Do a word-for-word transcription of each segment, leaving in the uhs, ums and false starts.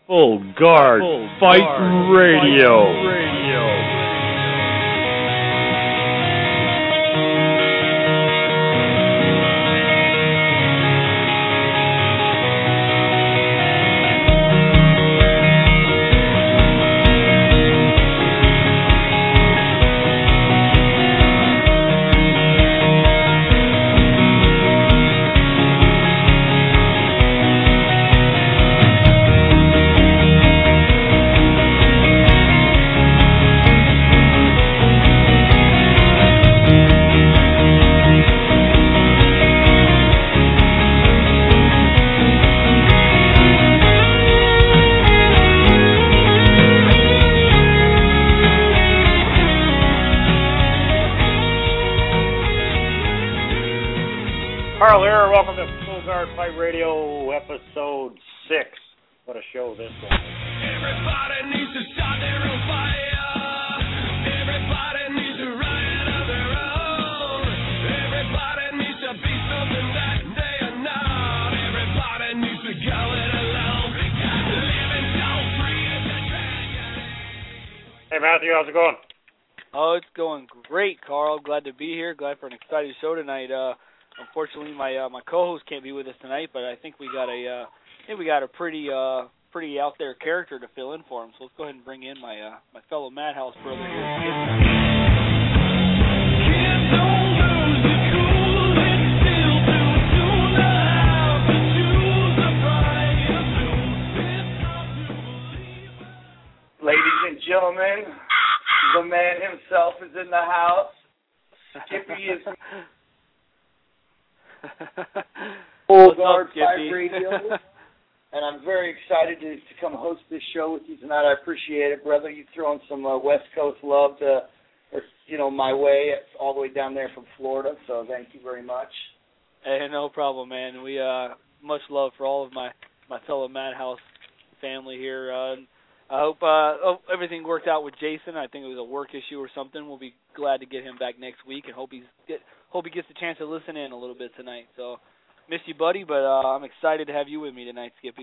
Full Guard Full Fight Guard Radio. Fight Radio. Carl here, welcome to Full Guard Fight Radio, episode six. What a show this one is. Everybody needs to start their own fire. Everybody needs to riot of their own. Everybody needs to be something that they are not. Everybody needs to go it alone. Living so free as a dragon. Hey Matthew, how's it going? Oh, it's going great, Carl. Glad to be here. Glad for an exciting show tonight. Uh, unfortunately, my uh, my co-host can't be with us tonight, but I think we got a uh, I think we got a pretty uh, pretty out there character to fill in for him. So let's go ahead and bring in my uh, my fellow Madhouse brother here. Ladies and gentlemen, the man himself is in the house. Skippy is Full Guard Fight Radio, and I'm very excited to, to come host this show with you tonight. I appreciate it, brother. You throwing some uh, West Coast love to, or, you know, my way, all the way down there from Florida. So thank you very much. Hey, no problem, man. We uh much love for all of my my fellow Madhouse family here. Uh, I hope uh, oh, everything worked out with Jason. I think it was a work issue or something. We'll be glad to get him back next week, and hope he's get hope he gets a chance to listen in a little bit tonight. So, miss you, buddy, but uh, I'm excited to have you with me tonight, Skippy.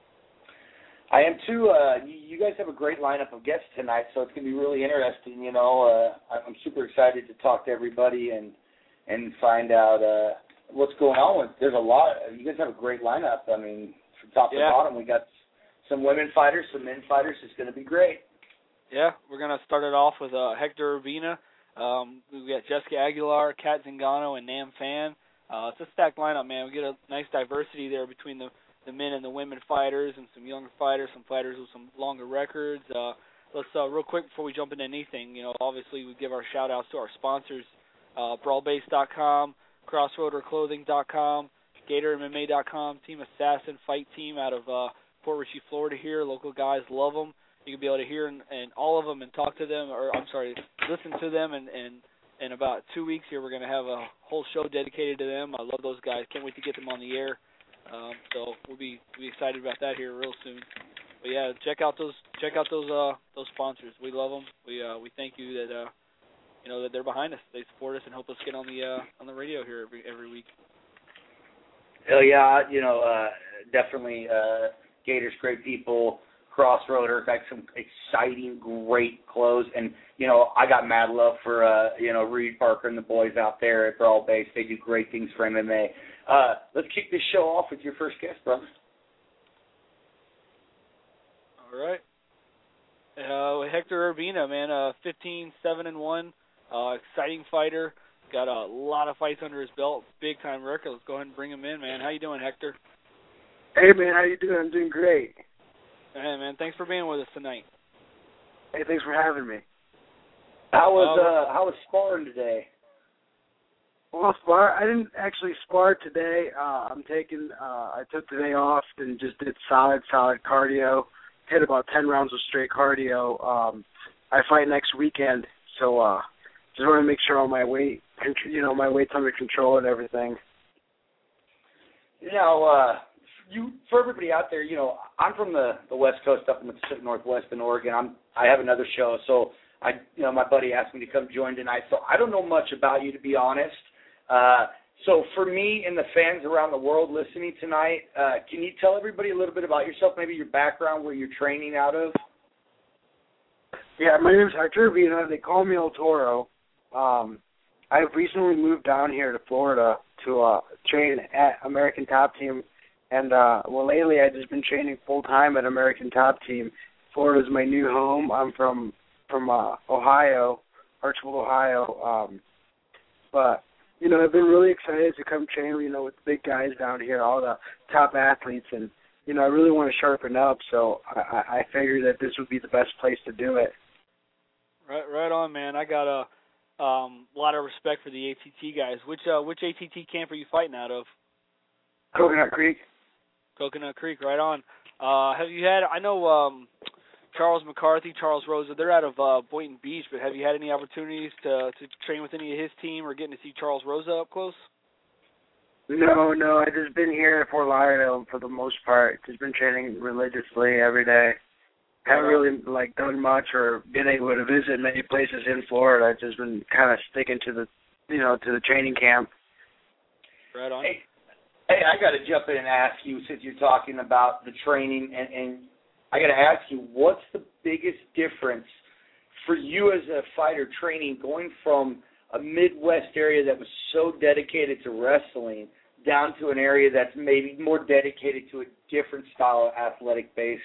I am too. Uh, you, you guys have a great lineup of guests tonight, so it's going to be really interesting. You know, uh, I'm super excited to talk to everybody and and find out uh, what's going on with. There's a lot. You guys have a great lineup. I mean, from top yeah. to bottom, we got some women fighters, some men fighters. It's going to be great. Yeah, we're going to start it off with uh, Hector Urbina. Um, we've got Jessica Aguilar, Kat Zingano, and Nam Fan. Uh, it's a stacked lineup, man. We get a nice diversity there between the, the men and the women fighters, and some younger fighters, some fighters with some longer records. Uh, let's, uh, real quick before we jump into anything, you know, obviously we give our shout-outs to our sponsors, uh, brawl base dot com, crossroader clothing dot com, gator M M A dot com, Team Assassin Fight Team out of uh, Port Richey, Florida here. Local guys love them. You can be able to hear and, and all of them and talk to them, or I'm sorry, listen to them. And, and in about two weeks here, we're going to have a whole show dedicated to them. I love those guys. Can't wait to get them on the air. Um, so we'll be we'll be excited about that here real soon. But yeah, check out those check out those uh those sponsors. We love them. We uh we thank you that uh you know that they're behind us. They support us and help us get on the uh on the radio here every every week. Oh yeah, you know, uh, definitely. Uh, Gators, great people. Crossroader, got some exciting, great clothes, and you know I got mad love for uh, you know Reed Parker and the boys out there at Brawl Base. They do great things for M M A. Uh, let's kick this show off with your first guest, brother. All right, uh, Hector Urbina, man, uh, fifteen seven and one, uh, exciting fighter. Got a lot of fights under his belt, big time record. Let's go ahead and bring him in, man. How you doing, Hector? Hey man, how you doing? I'm doing great. Hey man, thanks for being with us tonight. Hey, thanks for having me. How was uh, how was sparring today? Well, spar. I didn't actually spar today. Uh, I'm taking. Uh, I took the day off and just did solid, solid cardio. Hit about ten rounds of straight cardio. Um, I fight next weekend, so uh, just want to make sure all my weight, you know, my weight's under control and everything. You know, uh, you for everybody out there, you know, I'm from the, the West Coast, up in the Pacific Northwest in Oregon. I'm I have another show, so I, you know, my buddy asked me to come join tonight. So I don't know much about you, to be honest. Uh, So for me and the fans around the world listening tonight, uh, can you tell everybody a little bit about yourself, maybe your background, where you're training out of? Yeah, my name is Hector Urbina. They call me El Toro. Um, I've recently moved down here to Florida to uh, train at American Top Team. And, uh, well, lately I've just been training full-time at American Top Team. Florida's my new home. I'm from from uh, Ohio, Archbold, Ohio. Um, but, you know, I've been really excited to come train, you know, with the big guys down here, all the top athletes. And, you know, I really want to sharpen up, so I, I figured that this would be the best place to do it. Right, right on, man. I got a um, lot of respect for the A T T guys. Which uh, which A T T camp are you fighting out of? Coconut Creek. Coconut Creek, right on. Uh, have you had? I know um, Charles McCarthy, Charles Rosa. They're out of uh, Boynton Beach, but have you had any opportunities to to train with any of his team or getting to see Charles Rosa up close? No, no. I've just been here at Fort Lauderdale for the most part. Just been training religiously every day. Haven't really like done much or been able to visit many places in Florida. I've just been kind of sticking to the, you know, to the training camp. Right on. Hey, hey I got to jump in and ask you, since you're talking about the training, and, and I got to ask you, what's the biggest difference for you as a fighter training going from a Midwest area that was so dedicated to wrestling down to an area that's maybe more dedicated to a different style of athletic base?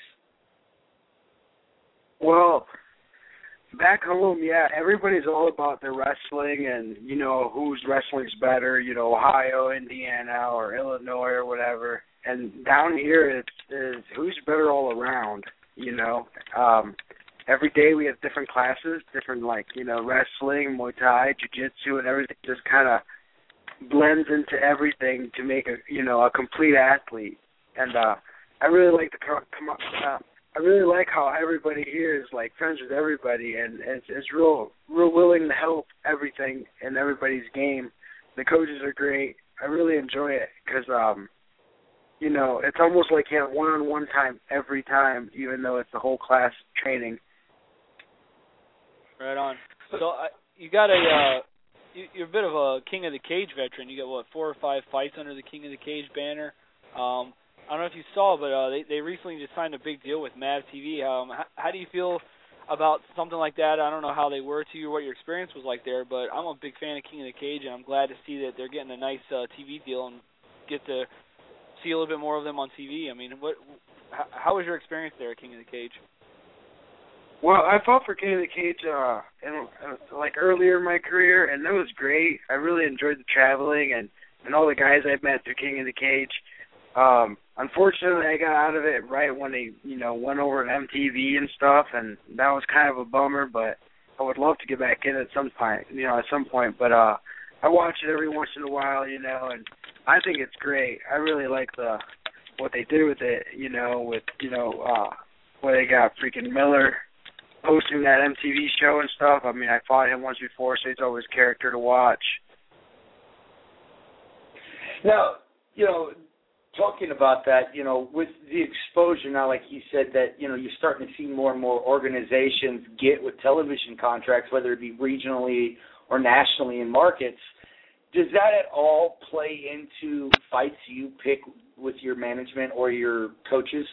Well, back home, yeah, everybody's all about their wrestling and, you know, whose wrestling's better, you know, Ohio, Indiana, or Illinois or whatever. And down here, it's, it's who's better all around, you know. Um, every day we have different classes, different, like, you know, wrestling, Muay Thai, Jiu-Jitsu, and everything just kind of blends into everything to make a, you know, a complete athlete. And uh, I really like to come, come up, uh, I really like how everybody here is like friends with everybody, and it's, it's real, real willing to help everything in everybody's game. The coaches are great. I really enjoy it because, um, you know, it's almost like you have one-on-one time every time, even though it's the whole class training. Right on. So uh, you got a, uh, you, you're a bit of a King of the Cage veteran. You got what, four or five fights under the King of the Cage banner. Um, I don't know if you saw, but uh, they they recently just signed a big deal with Mav T V. Um, how, how do you feel about something like that? I don't know how they were to you or what your experience was like there, but I'm a big fan of King of the Cage, and I'm glad to see that they're getting a nice uh, T V deal and get to see a little bit more of them on T V. I mean, what? How, how was your experience there at King of the Cage? Well, I fought for King of the Cage uh, in, uh, like earlier in my career, and that was great. I really enjoyed the traveling and, and all the guys I met through King of the Cage. Um, unfortunately, I got out of it right when they, you know, went over to M T V and stuff, and that was kind of a bummer. But I would love to get back in at some point, you know, at some point. But uh, I watch it every once in a while, you know, and I think it's great. I really like the what they did with it, you know, with you know, uh, where they got freaking Miller hosting that M T V show and stuff. I mean, I fought him once before, so he's always a character to watch. Now, you know, talking about that, you know, with the exposure now, like you said, that, you know, you're starting to see more and more organizations get with television contracts, whether it be regionally or nationally in markets. Does that at all play into fights you pick with your management or your coaches?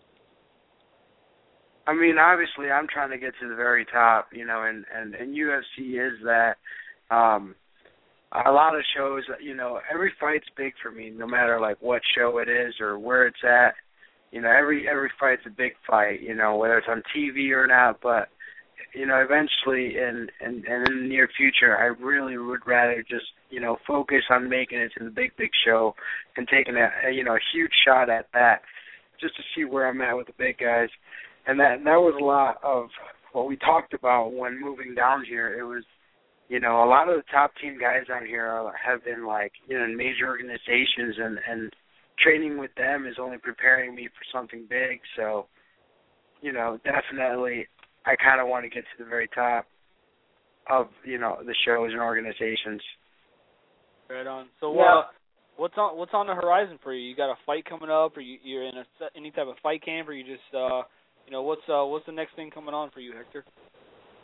I mean, obviously, I'm trying to get to the very top, you know, and, and, and U F C is that. Um, a lot of shows, you know, every fight's big for me, no matter, like, what show it is or where it's at. You know, every every fight's a big fight, you know, whether it's on T V or not. But, you know, eventually, in, in, in the near future, I really would rather just, you know, focus on making it to the big, big show and taking a, you know, a huge shot at that just to see where I'm at with the big guys. And that that was a lot of what we talked about when moving down here. It was, you know, a lot of the top team guys down here are, have been, like, you know, in major organizations, and, and training with them is only preparing me for something big. So, you know, definitely I kind of want to get to the very top of, you know, the shows and organizations. Right on. So, yeah. uh, what's on what's on the horizon for you? You got a fight coming up, or you, you're in a, any type of fight camp, or you just, uh, you know, what's uh, what's the next thing coming on for you, Hector?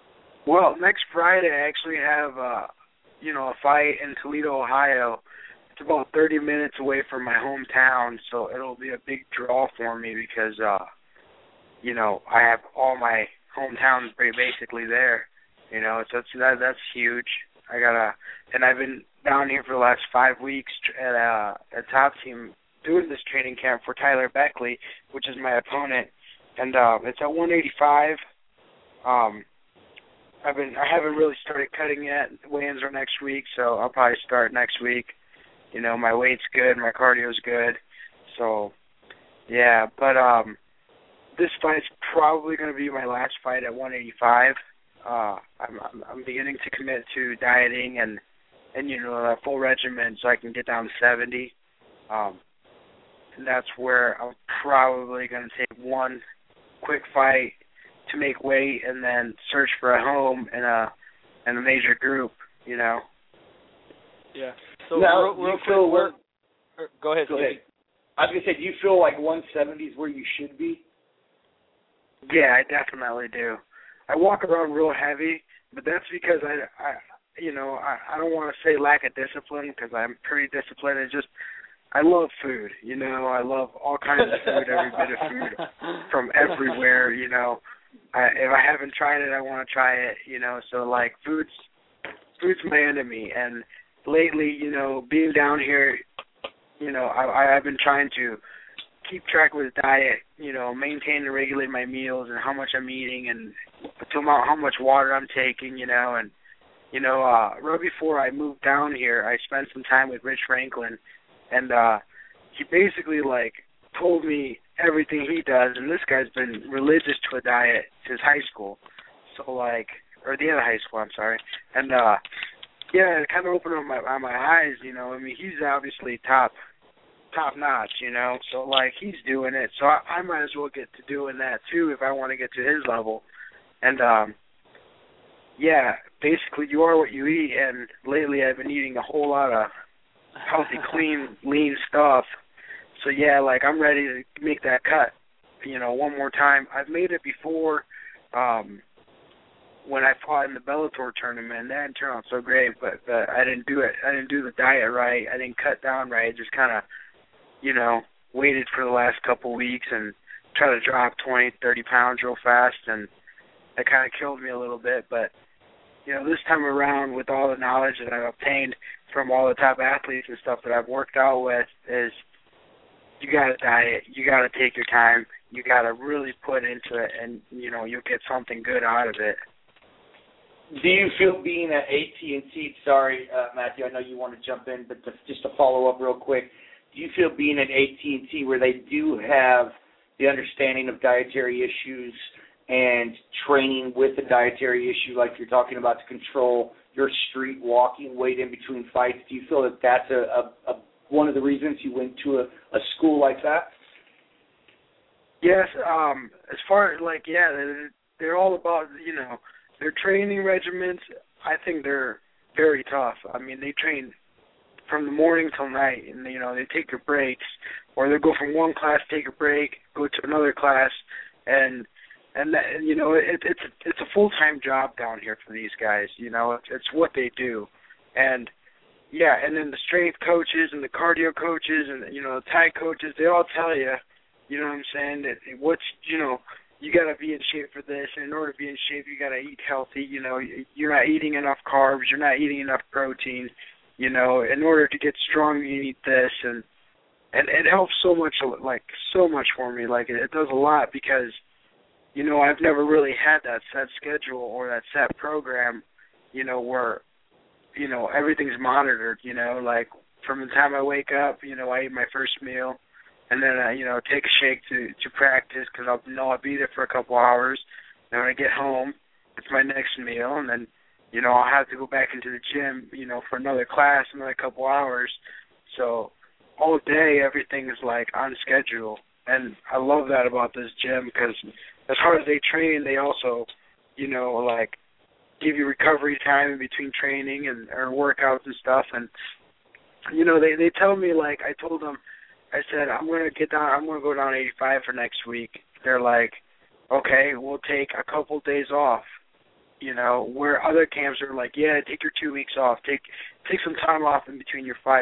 Well, next Friday I actually have, uh, you know, a fight in Toledo, Ohio. it's about thirty minutes away from my hometown, so it'll be a big draw for me because, uh, you know, I have all my hometowns basically there. You know, so it's, that, that's huge. I gotta, and I've been down here for the last five weeks at uh, a top team doing this training camp for Tyler Beckley, which is my opponent, and uh, it's at one eighty-five. Um, I've been, I haven't really started cutting yet. Weigh-ins are next week, so I'll probably start next week. You know, my weight's good, my cardio's good, so yeah. But um, this fight's probably going to be my last fight at one eighty-five. Uh, I'm, I'm I'm beginning to commit to dieting and and you know a full regimen so I can get down to seventy. Um, and that's where I'm probably going to take one quick fight to make weight and then search for a home in a in a major group. You know. Yeah. So now, real, real you quick, feel we're- one, er, go ahead. go Stevie. ahead. I was gonna say, do you feel like one seventy is where you should be? Yeah, I definitely do. I walk around real heavy, but that's because I, I you know, I, I don't want to say lack of discipline because I'm pretty disciplined. It's just I love food. You know, I love all kinds of food, every bit of food from everywhere. You know, I, if I haven't tried it, I want to try it. You know, so like food's food's my enemy. And lately, you know, being down here, you know, I, I've been trying to keep track with diet, you know, maintain and regulate my meals and how much I'm eating and to how much water I'm taking, you know, and, you know, uh, right before I moved down here, I spent some time with Rich Franklin, and uh, he basically, like, told me everything he does, and this guy's been religious to a diet since high school, so, like, or the end of high school, I'm sorry, and, uh, yeah, it kind of opened up my, my eyes, you know, I mean, he's obviously top, top notch, you know, so like he's doing it, so I, I might as well get to doing that too if I want to get to his level. And um yeah, basically you are what you eat, and lately I've been eating a whole lot of healthy, clean, lean stuff. So yeah, like I'm ready to make that cut, you know, one more time. I've made it before um when I fought in the Bellator tournament, and that didn't turn out so great, but, but I didn't do it. I didn't do the diet right. I didn't cut down right. Just kind of, you know, waited for the last couple weeks and tried to drop twenty, thirty pounds real fast, and that kind of killed me a little bit. But, you know, this time around, with all the knowledge that I've obtained from all the top athletes and stuff that I've worked out with, is you got to diet. You got to take your time. You got to really put into it, and, you know, you'll get something good out of it. Do you feel being at A T and T, sorry, uh, Matthew, I know you want to jump in, but to, just to follow up real quick, do you feel being at A T and T where they do have the understanding of dietary issues and training with a dietary issue like you're talking about to control your street walking weight in between fights, do you feel that that's a, a, a one of the reasons you went to a, a school like that? Yes, um, as far as, like, yeah, they're, they're all about, you know, their training regimens. I think they're very tough. I mean, they train from the morning till night, and, you know, they take their breaks, or they go from one class, take a break, go to another class, and, and, that, and you know, it, it's, it's a full-time job down here for these guys, you know, it's, it's what they do. And, yeah, and then the strength coaches and the cardio coaches and, you know, the tag coaches, they all tell you, you know what I'm saying, that what's, you know, you got to be in shape for this, and in order to be in shape, you got to eat healthy. You know, you're not eating enough carbs, you're not eating enough protein. You know, in order to get strong, you need this, and and it helps so much, like so much for me. Like it, it does a lot because, you know, I've never really had that set schedule or that set program. You know, where, you know, everything's monitored. You know, like from the time I wake up, you know, I eat my first meal. And then, uh, you know, take a shake to, to practice because I'll know I'll be there for a couple hours. And when I get home, it's my next meal. And then, you know, I'll have to go back into the gym, you know, for another class, another couple hours. So all day, everything is, like, on schedule. And I love that about this gym because as hard as they train, they also, you know, like, give you recovery time in between training and or workouts and stuff. And, you know, they, they tell me, like, I told them, I said, I'm going to get down, I'm going to go down eighty-five for next week. They're like, okay, we'll take a couple days off. You know, where other camps are like, yeah, take your two weeks off. Take take some time off in between your fight.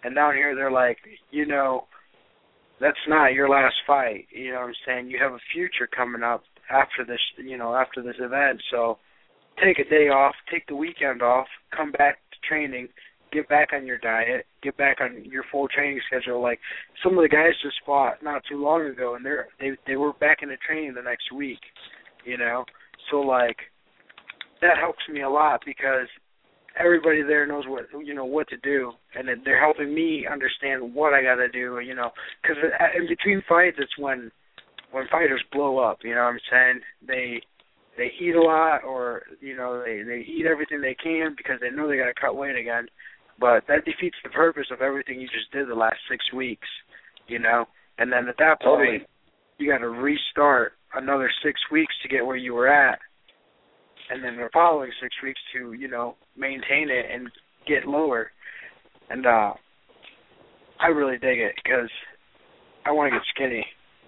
And down here they're like, you know, that's not your last fight. You know what I'm saying? You have a future coming up after this, you know, after this event. So take a day off, take the weekend off, come back to training, get back on your diet, get back on your full training schedule. Like some of the guys just fought not too long ago, and they're they they were back into training the next week. You know, so like that helps me a lot because everybody there knows what you know what to do, and they're helping me understand what I got to do. You know, because in between fights, it's when when fighters blow up. You know what I'm saying? They they eat a lot, or you know they they eat everything they can because they know they got to cut weight again. But that defeats the purpose of everything you just did the last six weeks. You know, and then at that point, totally. You got to restart another six weeks to get where you were at. And then the following six weeks to, you know, maintain it and get lower. And uh, I really dig it because I want to get skinny.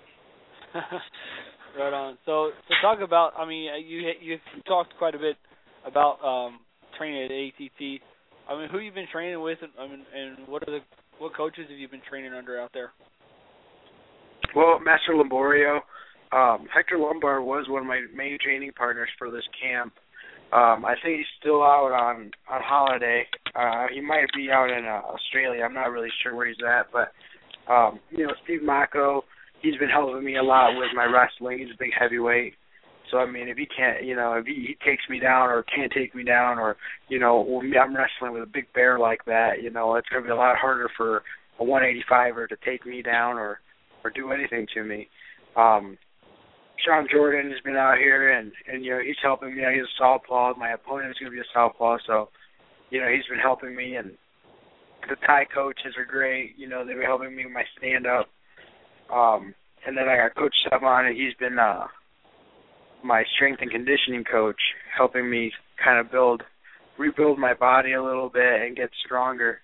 Right on. So to talk about, I mean, you you talked quite a bit about um, training at A T T. I mean, who you've been training with, and I mean, and what are the what coaches have you been training under out there? Well, Master Lamborio. Um, Hector Lombard was one of my main training partners for this camp. Um, I think he's still out on, on holiday. Uh, he might be out in uh, Australia. I'm not really sure where he's at. But, um, you know, Steve Mako, he's been helping me a lot with my wrestling. He's a big heavyweight. So, I mean, if he can't, you know, if he, he takes me down or can't take me down or, you know, I'm wrestling with a big bear like that, you know, it's going to be a lot harder for a one eighty-fiver to take me down or, or do anything to me. Um Sean Jordan has been out here, and, and you know, he's helping me. He's a southpaw. My opponent is going to be a southpaw, so, you know, he's been helping me. And the Thai coaches are great. You know, they've been helping me with my stand-up. Um, and then I got Coach Savon, and he's been uh, my strength and conditioning coach, helping me kind of build, rebuild my body a little bit and get stronger.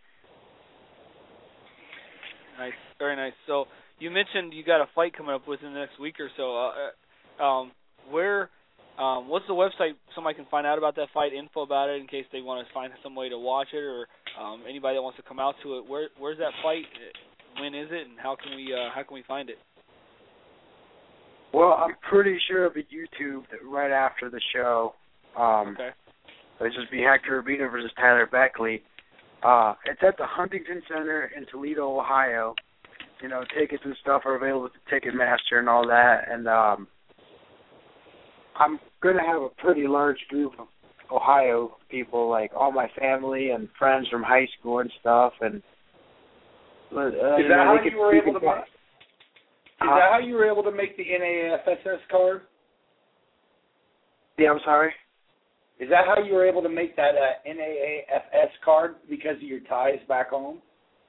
Nice, very nice. So you mentioned you got a fight coming up within the next week or so. Uh, um, where, um, what's the website somebody can find out about that fight, info about it in case they want to find some way to watch it, or um, anybody that wants to come out to it? Where, where's that fight? When is it, and how can we uh, how can we find it? Well, I'm pretty sure it'll be YouTube right after the show. Um, okay. It'll just be Hector Urbina versus Tyler Beckley. Uh, it's at the Huntington Center in Toledo, Ohio. You know, tickets and stuff are available at Ticketmaster and all that. And um, I'm going to have a pretty large group of Ohio people, like all my family and friends from high school and stuff. And uh, Is you that know, how they you were able to make? Is uh, that how you were able to make the N A F S card? Yeah, I'm sorry? Is that how you were able to make that uh, N A A F S card because of your ties back home?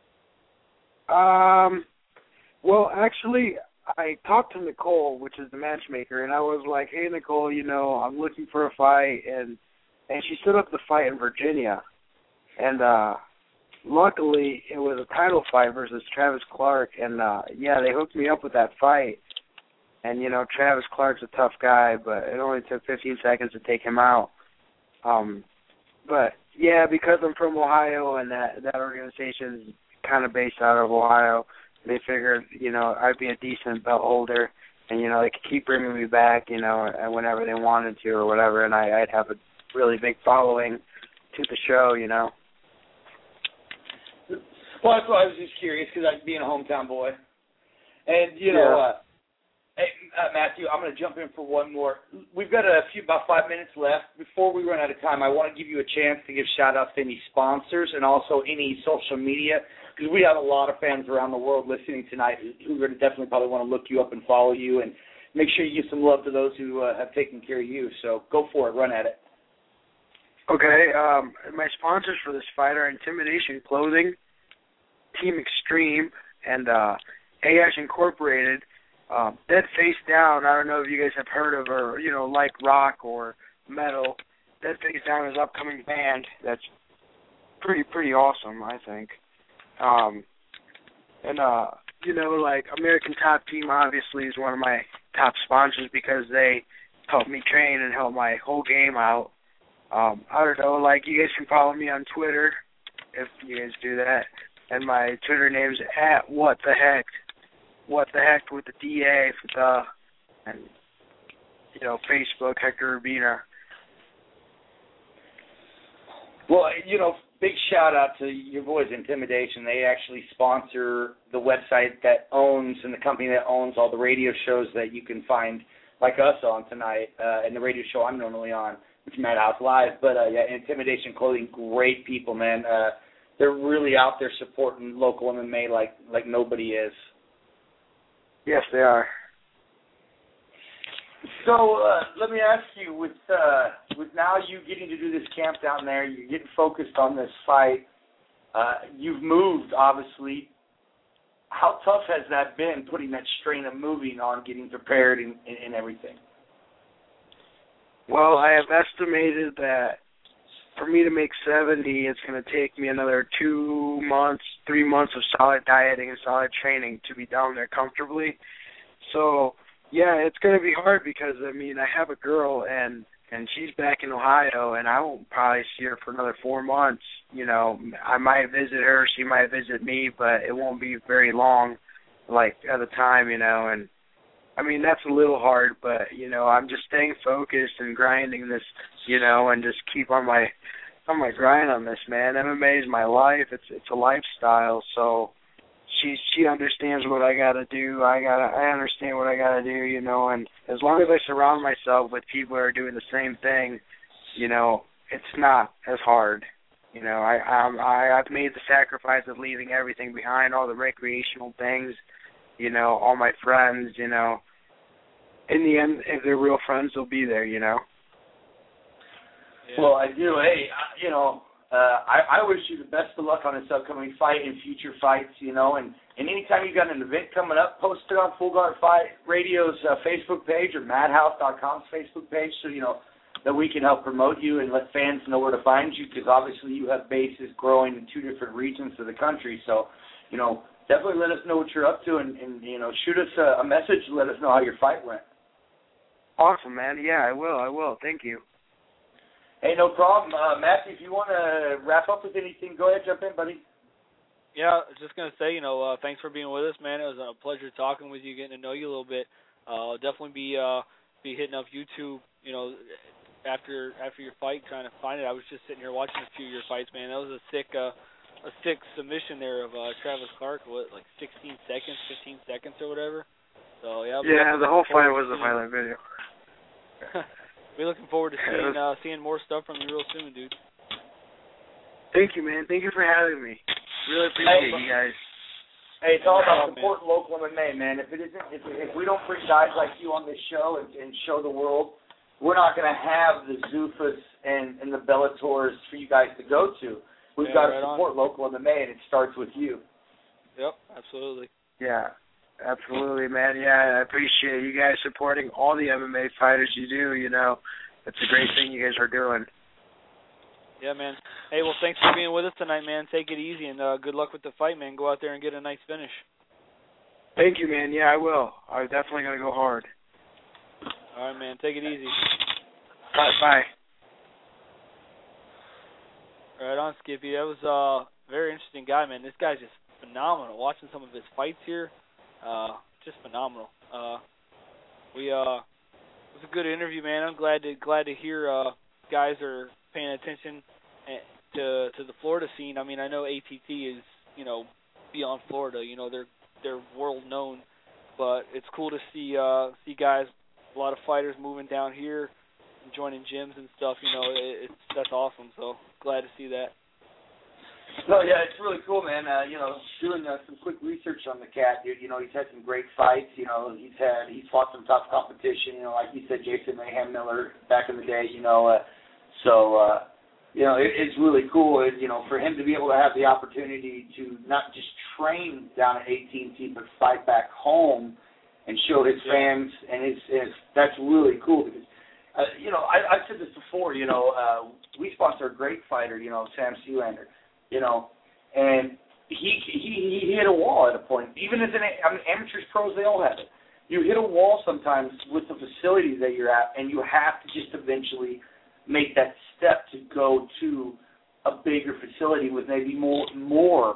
Um, well, actually, I talked to Nicole, which is the matchmaker, and I was like, hey, Nicole, you know, I'm looking for a fight, and and she set up the fight in Virginia. And uh, luckily, it was a title fight versus Travis Clark, and, uh, yeah, they hooked me up with that fight. And, you know, Travis Clark's a tough guy, but it only took fifteen seconds to take him out. Um, but, yeah, because I'm from Ohio and that, that organization is kind of based out of Ohio, they figured, you know, I'd be a decent belt holder, and, you know, they could keep bringing me back, you know, whenever they wanted to or whatever, and I, I'd have a really big following to the show, you know. Well, that's why I was just curious, because I'd be a hometown boy. And, you know, Yeah. uh, hey, uh, Matthew, I'm going to jump in for one more. We've got a few, about five minutes left. Before we run out of time, I want to give you a chance to give shout-outs to any sponsors and also any social media, because we have a lot of fans around the world listening tonight who are going to definitely probably want to look you up and follow you, and make sure you give some love to those who uh, have taken care of you. So go for it. Run at it. Okay, um, my sponsors for this fight are Intimidation Clothing, Team Extreme, and uh, A H Incorporated. Um, Dead Face Down, I don't know if you guys have heard of or, you know, like rock or metal. Dead Face Down is an upcoming band that's pretty, pretty awesome, I think. Um, and, uh, you know, like American Top Team obviously is one of my top sponsors because they help me train and help my whole game out. Um, I don't know, like you guys can follow me on Twitter if you guys do that. and my Twitter name's at what the heck, what the heck with the D A for the, and you know, Facebook Hector Urbina. Well, you know, big shout out to your boys, Intimidation. They actually sponsor the website that owns and the company that owns all the radio shows that you can find, like us on tonight, uh, and the radio show I'm normally on, which is Madhouse Live. But uh, yeah, Intimidation Clothing, great people, man. Uh, they're really out there supporting local M M A like like nobody is. Yes, they are. So uh, let me ask you, with uh, with now you getting to do this camp down there, you're getting focused on this fight. Uh, you've moved, obviously. How tough has that been, putting that strain of moving on, getting prepared and, and, and everything? Well, I have estimated that for me to make seventy, it's going to take me another two months, three months of solid dieting and solid training to be down there comfortably. So, yeah, it's going to be hard because, I mean, I have a girl, and, and she's back in Ohio, and I won't probably see her for another four months. You know, I might visit her, she might visit me, but it won't be very long, like, at a time, you know, and, I mean, that's a little hard, but, you know, I'm just staying focused and grinding this, you know, and just keep on my on my grind on this, man. M M A is my life. It's it's a lifestyle, so she she understands what I gotta do. I gotta I understand what I gotta do, you know, and as long as I surround myself with people who are doing the same thing, you know, it's not as hard. You know, I I'm, I I've made the sacrifice of leaving everything behind, all the recreational things, you know, all my friends, you know. In the end, if they're real friends, they'll be there, you know. Yeah. Well, I do. Hey, I, you know, uh, I, I wish you the best of luck on this upcoming fight and future fights, you know, and, and anytime you got an event coming up, post it on Full Guard Fight Radio's uh, Facebook page or madhouse dot com's Facebook page so, you know, that we can help promote you and let fans know where to find you, because obviously you have bases growing in two different regions of the country. So, you know, definitely let us know what you're up to and, and you know, shoot us a, a message and let us know how your fight went. Awesome, man. Yeah, I will. I will. Thank you. Hey, no problem. Uh, Matthew, if you want to wrap up with anything, go ahead, jump in, buddy. Yeah, I was just going to say, you know, uh, thanks for being with us, man. It was a pleasure talking with you, getting to know you a little bit. Uh, I'll definitely be uh, be hitting up YouTube, you know, after after your fight, trying to find it. I was just sitting here watching a few of your fights, man. That was a sick uh, a sick submission there of uh, Travis Clark, what, like sixteen seconds, fifteen seconds or whatever. So, yeah. Yeah, the whole fight was a highlight video. We're looking forward to seeing uh, seeing more stuff from you real soon, dude. Thank you, man. Thank you for having me. Really appreciate hey, you guys. Hey, it's all about supporting local M M A, man. If it isn't, if, if we don't bring guys like you on this show and, and show the world, we're not going to have the Zufas and, and the Bellators for you guys to go to. We've yeah, got right to support on. local M M A, and it starts with you. Yep, absolutely. Yeah. Absolutely, man. Yeah, I appreciate you guys supporting all the M M A fighters you do, you know. It's a great thing you guys are doing. Yeah, man. Hey, well, thanks for being with us tonight, man. Take it easy, and uh, good luck with the fight, man. Go out there and get a nice finish. Thank you, man. Yeah, I will. I'm definitely going to go hard. All right, man. Take it easy. All right, bye. Right on, Skippy. That was uh, a very interesting guy, man. This guy's just phenomenal. Watching some of his fights here, uh, just phenomenal. Uh, we uh, it was a good interview, man. I'm glad to glad to hear uh, guys are paying attention to to the Florida scene. I mean, I know A T T is, you know, beyond Florida. You know, they're they're world known, but it's cool to see uh, see guys, a lot of fighters moving down here, and joining gyms and stuff. You know, it, it's that's awesome. So glad to see that. No, yeah, it's really cool, man. Uh, you know, doing uh, some quick research on the cat, dude. You know, he's had some great fights. You know, he's had he's fought some tough competition. You know, like you said, Jason Mayhem Miller back in the day. You know, uh, so uh, you know, it, it's really cool. It, you know, for him to be able to have the opportunity to not just train down at A T and T, but fight back home and show his fans, and his, his that's really cool because. Uh, you know, I, I've said this before. You know, uh, we sponsor a great fighter. You know, Sam Sealander. You know, and he, he he hit a wall at a point. Even as an I mean, amateurs, pros, they all have it. You hit a wall sometimes with the facility that you're at, and you have to just eventually make that step to go to a bigger facility with maybe more more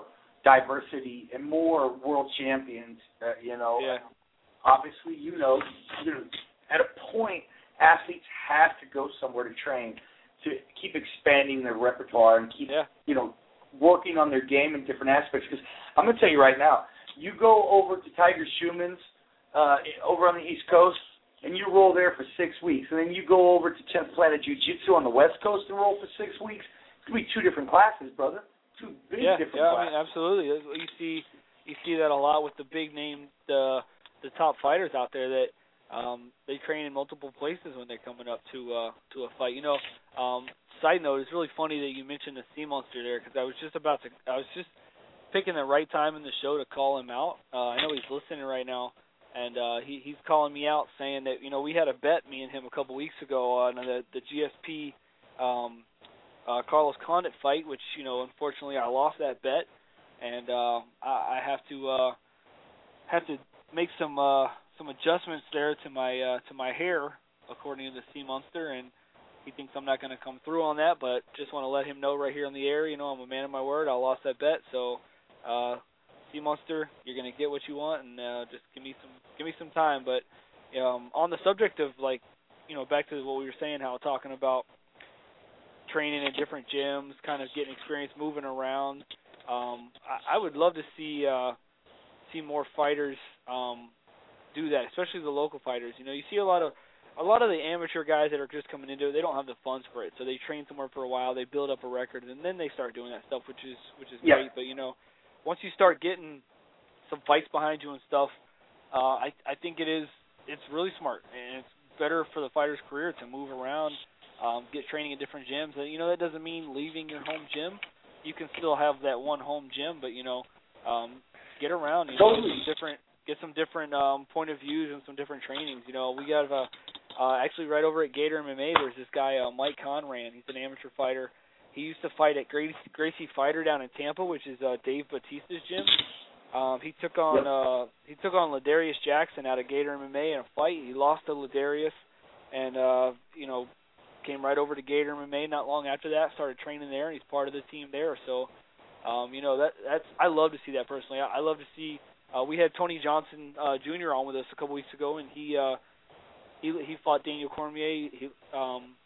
diversity and more world champions. Uh, you know, yeah. obviously, you know, you know, at a point, athletes have to go somewhere to train to keep expanding their repertoire and keep, yeah. you know, working on their game in different aspects. Because I'm going to tell you right now, you go over to Tiger Schumann's uh, over on the East Coast, and you roll there for six weeks, and then you go over to tenth Planet Jiu-Jitsu on the West Coast and roll for six weeks. It's going to be two different classes, brother. Two big yeah, different yeah, classes. I mean, absolutely. You see, you see that a lot with the big name, the the top fighters out there that um, they train in multiple places when they're coming up to uh, to a fight. You know, um, side note, it's really funny that you mentioned the Sea Monster there because I was just about to, I was just picking the right time in the show to call him out. Uh, I know he's listening right now. And uh, he, he's calling me out saying that, you know, we had a bet, me and him, a couple weeks ago on the, the G S P um, uh, Carlos Condit fight, which, you know, unfortunately I lost that bet. And uh, I, I have to uh, have to make some uh, some adjustments there to my uh, to my hair, according to the Sea Monster. And he thinks I'm not going to come through on that, but just want to let him know right here on the air, you know, I'm a man of my word. I lost that bet, so... Uh, Sea Monster, you're gonna get what you want, and uh, just give me some give me some time. But um, on the subject of like, you know, back to what we were saying, how talking about training in different gyms, kind of getting experience moving around. Um, I, I would love to see uh, see more fighters um, do that, especially the local fighters. You know, you see a lot of a lot of the amateur guys that are just coming into it. They don't have the funds for it, so they train somewhere for a while, they build up a record, and then they start doing that stuff, which is which is yeah. great. But you know. Once you start getting some fights behind you and stuff, uh, I I think it is it's really smart and it's better for the fighter's career to move around, um, get training in different gyms. And, you know, that doesn't mean leaving your home gym. You can still have that one home gym, but you know, um, get around and totally. get some different get some different um, point of views and some different trainings. You know, we got uh, uh, actually right over at Gator M M A. There's this guy uh, Mike Conran. He's an amateur fighter. He used to fight at Gracie, Gracie Fighter down in Tampa, which is uh, Dave Bautista's gym. Um, he took on yep. uh, he took on Ladarius Jackson out of Gator M M A in a fight. He lost to Ladarius, and uh, you know, came right over to Gator M M A not long after that. Started training there, and he's part of the team there. So, um, you know, that that's I love to see that personally. I, I love to see. Uh, we had Tony Johnson uh, Junior on with us a couple weeks ago, and he uh, he he fought Daniel Cormier. He um,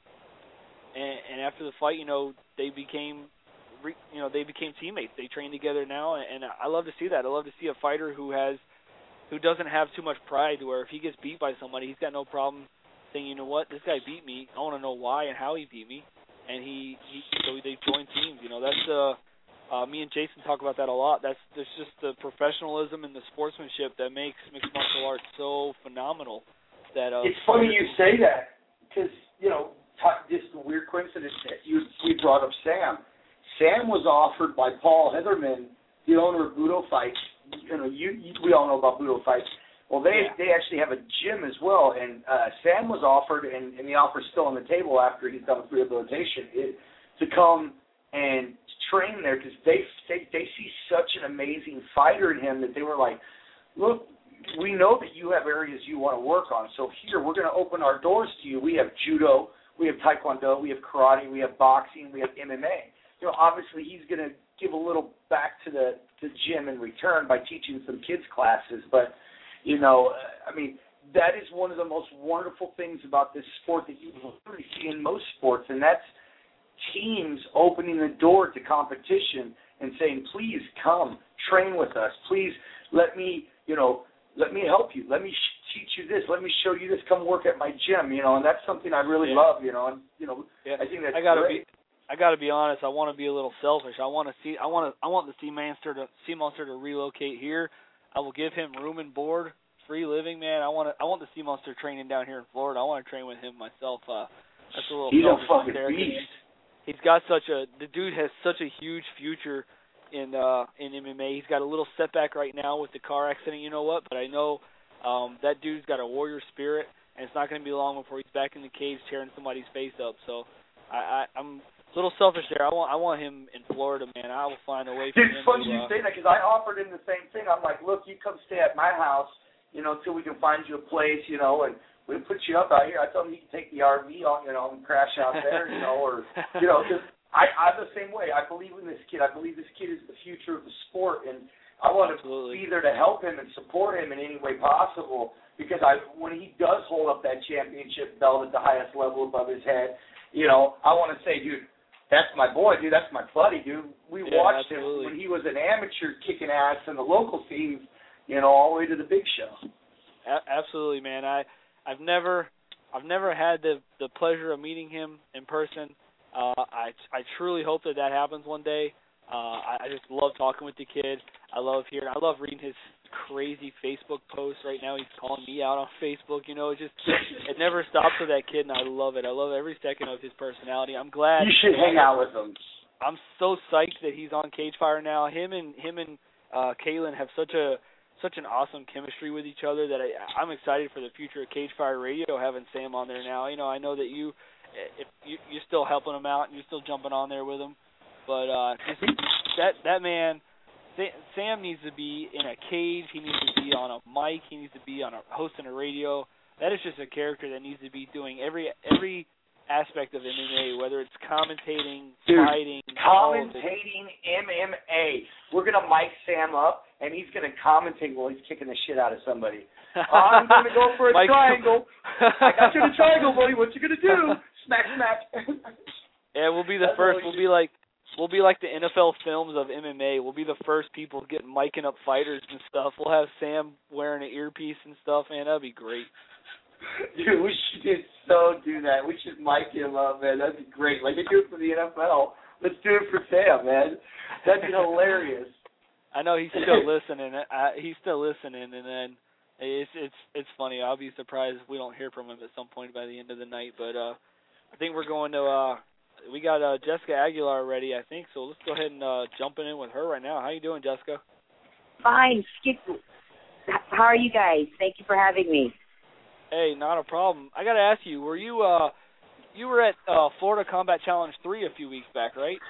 and, and after the fight, you know. They became, you know, they became teammates. They train together now, and I love to see that. I love to see a fighter who has, who doesn't have too much pride, where if he gets beat by somebody, he's got no problem saying, you know what, this guy beat me. I want to know why and how he beat me, and he, he so they join teams. You know, that's uh, uh, me and Jason talk about that a lot. That's there's just the professionalism and the sportsmanship that makes mixed martial arts so phenomenal. That uh, it's funny you say that because you know. Just a weird coincidence that you we brought up Sam. Sam was offered by Paul Heatherman, the owner of Budo Fights. You know, you, you we all know about Budo Fights. Well, they yeah. they actually have a gym as well, and uh, Sam was offered, and, and the offer's still on the table after he's done with rehabilitation, it, to come and train there because they, they they see such an amazing fighter in him that they were like, look. We know that you have areas you want to work on, so here we're going to open our doors to you. We have judo. We have taekwondo, we have karate, we have boxing, we have M M A. You know, obviously he's going to give a little back to the, the gym in return by teaching some kids classes. But, you know, I mean, that is one of the most wonderful things about this sport that you really see in most sports, and that's teams opening the door to competition and saying, please come, train with us. Please let me, you know, let me help you. Let me sh- teach you this. Let me show you this. Come work at my gym, you know, and that's something I really yeah. love, you know, and, you know, yeah. I think that's I gotta great. Be, I got to be honest. I want to be a little selfish. I want to see, I want to, I want the Sea Monster to, Sea Monster to relocate here. I will give him room and board, free living, man. I want to, I want the Sea Monster training down here in Florida. I want to train with him myself. Uh, that's a little He's a selfish fucking there. beast. He's, he's got such a, the dude has such a huge future in, uh, in M M A. He's got a little setback right now with the car accident, you know what, but I know, Um, that dude's got a warrior spirit, and it's not going to be long before he's back in the cage tearing somebody's face up. So I, I, I'm a little selfish there. I want I want him in Florida, man. I will find a way for It's him funny to... you Uh, say that because I offered him the same thing. I'm like, look, you come stay at my house, you know, until we can find you a place, you know, and we'll put you up out here. I told him he can take the R V on, you know, and crash out there, you know, or, you know, just, I, I'm the same way. I believe in this kid. I believe this kid is the future of the sport, and I want Absolutely. to be there to help him and support him in any way possible. Because I, when he does hold up that championship belt at the highest level above his head, you know, I want to say, dude, that's my boy, dude. That's my buddy, dude. We yeah, watched absolutely. him when he was an amateur kicking ass in the local scenes, you know, all the way to the big show. A- absolutely, man. I, I've never, I've never had the the pleasure of meeting him in person. Uh, I, I truly hope that that happens one day. Uh, I, I just love talking with the kid. I love hearing. I love reading his crazy Facebook posts right now. He's calling me out on Facebook. You know, it just it never stops with that kid, and I love it. I love every second of his personality. I'm glad you should hang out with him. I'm so psyched that he's on Cage Fire now. Him and him and uh, Kaylin have such a such an awesome chemistry with each other that I, I'm excited for the future of Cage Fire Radio having Sam on there now. You know, I know that you if you, you're still helping him out and you're still jumping on there with him, but uh, just, that that man. Sam needs to be in a cage. He needs to be on a mic. He needs to be on a hosting a radio. That is just a character that needs to be doing every every aspect of M M A, whether it's commentating, Dude, fighting, commentating M M A. We're gonna mic Sam up, and he's gonna commentate while he's kicking the shit out of somebody. I'm gonna go for a Mike, triangle. I got you in a triangle, buddy. What you gonna do? Smack, smack. Yeah, we'll be the That's first. We'll be like. We'll be like the N F L films of M M A. We'll be the first people getting micing up fighters and stuff. We'll have Sam wearing an earpiece and stuff, man. That'd be great. Dude, we should so do that. We should mic him up, man. That'd be great. Like they do it for the N F L. Let's do it for Sam, man. That'd be hilarious. I know he's still listening. I, he's still listening, and then it's it's it's funny. I'll be surprised if we don't hear from him at some point by the end of the night. But uh, I think we're going to. Uh, We got uh, Jessica Aguilar ready, I think, so let's go ahead and uh, jump in with her right now. How you doing, Jessica? Fine. Skip. How are you guys? Thank you for having me. Hey, not a problem. I got to ask you, were you uh, you were at uh, Florida Combat Challenge three a few weeks back, right?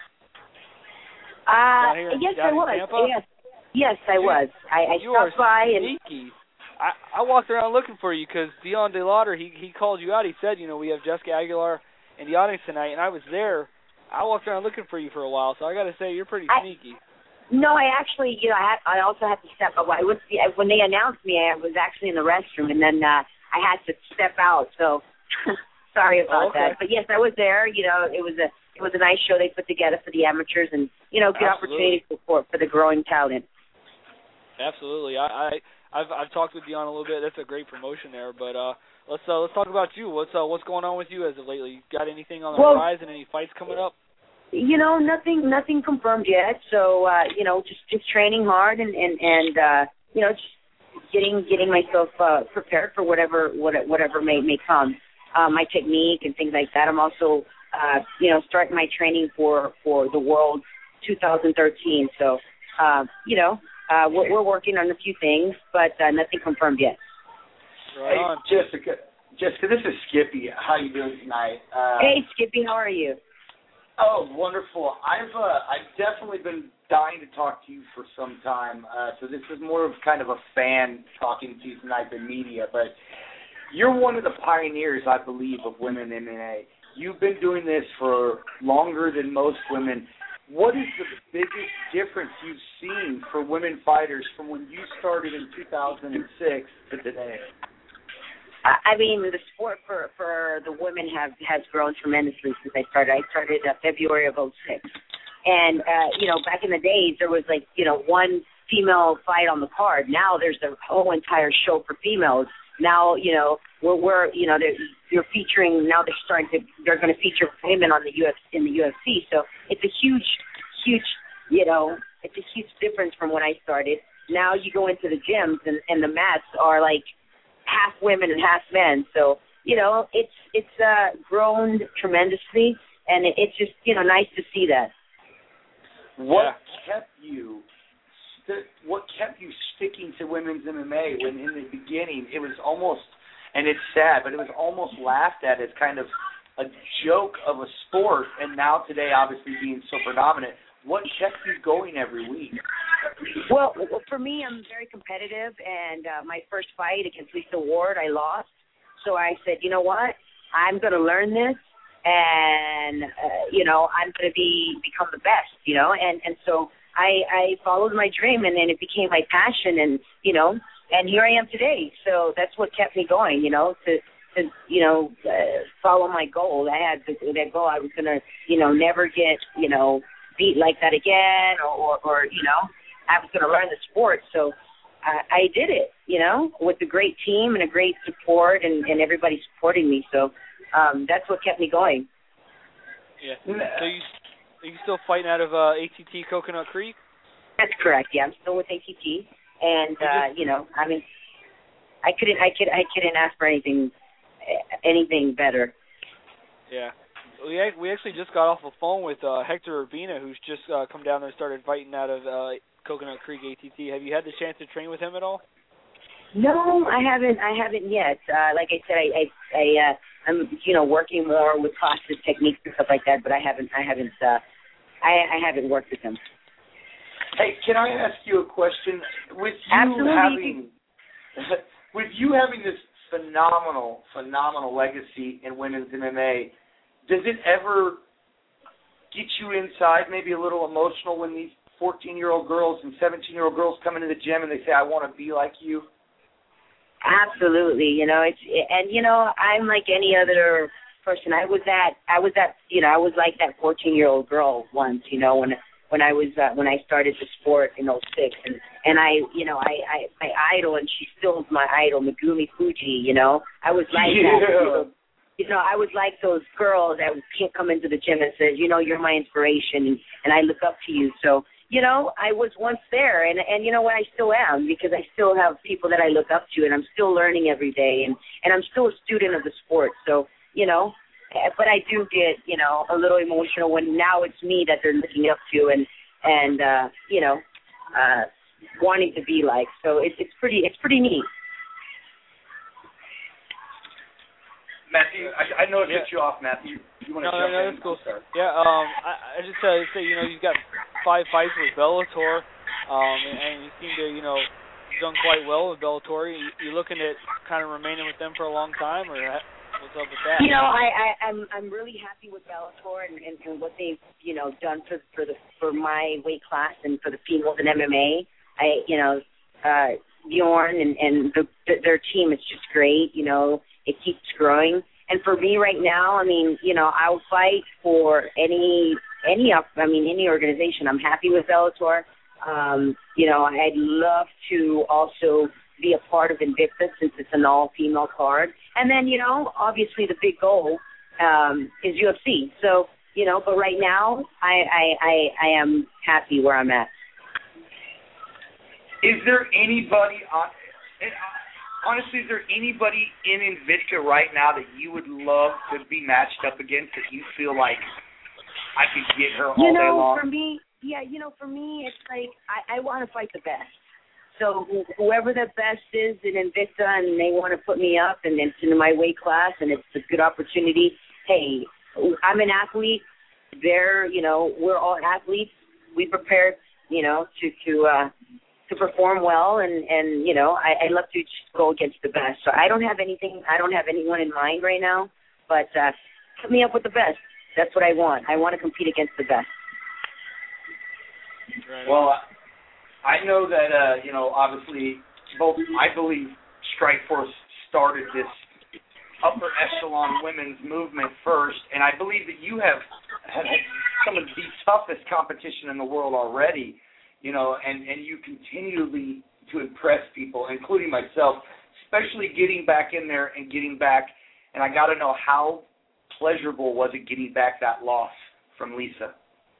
Uh, here, yes, I was. Tampa? Yes, yes, I you, was. I, I you are stopped by and. sneaky. I, I walked around looking for you because Dion DeLauder, he he called you out. He said, you know, we have Jessica Aguilar in the audience tonight, and I was there. I walked around looking for you for a while, so I got to say you're pretty I, sneaky. No, I actually, you know, I, had, I also had to step. I was when they announced me, I was actually in the restroom, and then uh, I had to step out. So sorry about oh, okay. that. But yes, I was there. You know, it was a it was a nice show they put together for the amateurs, and you know, good Absolutely. opportunity for for the growing talent. Absolutely. I, I I've I've talked with Dion a little bit. That's a great promotion there, but. uh Let's uh, let's talk about you. What's uh, what's going on with you as of lately? Got anything on the well, horizon? Any fights coming up? You know, nothing nothing confirmed yet. So uh, you know, just just training hard and and and uh, you know, just getting getting myself uh, prepared for whatever whatever may may come. Uh, my technique and things like that. I'm also uh, you know starting my training for for the World two thousand thirteen. So uh, you know, uh, we're, we're working on a few things, but uh, nothing confirmed yet. Right hey, on. Jessica, Jessica, this is Skippy. How you doing tonight? Uh, Hey, Skippy, how are you? Oh, wonderful. I've uh, I've definitely been dying to talk to you for some time. Uh, so this is more of kind of a fan talking to you tonight than media. But you're one of the pioneers, I believe, of women M M A. You've been doing this for longer than most women. What is the biggest difference you've seen for women fighters from when you started in two thousand six to today? I mean, the sport for, for the women have has grown tremendously since I started. I started uh, February of oh six. And, uh, you know, back in the days, there was, like, you know, one female fight on the card. Now there's a whole entire show for females. Now, you know, we're, we're you know, they're, they're featuring, now they're starting to, they're going to feature women on the U F C, in the U F C. So it's a huge, huge, you know, it's a huge difference from when I started. Now you go into the gyms and, and the mats are, like, half women and half men. So, you know, it's it's uh, grown tremendously, and it, it's just, you know, nice to see that. What Yeah. kept you st- what kept you sticking to women's M M A when in the beginning it was almost, and it's sad, but it was almost laughed at as kind of a joke of a sport, and now today obviously being so predominant, what kept you going every week? Well, for me, I'm very competitive, and uh, my first fight against Lisa Ward, I lost. So I said, you know what? I'm going to learn this, and uh, you know, I'm going to be become the best, you know, and and so I I followed my dream, and then it became my passion, and you know, and here I am today. So that's what kept me going, you know, to to you know uh, follow my goal. I had the, that goal. I was going to, you know, never get, you know, beat like that again, or or, or you know, I was going to learn the sport. So I, I did it, you know, with a great team and a great support, and, and everybody supporting me. So um, that's what kept me going. Yeah. So you are you still fighting out of uh, A T T Coconut Creek? That's correct. Yeah, I'm still with A T T, and uh, you know, I mean, I couldn't, I could, I couldn't ask for anything, anything better. Yeah. We we actually just got off the phone with uh, Hector Urbina, who's just uh, come down there and started fighting out of uh, Coconut Creek A T T. Have you had the chance to train with him at all? No, I haven't. I haven't yet. Uh, like I said, I, I, I uh, I'm, you know, working more with classes, techniques, and stuff like that. But I haven't. I haven't. Uh, I, I haven't worked with him. Hey, can I ask you a question? With you Absolutely. having, with you having this phenomenal, phenomenal legacy in women's M M A, does it ever get you inside, maybe a little emotional, when these fourteen-year-old girls and seventeen-year-old girls come into the gym and they say, "I want to be like you"? Absolutely. You know, it's and you know, I'm like any other person. I was that. I was that. You know, I was like that fourteen-year-old girl once. You know, when when I was uh, when I started the sport in oh six, and and I, you know, I, I my idol, and she still is my idol, Megumi Fuji. You know, I was like yeah. that. You know, You know, I was like those girls that can't come into the gym and says, you know, you're my inspiration, and, and I look up to you. So, you know, I was once there, and, and you know what, I still am, because I still have people that I look up to, and I'm still learning every day, and, and I'm still a student of the sport. So, you know, but I do get, you know, a little emotional when now it's me that they're looking up to and, and uh, you know, uh, wanting to be like. So it's it's pretty it's pretty neat. Matthew, I, I know it Yeah. cut you off, Matthew. You want to No, jump no, no, in? that's cool. Sorry. Yeah, um, I, I just uh, say, you know, you've got five fights with Bellator, um, and, and you seem to, you know, done quite well with Bellator. You, you looking at kind of remaining with them for a long time, or what's up with that? You know, I, I I'm I'm really happy with Bellator and, and, and what they've, you know, done for for the for my weight class and for the females in M M A. I, you know, uh, Bjorn and and the, the, their team is just great. You know, it keeps growing. And for me right now, I mean, you know, I'll fight for any any up. I mean, any organization. I'm happy with Bellator. Um, you know, I'd love to also be a part of Invicta since it's an all-female card. And then, you know, obviously the big goal um, is U F C. So, you know, but right now I, I, I, I am happy where I'm at. Is there anybody on? Honestly, is there anybody in Invicta right now that you would love to be matched up against that you feel like I could get her all you know, day long? For me, yeah, you know, for me, it's like I, I want to fight the best. So wh- whoever the best is in Invicta and they want to put me up and it's in my weight class and it's a good opportunity, hey, I'm an athlete. They're, you know, we're all athletes. We prepared, you know, to, to, uh, to perform well, and, and you know, I, I love to just go against the best. So I don't have anything, I don't have anyone in mind right now, but uh, put me up with the best. That's what I want. I want to compete against the best. Well, I know that, uh, you know, obviously, both, I believe Strikeforce started this upper echelon women's movement first, and I believe that you have had some of the toughest competition in the world already. You know, and, and you continually to impress people, including myself, especially getting back in there and getting back. And I got to know, how pleasurable was it getting back that loss from Lisa?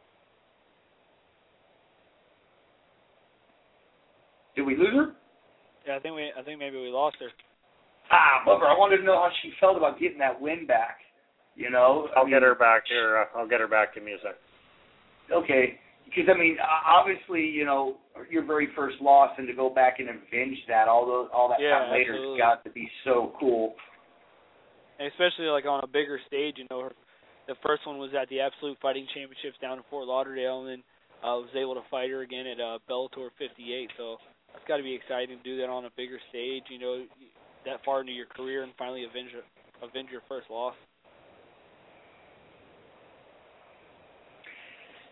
Did we lose her? Yeah, I think we. I think maybe we lost her. Ah, bummer. I wanted to know how she felt about getting that win back. You know, I'll I mean, get her back here. Uh, I'll get her back to music. Okay. Because, I mean, obviously, you know, your very first loss, and to go back and avenge that all those, all that Yeah, time later absolutely. has got to be so cool. And especially like on a bigger stage, you know, her, the first one was at the Absolute Fighting Championships down in Fort Lauderdale, and then I uh, was able to fight her again at uh, Bellator fifty-eight. So that's got to be exciting to do that on a bigger stage, you know, that far into your career and finally avenge avenge your first loss.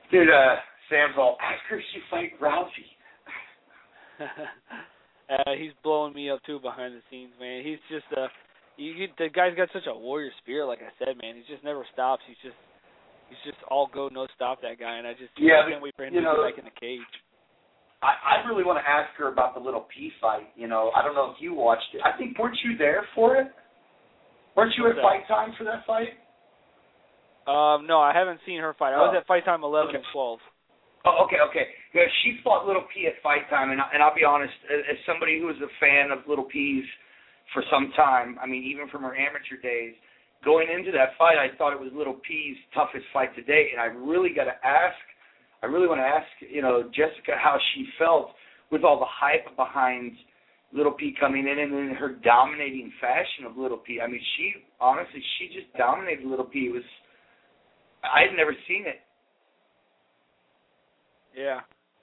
Dude, uh, Sam's all, ask her if she fight Rousey. uh, he's blowing me up, too, behind the scenes, man. He's just, uh, you, you, the guy's got such a warrior spirit, like I said, man. He just never stops. He's just, he's just all go, no stop, that guy. And I just yeah, I can't wait for him you to know, get back in the cage. I, I really want to ask her about the Little P fight. You know, I don't know if you watched it. I think, weren't you there for it? Weren't you What's at that? Fight Time for that fight? Um, no, I haven't seen her fight. I was Oh. at Fight Time eleven Okay. and twelve. Oh, okay, okay. Yeah, she fought Little P at Fight Time, and, and I'll be honest, as somebody who was a fan of Little P's for some time, I mean, even from her amateur days, going into that fight, I thought it was Little P's toughest fight to date, and I really got to ask, I really want to ask, you know, Jessica how she felt with all the hype behind Little P coming in and then her dominating fashion of Little P. I mean, she, honestly, she just dominated Little P. It was, I had never seen it. Yeah.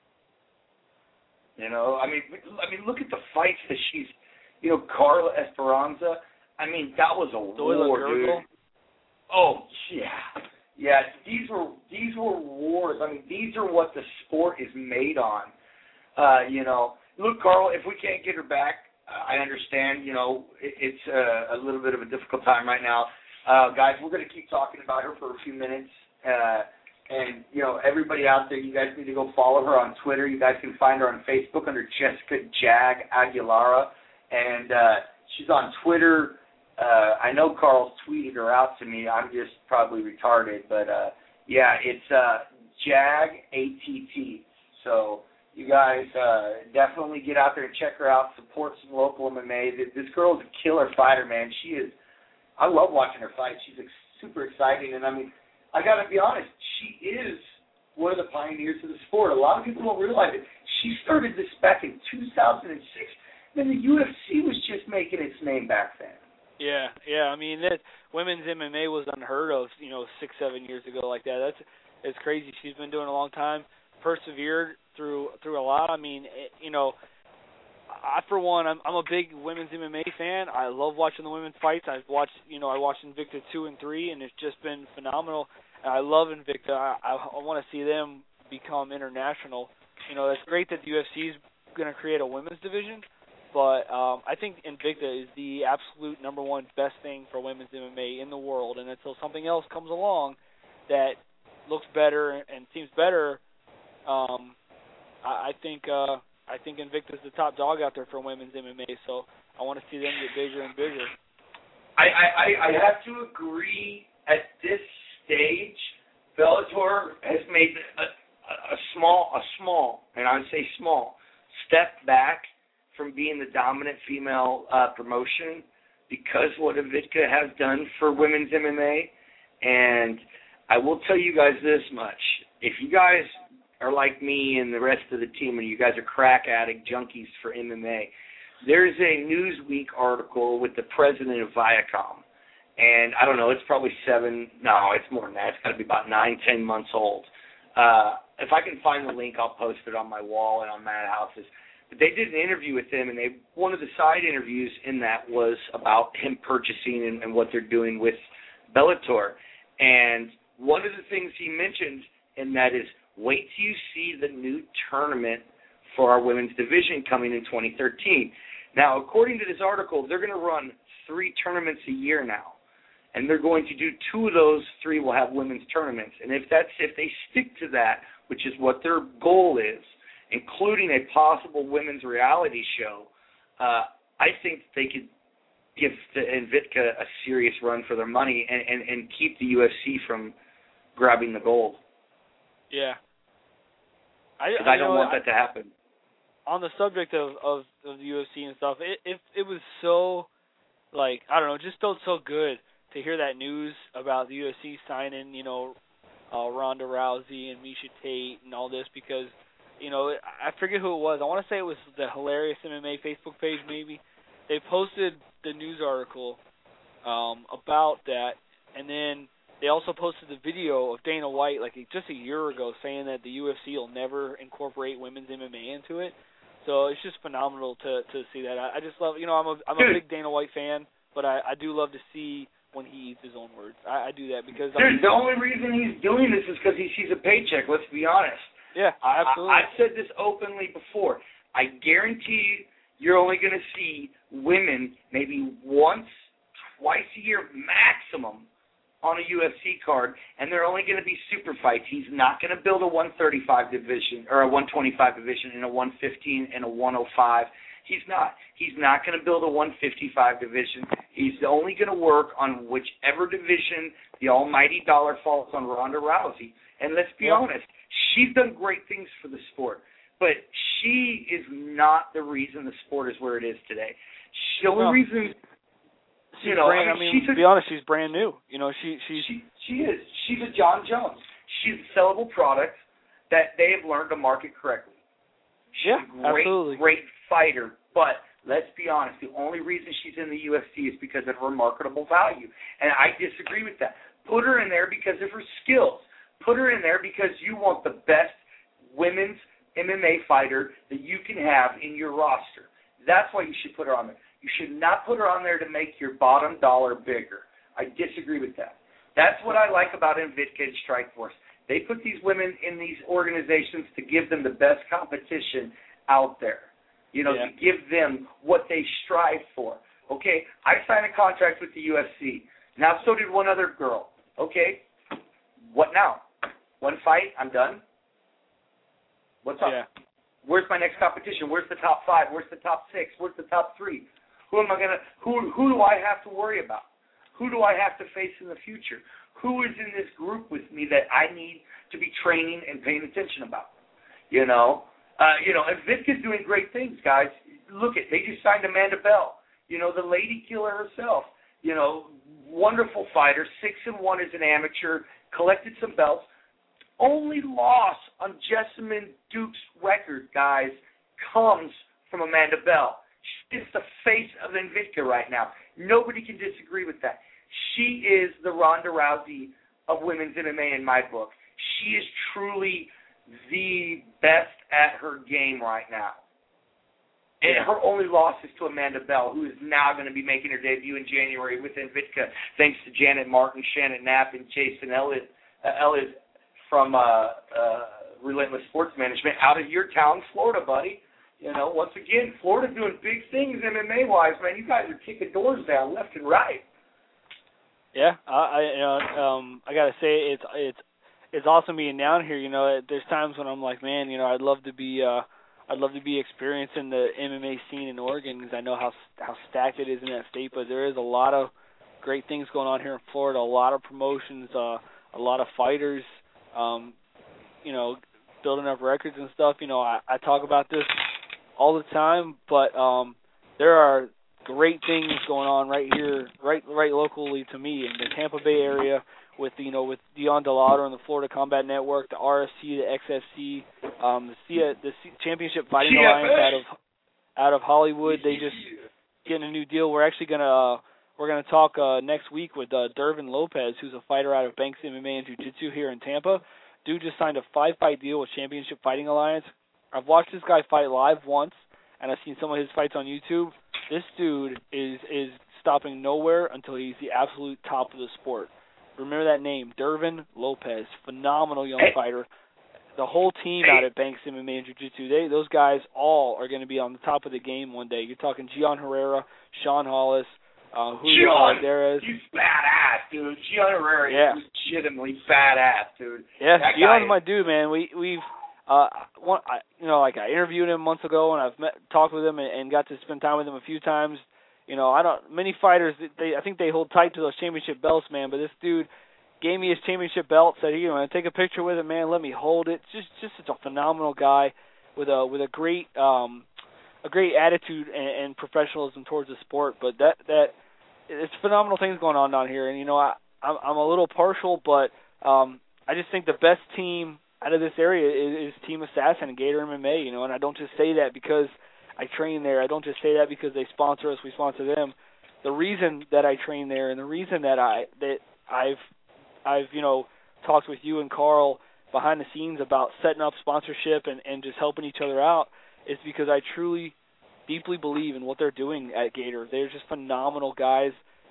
You know, I mean, I mean, look at the fights that she's, you know, Carla Esperanza. I mean, that was a Doyle war, Gurgle. dude. Oh yeah, yeah. These were these were wars. I mean, these are what the sport is made on. Uh, you know, look, Carl. If we can't get her back, uh, I understand. You know, it, it's uh, a little bit of a difficult time right now, uh, guys. We're going to keep talking about her for a few minutes. Uh, And, you know, everybody out there, you guys need to go follow her on Twitter. You guys can find her on Facebook under Jessica Jag Aguilar. And uh, she's on Twitter. Uh, I know Carl's tweeted her out to me. I'm just probably retarded. But, uh, yeah, it's uh, Jag A T T. So you guys uh, definitely get out there and check her out. Support some local M M A. This girl is a killer fighter, man. She is – I love watching her fight. She's ex- super exciting. And, I mean – I got to be honest, she is one of the pioneers of the sport. A lot of people don't realize it. She started this back in two thousand six, and the U F C was just making its name back then. Yeah, yeah. I mean, that women's M M A was unheard of, you know, six, seven years ago like that. That's it's crazy. She's been doing it a long time, persevered through through a lot. I mean, it, you know, I for one, I'm I'm a big women's M M A fan. I love watching the women's fights. I've watched, you know, I watched Invicta two and three, and it's just been phenomenal. And I love Invicta. I, I, I want to see them become international. You know, it's great that the U F C is going to create a women's division, but um, I think Invicta is the absolute number one best thing for women's M M A in the world. And until something else comes along that looks better and seems better, um, I, I think uh, I think Invicta is the top dog out there for women's M M A. So I want to see them get bigger and bigger. I, I, I have to agree at this stage, Bellator has made a, a, a small, a small, and I would say small, step back from being the dominant female uh, promotion because what Invicta has done for women's M M A. And I will tell you guys this much. If you guys are like me and the rest of the team and you guys are crack addict junkies for M M A, there's a Newsweek article with the president of Viacom. And I don't know, it's probably seven, no, it's more than that. It's got to be about nine, ten months old. Uh, if I can find the link, I'll post it on my wall and on Mad House's. But they did an interview with him, and they one of the side interviews in that was about him purchasing and, and what they're doing with Bellator. And one of the things he mentioned in that is, wait till you see the new tournament for our women's division coming in twenty thirteen. Now, according to this article, they're going to run three tournaments a year now. And they're going to do two of those three will have women's tournaments. And if that's if they stick to that, which is what their goal is, including a possible women's reality show, uh, I think they could give the Invicta a serious run for their money and, and, and keep the U F C from grabbing the gold. Yeah. I, Because I, I don't know, want I, that to happen. On the subject of, of, of the U F C and stuff, it, it it was so, like, I don't know, it just felt so good to hear that news about the U F C signing, you know, uh, Ronda Rousey and Miesha Tate and all this because, you know, I forget who it was. I want to say it was the Hilarious M M A Facebook page maybe. They posted the news article um, about that, and then they also posted the video of Dana White like just a year ago saying that the U F C will never incorporate women's M M A into it. So it's just phenomenal to to see that. I, I just love, you know, I'm a I'm a big Dana White fan, but I, I do love to see when he eats his own words. I, I do that because Dude, I mean, the only reason he's doing this is because he sees a paycheck. Let's be honest. Yeah, absolutely. I, I, I've said this openly before. I guarantee you, you're only going to see women maybe once, twice a year maximum on a U F C card, and they're only going to be super fights. He's not going to build a one thirty-five division or a one twenty-five division and a one fifteen and a one oh five. He's not. He's not going to build a one fifty-five division. He's only going to work on whichever division the almighty dollar falls on Ronda Rousey. And let's be yeah. honest, she's done great things for the sport, but she is not the reason the sport is where it is today. She, the only no. reason... She's You know, brand, I mean, I mean she's to a, be honest, she's brand new. You know, she she's she she is. She's a John Jones. She's a sellable product that they have learned to market correctly. She's yeah, a great, absolutely. great fighter, but let's be honest, the only reason she's in the U F C is because of her marketable value, and I disagree with that. Put her in there because of her skills. Put her in there because you want the best women's M M A fighter that you can have in your roster. That's why you should put her on there. You should not put her on there to make your bottom dollar bigger. I disagree with that. That's what I like about Invicta and Strikeforce. They put these women in these organizations to give them the best competition out there. You know, yeah. to give them what they strive for. Okay, I signed a contract with the U F C. Now so did one other girl. Okay, what now? One fight, I'm done? What's up? Yeah. Where's my next competition? Where's the top five? Where's the top six? Where's the top three? Who am I gonna? Who who do I have to worry about? Who do I have to face in the future? Who is in this group with me that I need to be training and paying attention about? You know, uh, you know, and Victor's doing great things, guys. Look at they just signed Amanda Bell. You know, the lady killer herself. You know, wonderful fighter, six and one as an amateur, collected some belts. Only loss on Jessamine Duke's record, guys, comes from Amanda Bell. She's the face of Invicta right now. Nobody can disagree with that. She is the Ronda Rousey of women's M M A in my book. She is truly the best at her game right now. And her only loss is to Amanda Bell, who is now going to be making her debut in January with Invicta, thanks to Janet Martin, Shannon Knapp, and Jason Elliott, uh, Elliott from uh, uh, Relentless Sports Management out of your town, Florida, buddy. You know, once again, Florida doing big things M M A-wise, man. You guys are kicking doors down left and right. Yeah, I, I you know, um, I gotta say it's it's it's awesome being down here. You know, there's times when I'm like, man, you know, I'd love to be, uh, I'd love to be experiencing the M M A scene in Oregon because I know how how stacked it is in that state. But there is a lot of great things going on here in Florida. A lot of promotions, uh, a lot of fighters. Um, you know, building up records and stuff. You know, I, I talk about this all the time, but um, there are great things going on right here, right right locally to me in the Tampa Bay area with, you know, with Dion DeLauder and the Florida Combat Network, the R F C, the X F C, um, the, C- the C- Championship Fighting Alliance out of out of Hollywood. They just getting a new deal. We're actually gonna uh, we're gonna talk uh, next week with uh, Dervin Lopez, who's a fighter out of Banks M M A and Jiu Jitsu here in Tampa. Dude just signed a five-fight deal with Championship Fighting Alliance. I've watched this guy fight live once, and I've seen some of his fights on YouTube. This dude is is stopping nowhere until he's the absolute top of the sport. Remember that name, Dervin Lopez, phenomenal young hey. fighter. The whole team hey. out at Banks M M A and Jiu-Jitsu, they those guys all are going to be on the top of the game one day. You're talking Gian Herrera, Sean Hollis, uh, Julio Alvarez. He's badass, dude. Gian Herrera yeah. is legitimately badass, dude. Yeah, that Gion's is... my dude, man. We we've. Uh, one, I, you know, like I interviewed him months ago, and I've met, talked with him, and, and got to spend time with him a few times. You know, I don't. Many fighters, they I think they hold tight to those championship belts, man. But this dude gave me his championship belt, said, you know, take a picture with it, man. Let me hold it. Just, just such a phenomenal guy with a with a great, um, a great attitude and, and professionalism towards the sport. But that that it's phenomenal things going on down here, and you know, I I'm, I'm a little partial, but um, I just think the best team out of this area is, is Team Assassin and Gator M M A, you know, and I don't just say that because I train there. I don't just say that because they sponsor us, we sponsor them. The reason that I train there and the reason that I that I've I've, you know, talked with you and Carl behind the scenes about setting up sponsorship and, and just helping each other out is because I truly deeply believe in what they're doing at Gator. They're just phenomenal guys.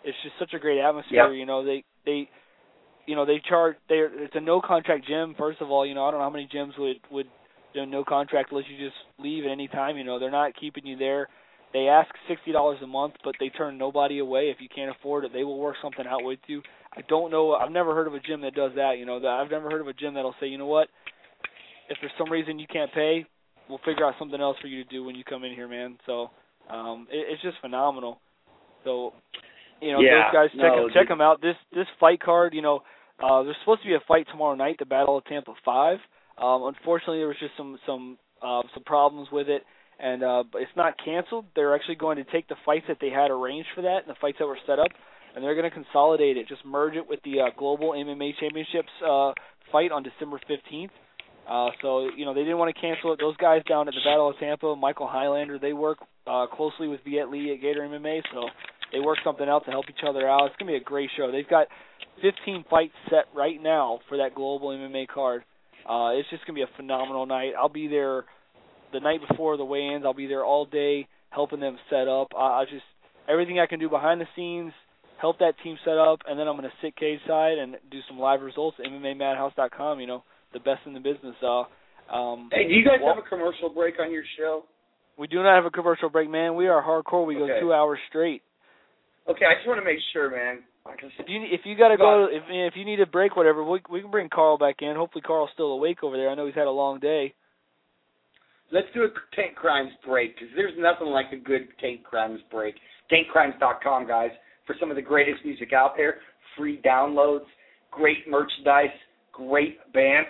it's just such a great atmosphere. Yep. You know, they they you know they charge. They it's a no contract gym. First of all, you know I don't know how many gyms would would do no contract unless you just leave at any time. You know, they're not keeping you there. They ask sixty dollars a month, but they turn nobody away. If you can't afford it, they will work something out with you. I don't know. I've never heard of a gym that does that. You know, that I've never heard of a gym that'll say, you know what, if for some reason you can't pay, we'll figure out something else for you to do when you come in here, man. So um, it, it's just phenomenal. So, you know, yeah, those guys, check, no, them, check them out. This this fight card, you know, uh, there's supposed to be a fight tomorrow night, the Battle of Tampa five. Um, unfortunately, there was just some some uh, some problems with it. And uh, but it's not canceled. They're actually going to take the fights that they had arranged for that and the fights that were set up, and they're going to consolidate it, just merge it with the uh, Global M M A Championships uh, fight on December fifteenth. Uh, so, you know, they didn't want to cancel it. Those guys down at the Battle of Tampa, Michael Highlander, they work uh, closely with Viet Lee at Gator M M A, so they work something out to help each other out. It's going to be a great show. They've got fifteen fights set right now for that Global M M A card. Uh, it's just going to be a phenomenal night. I'll be there the night before the weigh-ins. I'll be there all day helping them set up. I, I just everything I can do behind the scenes, help that team set up, and then I'm going to sit cage side and do some live results at M M A Madhouse dot com, you know, the best in the business. Uh, um, hey, do you guys well, have a commercial break on your show? We do not have a commercial break, man. We are hardcore. We okay. go two hours straight. Okay, I just want to make sure, man. If you if you got to go, if if you need a break, whatever, we we can bring Carl back in. Hopefully, Carl's still awake over there. I know he's had a long day. Let's do a Tank Crimes break, because there's nothing like a good Tank Crimes break. Tank Crimes dot com, guys, for some of the greatest music out there, free downloads, great merchandise, great bands.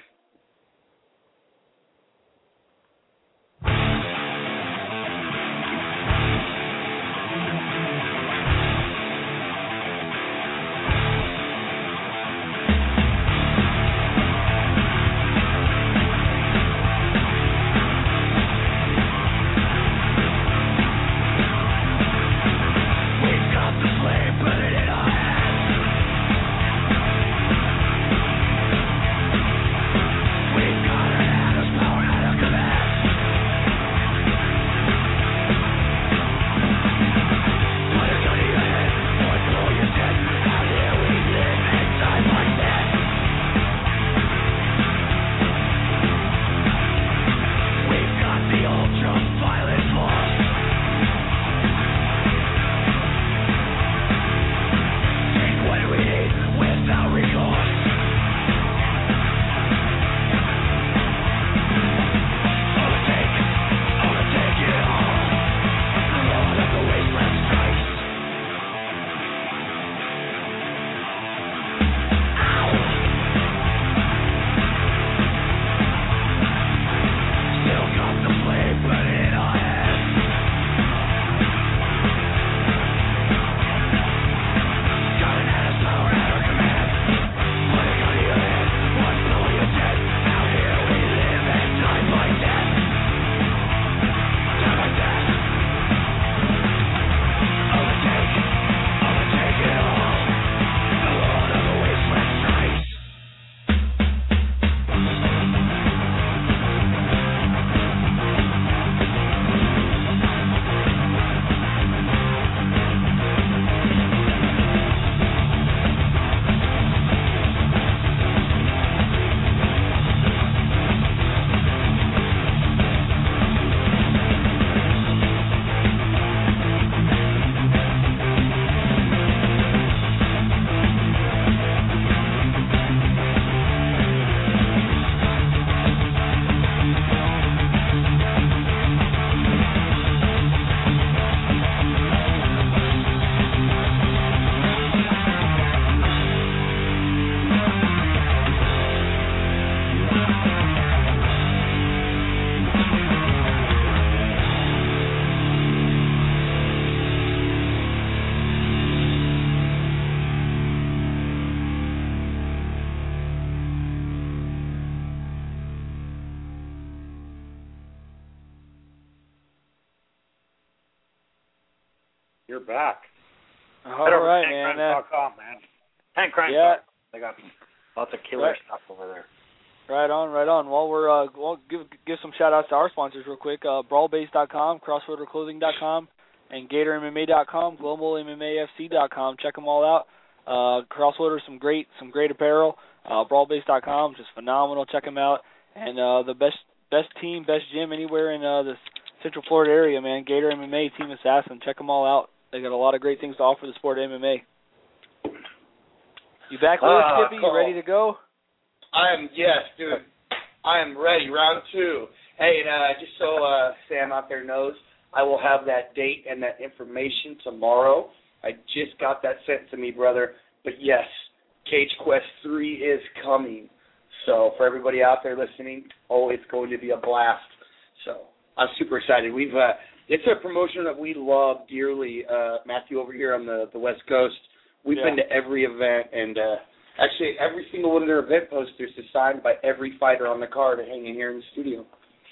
You're back. All Head over right, to man. Tank Crimes dot com, man. Tank Crimes. Yeah. They got lots of killer right. stuff over there. Right on, right on. While we're uh, we'll give give some shout outs to our sponsors real quick. Uh, Brawl Base dot com, Crossroader Clothing dot com, and Gator M M A dot com, Global M M A F C dot com. Check them all out. Uh, Crossroader, some great, some great apparel. Uh, Brawl Base dot com, just phenomenal. Check them out. And uh, the best, best team, best gym anywhere in uh, the Central Florida area, man. Gator M M A, Team Assassin. Check them all out. They got a lot of great things to offer the sport of M M A. You back, Lewis Uh, Skippy? You ready to go? I am, yes, dude. I am ready. Round two. Hey, and uh, just so uh, Sam out there knows, I will have that date and that information tomorrow. I just got that sent to me, brother. But yes, Cage Quest three is coming. So for everybody out there listening, oh, it's going to be a blast. So I'm super excited. We've uh, it's a promotion that we love dearly, uh, Matthew, over here on the, the West Coast. We've Yeah. been to every event, and uh, actually every single one of their event posters is signed by every fighter on the card hanging here in the studio.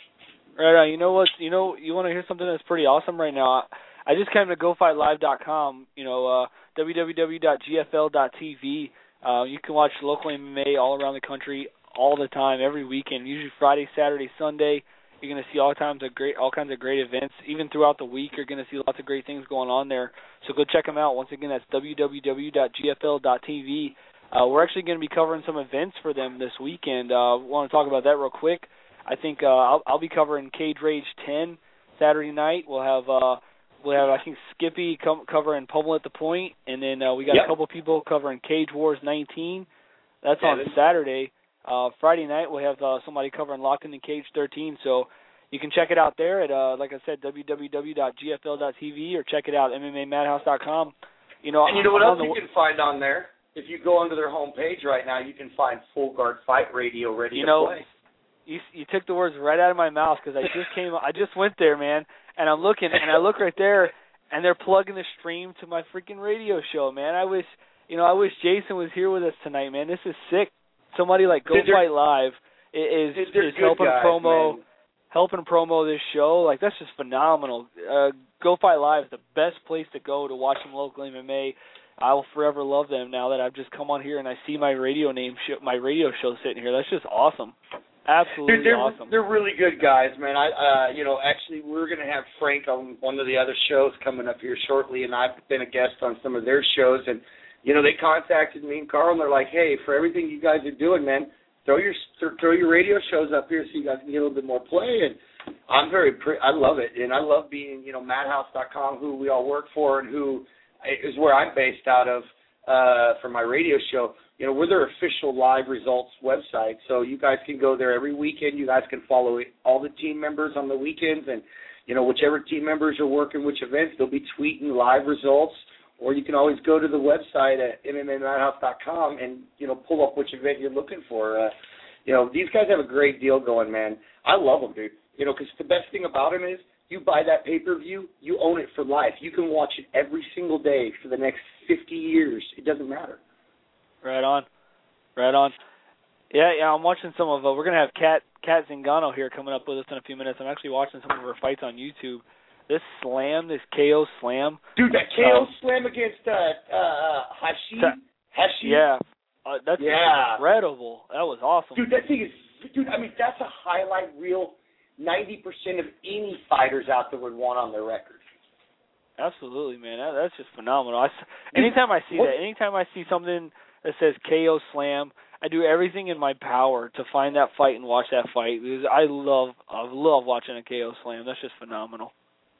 Right on. You know what? You know, you want to hear something that's pretty awesome right now? I just came to go fight live dot com, you know, uh, w w w dot g f l dot t v. Uh, you can watch local M M A all around the country all the time, every weekend, usually Friday, Saturday, Sunday. You're going to see all kinds of great, all kinds of great events. Even throughout the week, you're going to see lots of great things going on there. So go check them out. Once again, that's w w w dot g f l dot t v. Uh, we're actually going to be covering some events for them this weekend. Uh, want to talk about that real quick. I think uh, I'll, I'll be covering Cage Rage ten Saturday night. We'll have uh, we'll have I think Skippy com- covering Pummel at the Point, and then uh, we got Yep. a couple people covering Cage Wars nineteen. That's Yeah, on this- Saturday. Uh, Friday night we'll have uh, somebody covering Locked in the Cage thirteen. So you can check it out there at uh, like I said, w w w dot g f l dot t v, or check it out M M A madhouse dot com. You know, And you know what I'm else on you the, can find on there? If you go onto their homepage right now, you can find Full Guard Fight Radio ready You to know, play. You you took the words right out of my mouth, because I just came, I just went there, man, and I'm looking, and I look right there, and they're plugging the stream to my freaking radio show, man. I wish, you know, I wish Jason was here with us tonight, man. This is sick. Somebody like Go Dude, they're- Fight Live is Dude, they're is good helping guys, promo, man. helping promo this show. Like, that's just phenomenal. Uh, Go Fight Live is the best place to go to watch some local M M A. I will forever love them now that I've just come on here and I see my radio name, sh- my radio show sitting here. That's just awesome. Absolutely Dude, they're, awesome. They're really good guys, man. I, uh, you know, actually, we're going to have Frank on one of the other shows coming up here shortly, and I've been a guest on some of their shows. And you know, they contacted me and Carl, and they're like, "Hey, for everything you guys are doing, man, throw your throw your radio shows up here so you guys can get a little bit more play." And I'm very, pre- I love it, and I love being, you know, madhouse dot com, who we all work for, and who is where I'm based out of uh, for my radio show. You know, we're their official live results website, so you guys can go there every weekend. You guys can follow all the team members on the weekends, and, you know, whichever team members are working which events, they'll be tweeting live results, or you can always go to the website at m m a madhouse dot com and, you know, pull up which event you're looking for. Uh, you know, these guys have a great deal going, man. I love them, dude. You know, because the best thing about them is you buy that pay-per-view, you own it for life. You can watch it every single day for the next fifty years. It doesn't matter. Right on, right on. Yeah, yeah. I'm watching some of. Uh, we're gonna have Kat Kat Zingano here coming up with us in a few minutes. I'm actually watching some of her fights on YouTube. This slam, this K O slam, dude. That K O um, slam against uh, uh, Hashi, Hashi. Yeah, uh, that's yeah. incredible. That was awesome, dude. That thing is, dude. I mean, that's a highlight reel. Ninety percent of any fighters out there would want on their record. Absolutely, man. That, that's just phenomenal. I, anytime I see what? that, anytime I see something that says K O slam, I do everything in my power to find that fight and watch that fight, because I love, I love watching a K O slam. That's just phenomenal.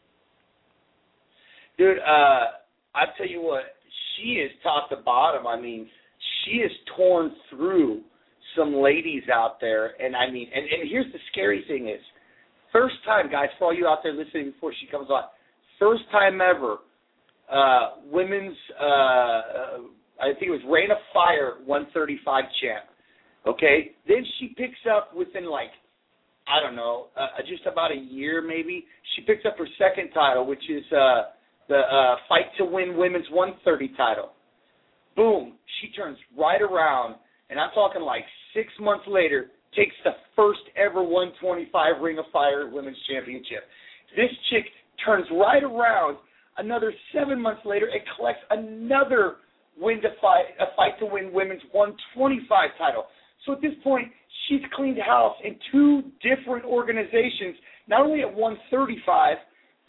Dude, uh, I tell you what, she is top to bottom. I mean, she is torn through some ladies out there, and I mean, and, and here's the scary thing is, first time, guys, for all you out there listening before she comes on, first time ever, uh, women's, uh, I think it was Reign of Fire one thirty-five champ. Okay? Then she picks up within like, I don't know, uh, just about a year maybe, she picks up her second title, which is uh, the uh, Fight to Win Women's one thirty title. Boom. She turns right around, and I'm talking like six months later, takes the first ever one twenty-five Ring of Fire Women's Championship. This chick turns right around another seven months later and collects another win to fight, a Fight to Win Women's one twenty-five title. So at this point, she's cleaned house in two different organizations, not only at one thirty-five,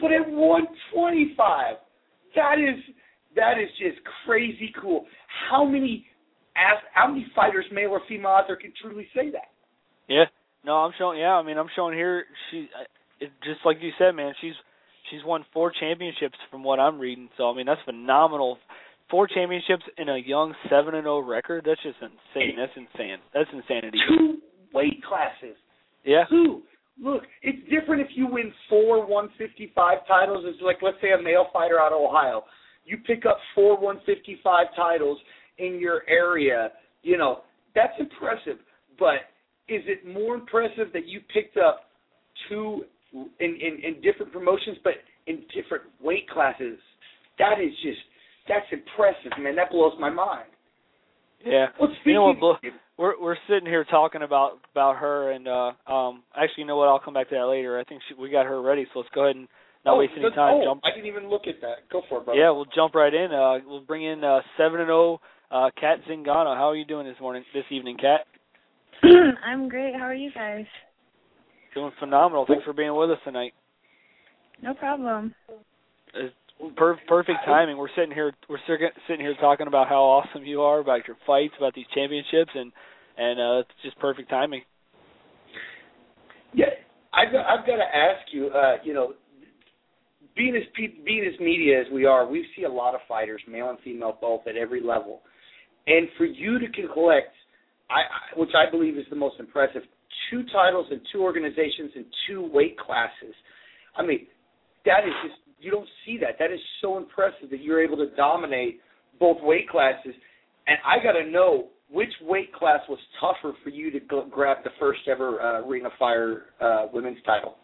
but at one twenty-five, that is that is just crazy cool. How many how many fighters, male or female, out there can truly say that? Yeah, no, I'm showing. Yeah, I mean, I'm showing here. She, it, just like you said, man, she's she's won four championships from what I'm reading. So I mean, that's phenomenal. Four championships in a young seven and zero record. That's just insane. That's insane. That's insanity. Two weight classes. Yeah. Two. Look, it's different if you win four one fifty-five titles. It's like, let's say, a male fighter out of Ohio. You pick up four one fifty-five titles in your area. You know, that's impressive. But is it more impressive that you picked up two in, in, in different promotions, but in different weight classes? That is just, that's impressive, man. That blows my mind. Yeah. Well, you know what, we're we're sitting here talking about, about her, and uh, um, actually, you know what? I'll come back to that later. I think she, we got her ready, so let's go ahead and not oh, waste any time. Oh, jump. I didn't even look at that. Go for it, brother. Yeah, we'll jump right in. Uh, we'll bring in uh, seven and zero uh, Kat Zingano. How are you doing this morning, this evening, Kat? I'm great. How are you guys? Doing phenomenal. Thanks for being with us tonight. No problem. It's per- perfect timing. We're sitting here. We're sitting here talking about how awesome you are, about your fights, about these championships, and and uh, it's just perfect timing. Yeah, I've got, I've got to ask you. Uh, you know, being as pe- being as media as we are, we see a lot of fighters, male and female both, at every level, and for you to collect, I, I which I believe is the most impressive, two titles in two organizations in two weight classes. I mean, that is just, you don't see that. That is so impressive that you're able to dominate both weight classes. And I got to know, which weight class was tougher for you to go grab the first ever uh, Ring of Fire uh, women's title?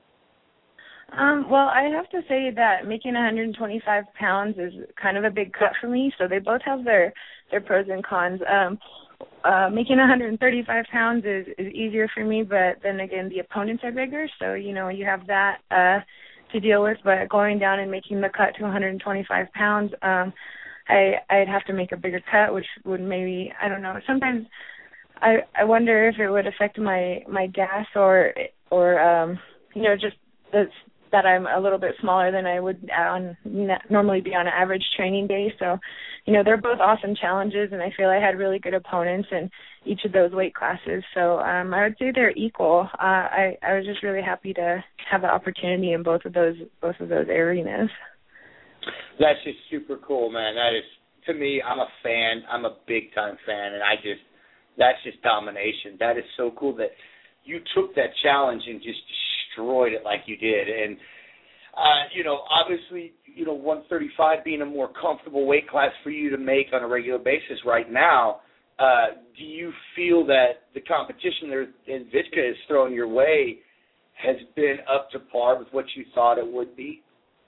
Um, well, I have to say that making one hundred twenty-five pounds is kind of a big cut for me, so they both have their, their pros and cons. Um, uh, making one hundred thirty-five pounds is, is easier for me, but then again, the opponents are bigger, so, you know, you have that uh, to deal with. But going down and making the cut to one hundred twenty-five pounds, um, I, I'd have to make a bigger cut, which would maybe, I don't know, sometimes I, I wonder if it would affect my, my gas or, or um, you know, just the that I'm a little bit smaller than I would on normally be on an average training day. So, you know, they're both awesome challenges, and I feel I had really good opponents in each of those weight classes. So um, I would say they're equal. Uh, I, I was just really happy to have the opportunity in both of those both of those arenas. That's just super cool, man. That is, to me, I'm a fan. I'm a big-time fan, and I just, that's just domination. That is so cool that you took that challenge and just destroyed it like you did. And, uh, you know, obviously, you know, one thirty-five being a more comfortable weight class for you to make on a regular basis right now, uh, do you feel that the competition there in Vitka is throwing your way has been up to par with what you thought it would be?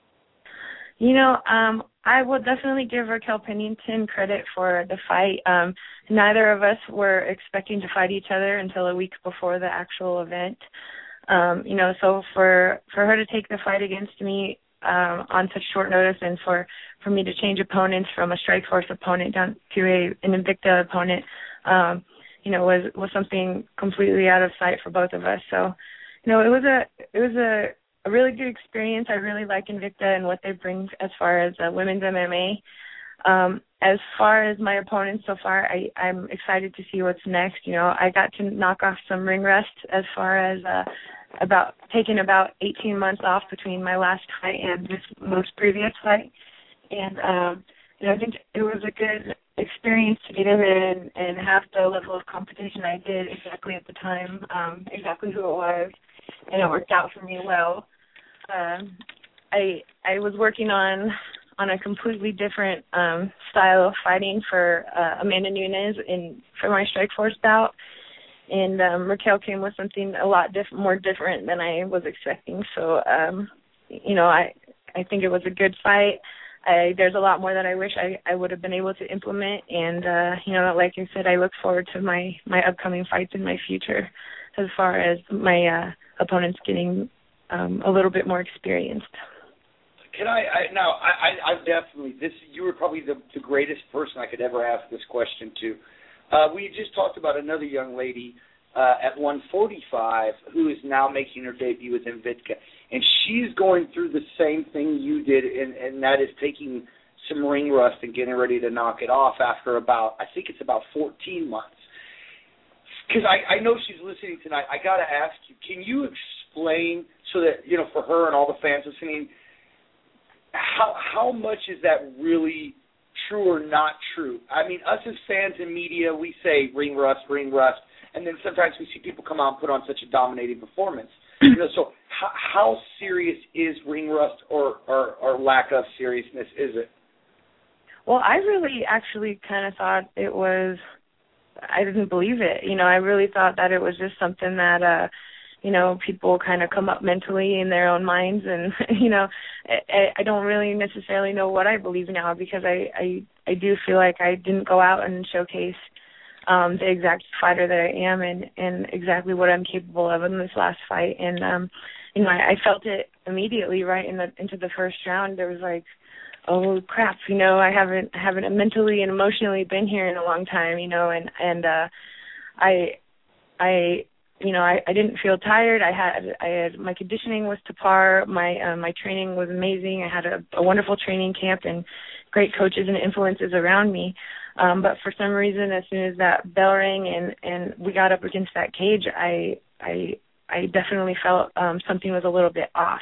You know, um, I will definitely give Raquel Pennington credit for the fight. Um, neither of us were expecting to fight each other until a week before the actual event. Um, you know, so for, for her to take the fight against me um, on such short notice, and for, for me to change opponents from a Strikeforce opponent down to a an Invicta opponent, um, you know, was was something completely out of sight for both of us. So, you know, it was a it was a, a really good experience. I really like Invicta and what they bring as far as uh, women's M M A. Um, as far as my opponents so far, I, I'm excited to see what's next. You know, I got to knock off some ring rust as far as uh, about taking about eighteen months off between my last fight and this most previous fight. And, um, you know, I think it was a good experience to get in there and, and have the level of competition I did exactly at the time, um, exactly who it was, and it worked out for me well. Um, I I was working on on a completely different um, style of fighting for uh, Amanda Nunes in for my Strikeforce bout, and um, Raquel came with something a lot diff- more different than I was expecting. So, um, you know, I I think it was a good fight. I, there's a lot more that I wish I, I would have been able to implement, and uh, you know, like I said, I look forward to my, my upcoming fights in my future, as far as my uh, opponents getting um, a little bit more experienced. Can I, I now? I, I, I definitely this. You were probably the, the greatest person I could ever ask this question to. Uh, we just talked about another young lady uh, at one forty-five who is now making her debut with Invicta, and she's going through the same thing you did, and, and that is taking some ring rust and getting ready to knock it off after about, I think it's about fourteen months. Because I, I know she's listening tonight. I got to ask you, can you explain so that, you know, for her and all the fans listening, how how much is that really true or not true? I mean, us as fans in media, we say ring rust, ring rust, and then sometimes we see people come out and put on such a dominating performance. You know, so how, how serious is ring rust or, or, or lack of seriousness is it? Well, I really actually kind of thought it was, I didn't believe it. You know, I really thought that it was just something that, uh, you know, people kind of come up mentally in their own minds. And, you know, I, I don't really necessarily know what I believe now because I, I, I do feel like I didn't go out and showcase um, the exact fighter that I am and, and exactly what I'm capable of in this last fight. And, um, you know, I, I felt it immediately right in the, into the first round. There was like, oh crap, you know, I haven't haven't mentally and emotionally been here in a long time, you know, and and uh, I I you know I, I didn't feel tired. I had I had my conditioning was to par. My uh, my training was amazing. I had a, a wonderful training camp and great coaches and influences around me. Um, but for some reason, as soon as that bell rang and, and we got up against that cage, I I I definitely felt um, something was a little bit off.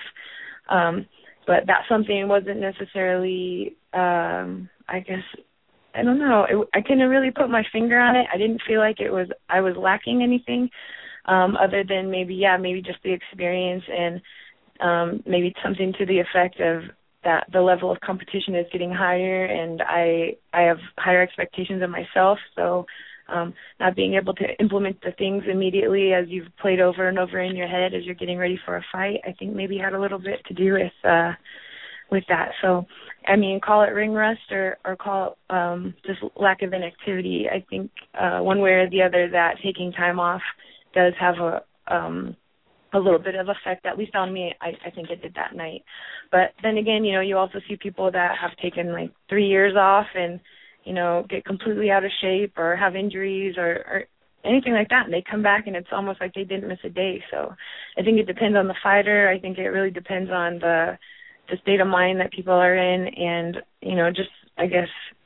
Um, But that something wasn't necessarily, um, I guess, I don't know. It, I couldn't really put my finger on it. I didn't feel like it was, I was lacking anything um, other than maybe, yeah, maybe just the experience and um, maybe something to the effect of that the level of competition is getting higher and I I have higher expectations of myself. So um, not being able to implement the things immediately as you've played over and over in your head as you're getting ready for a fight, I think maybe had a little bit to do with uh, with that. So, I mean, call it ring rust or, or call it um, just lack of inactivity. I think uh, one way or the other that taking time off does have a um, a little bit of effect, at least on me. I, I think it did that night. But then again, you know, you also see people that have taken like three years off and you know, get completely out of shape or have injuries or, or anything like that. And they come back and it's almost like they didn't miss a day. So I think it depends on the fighter. I think it really depends on the the state of mind that people are in and, you know, just, I guess,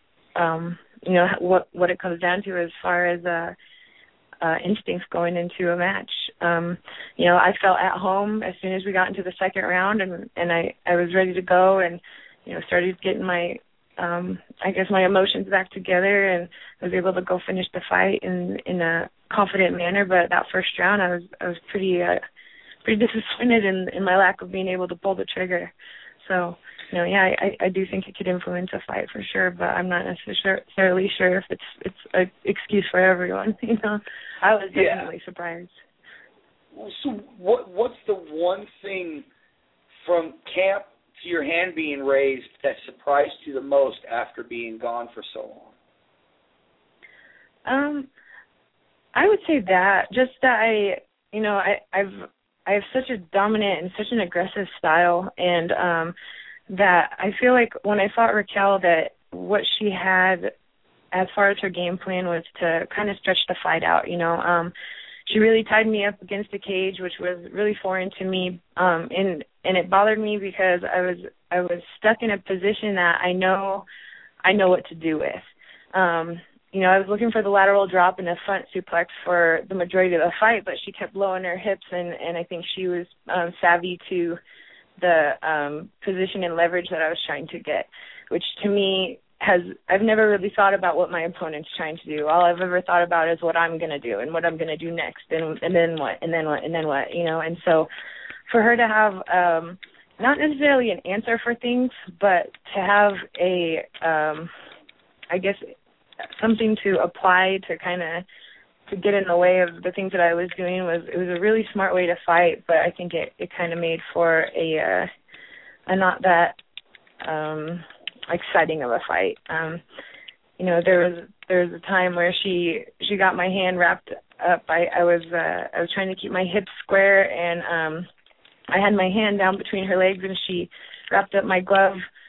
um, you know, what what it comes down to as far as uh, uh, instincts going into a match. Um, you know, I felt at home as soon as we got into the second round and, and I, I was ready to go and, you know, started getting my Um, I guess my emotions back together and I was able to go finish the fight in, in a confident manner. But that first round, I was I was pretty uh, pretty disappointed in, in my lack of being able to pull the trigger. So, you know, yeah, I, I do think it could influence a fight for sure, but I'm not necessarily sure if it's it's an excuse for everyone. You know, I was definitely yeah. surprised. So, what what's the one thing from camp to your hand being raised that surprised you the most after being gone for so long? Um, I would say that just that I, you know, I, I've I have such a dominant and such an aggressive style, and um, that I feel like when I fought Raquel, that what she had as far as her game plan was to kind of stretch the fight out. You know, um, she really tied me up against the cage, which was really foreign to me, um, and and it bothered me because I was I was stuck in a position that I know I know what to do with. Um, you know, I was looking for the lateral drop and a front suplex for the majority of the fight, but she kept lowering her hips, and, and I think she was um, savvy to the um, position and leverage that I was trying to get, which to me has, I've never really thought about what my opponent's trying to do. All I've ever thought about is what I'm going to do and what I'm going to do next, and, and then what, and then what, and then what, you know. And so for her to have um, not necessarily an answer for things, but to have a, um, I guess, something to apply to kind of to get in the way of the things that I was doing was it was a really smart way to fight, but I think it, it kind of made for a uh, a not that um, exciting of a fight. Um, you know, there was there was a time where she she got my hand wrapped up. I, I was uh, I was trying to keep my hips square, and um, I had my hand down between her legs, and she wrapped up my glove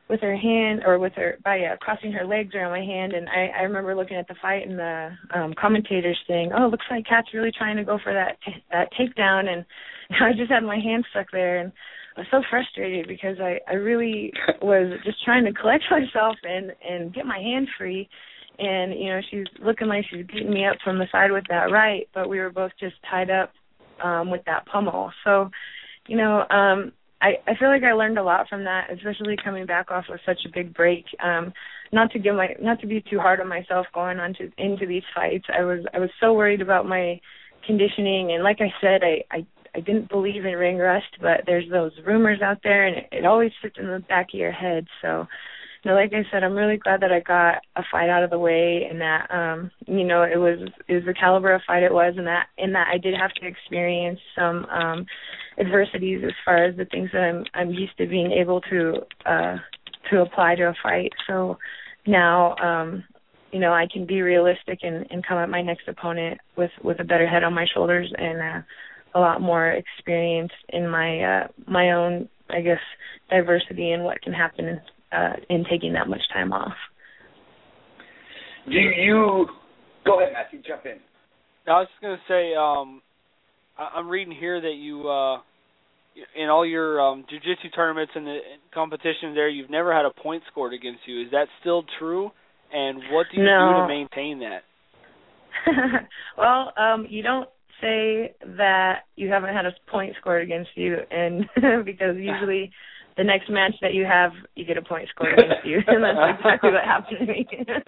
with her hand, or with her, by uh, crossing her legs around my hand, and I, I remember looking at the fight and the um, commentators saying, oh, it looks like Kat's really trying to go for that t- that takedown, and I just had my hand stuck there, and I was so frustrated because I, I really was just trying to collect myself and, and get my hand free, and, you know, she's looking like she's beating me up from the side with that right, but we were both just tied up um, with that pummel. So, you know, um, I, I feel like I learned a lot from that, especially coming back off of such a big break. Um, not to give my, not to be too hard on myself going on to, into these fights. I was, I was so worried about my conditioning, and like I said, I, I, I didn't believe in ring rust, but there's those rumors out there, and it, it always sits in the back of your head. So, you know, like I said, I'm really glad that I got a fight out of the way, and that, um, you know, it was, it was the caliber of fight it was, and that, in that I did have to experience some, um, adversities as far as the things that I'm I'm used to being able to uh to apply to a fight. So now um you know, I can be realistic and, and come at my next opponent with, with a better head on my shoulders and uh, a lot more experience in my uh my own, I guess, diversity and what can happen uh in taking that much time off. Do you go ahead, Matthew, jump in. I was just gonna say, um I'm reading here that you, uh, in all your um, jiu-jitsu tournaments and the competitions there, you've never had a point scored against you. Is that still true? And what do you no. do to maintain that? Well, um, you don't say that you haven't had a point scored against you, and because usually the next match that you have, you get a point scored against you, and that's exactly what happened to me.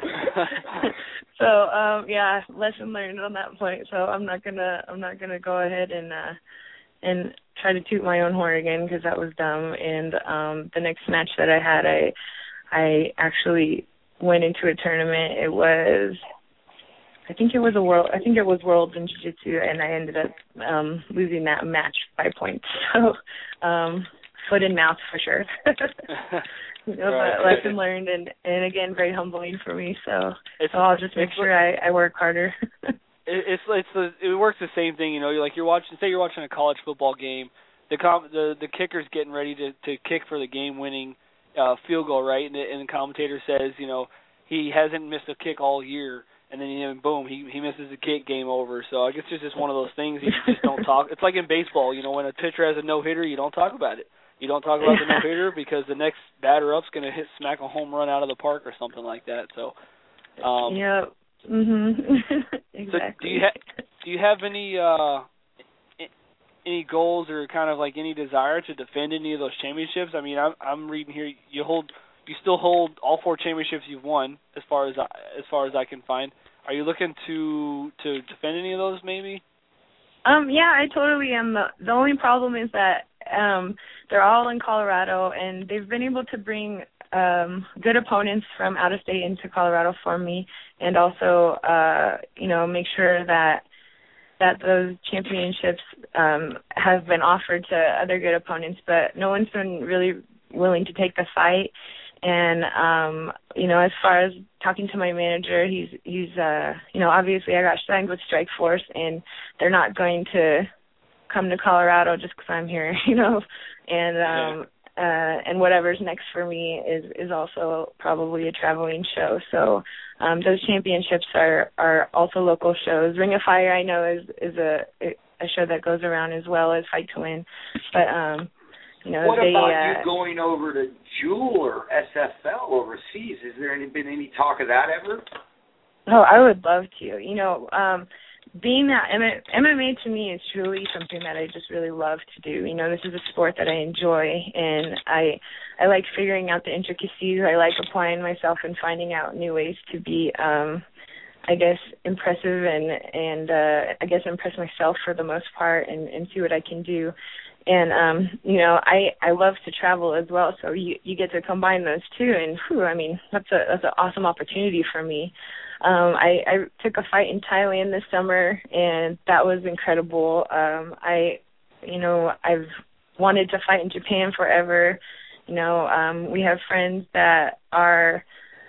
So, um, yeah, lesson learned on that point. So I'm not gonna, I'm not gonna go ahead and uh, and try to toot my own horn again because that was dumb. And um, the next match that I had, I, I actually went into a tournament. It was, I think it was a world, I think it was Worlds in Jiu-Jitsu, and I ended up um, losing that match by points. So. Um, Foot and mouth for sure. You know, right. But lesson learned, and, and again, very humbling for me. So, it's, so I'll just make sure I, I work harder. it, it's it's the, it works the same thing, you know. You're like you're watching, say you're watching a college football game. The com, the the kicker's getting ready to, to kick for the game-winning uh, field goal, right? And the, and the commentator says, you know, he hasn't missed a kick all year. And then, you know, boom, he he misses a kick, game over. So I guess it's just one of those things you just don't talk. It's like in baseball, you know, when a pitcher has a no-hitter, you don't talk about it. You don't talk about the no-hitter because the next batter up's going to hit smack a home run out of the park or something like that. So, um, yeah, mhm, exactly. So do you ha- do you have any uh, any goals or kind of like any desire to defend any of those championships? I mean, I'm I'm reading here you hold you still hold all four championships you've won as far as I, as far as I can find. Are you looking to to defend any of those maybe? Um, yeah, I totally am. The, the only problem is that um, they're all in Colorado, and they've been able to bring um, good opponents from out of state into Colorado for me, and also, uh, you know, make sure that that those championships um, have been offered to other good opponents, but no one's been really willing to take the fight. And um, you know, as far as talking to my manager, he's he's uh, you know, obviously I got signed with Strikeforce, and they're not going to come to Colorado just because I'm here, you know, and um, uh, and whatever's next for me is is also probably a traveling show. So um, those championships are are also local shows. Ring of Fire, I know, is is a a show that goes around as well as Fight to Win, but um. You know, what they, about uh, you going over to Jewel or S F L overseas? Has there any, been any talk of that ever? Oh, I would love to. You know, um, being that M M A to me is truly something that I just really love to do. You know, this is a sport that I enjoy, and I I like figuring out the intricacies. I like applying myself and finding out new ways to be, um, I guess, impressive and and uh, I guess impress myself for the most part, and, and see what I can do. And, um, you know, I, I love to travel as well, so you, you get to combine those two, and, whew, I mean, that's a that's an awesome opportunity for me. Um, I, I took a fight in Thailand this summer, and that was incredible. Um, I, you know, I've wanted to fight in Japan forever. You know, um, we have friends that are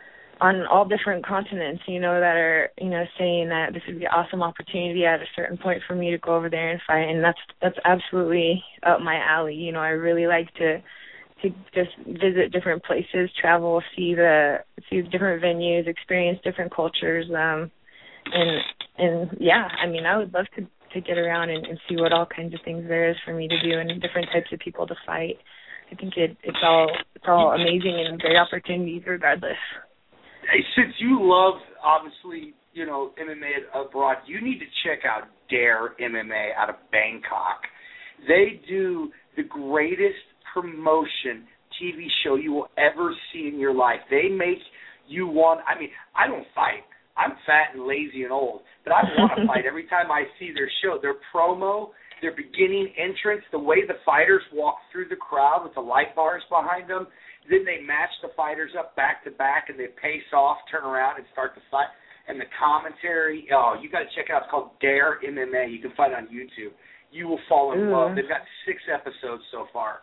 on all different continents, you know, that are, you know, saying that this would be an awesome opportunity at a certain point for me to go over there and fight, and that's that's absolutely up my alley. You know, I really like to to just visit different places, travel, see the see the different venues, experience different cultures, um, and and yeah, I mean, I would love to to get around and, and see what all kinds of things there is for me to do and different types of people to fight. I think it, it's all it's all amazing and great opportunities regardless. Hey, since you love, obviously, you know, M M A abroad, you need to check out Dare M M A out of Bangkok. They do the greatest promotion T V show you will ever see in your life. They make you want, I mean, I don't fight. I'm fat and lazy and old, but I want to fight every time I see their show. Their promo, their beginning entrance, the way the fighters walk through the crowd with the light bars behind them, then they match the fighters up back to back and they pace off, turn around, and start to fight. And the commentary, oh, you got to check it out. It's called Dare M M A. You can find it on YouTube. You will fall in Ooh. love. They've got six episodes so far.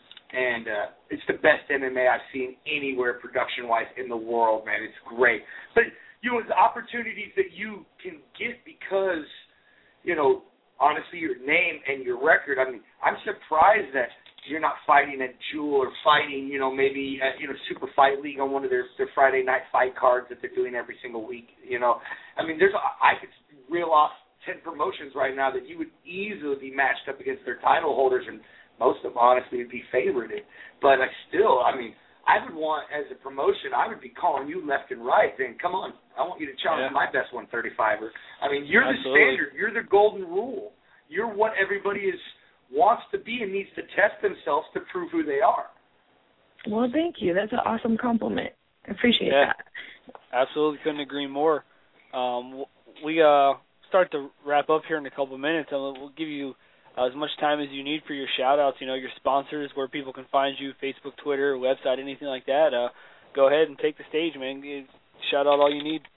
And uh, it's the best M M A I've seen anywhere production-wise in the world, man. It's great. But, you know, the opportunities that you can get because, you know, honestly, your name and your record, I mean, I'm surprised that you're not fighting at Jewel or fighting, you know, maybe at, you know, Super Fight League on one of their, their Friday night fight cards that they're doing every single week, you know. I mean, there's I could reel off ten promotions right now that you would easily be matched up against their title holders, and most of them, honestly, would be favorited. But I still, I mean, I would want, as a promotion, I would be calling you left and right, saying, come on, I want you to challenge yeah. my best one thirty-fiver. I mean, you're Absolutely. the standard. You're the golden rule. You're what everybody is wants to be and needs to test themselves to prove who they are. Well, thank you. That's an awesome compliment. I appreciate yeah. that. Absolutely, couldn't agree more. Um, we uh, start to wrap up here in a couple of minutes, and we'll give you uh, as much time as you need for your shout-outs, you know, your sponsors, where people can find you, Facebook, Twitter, website, anything like that. Uh, go ahead and take the stage, man. Shout out all you need.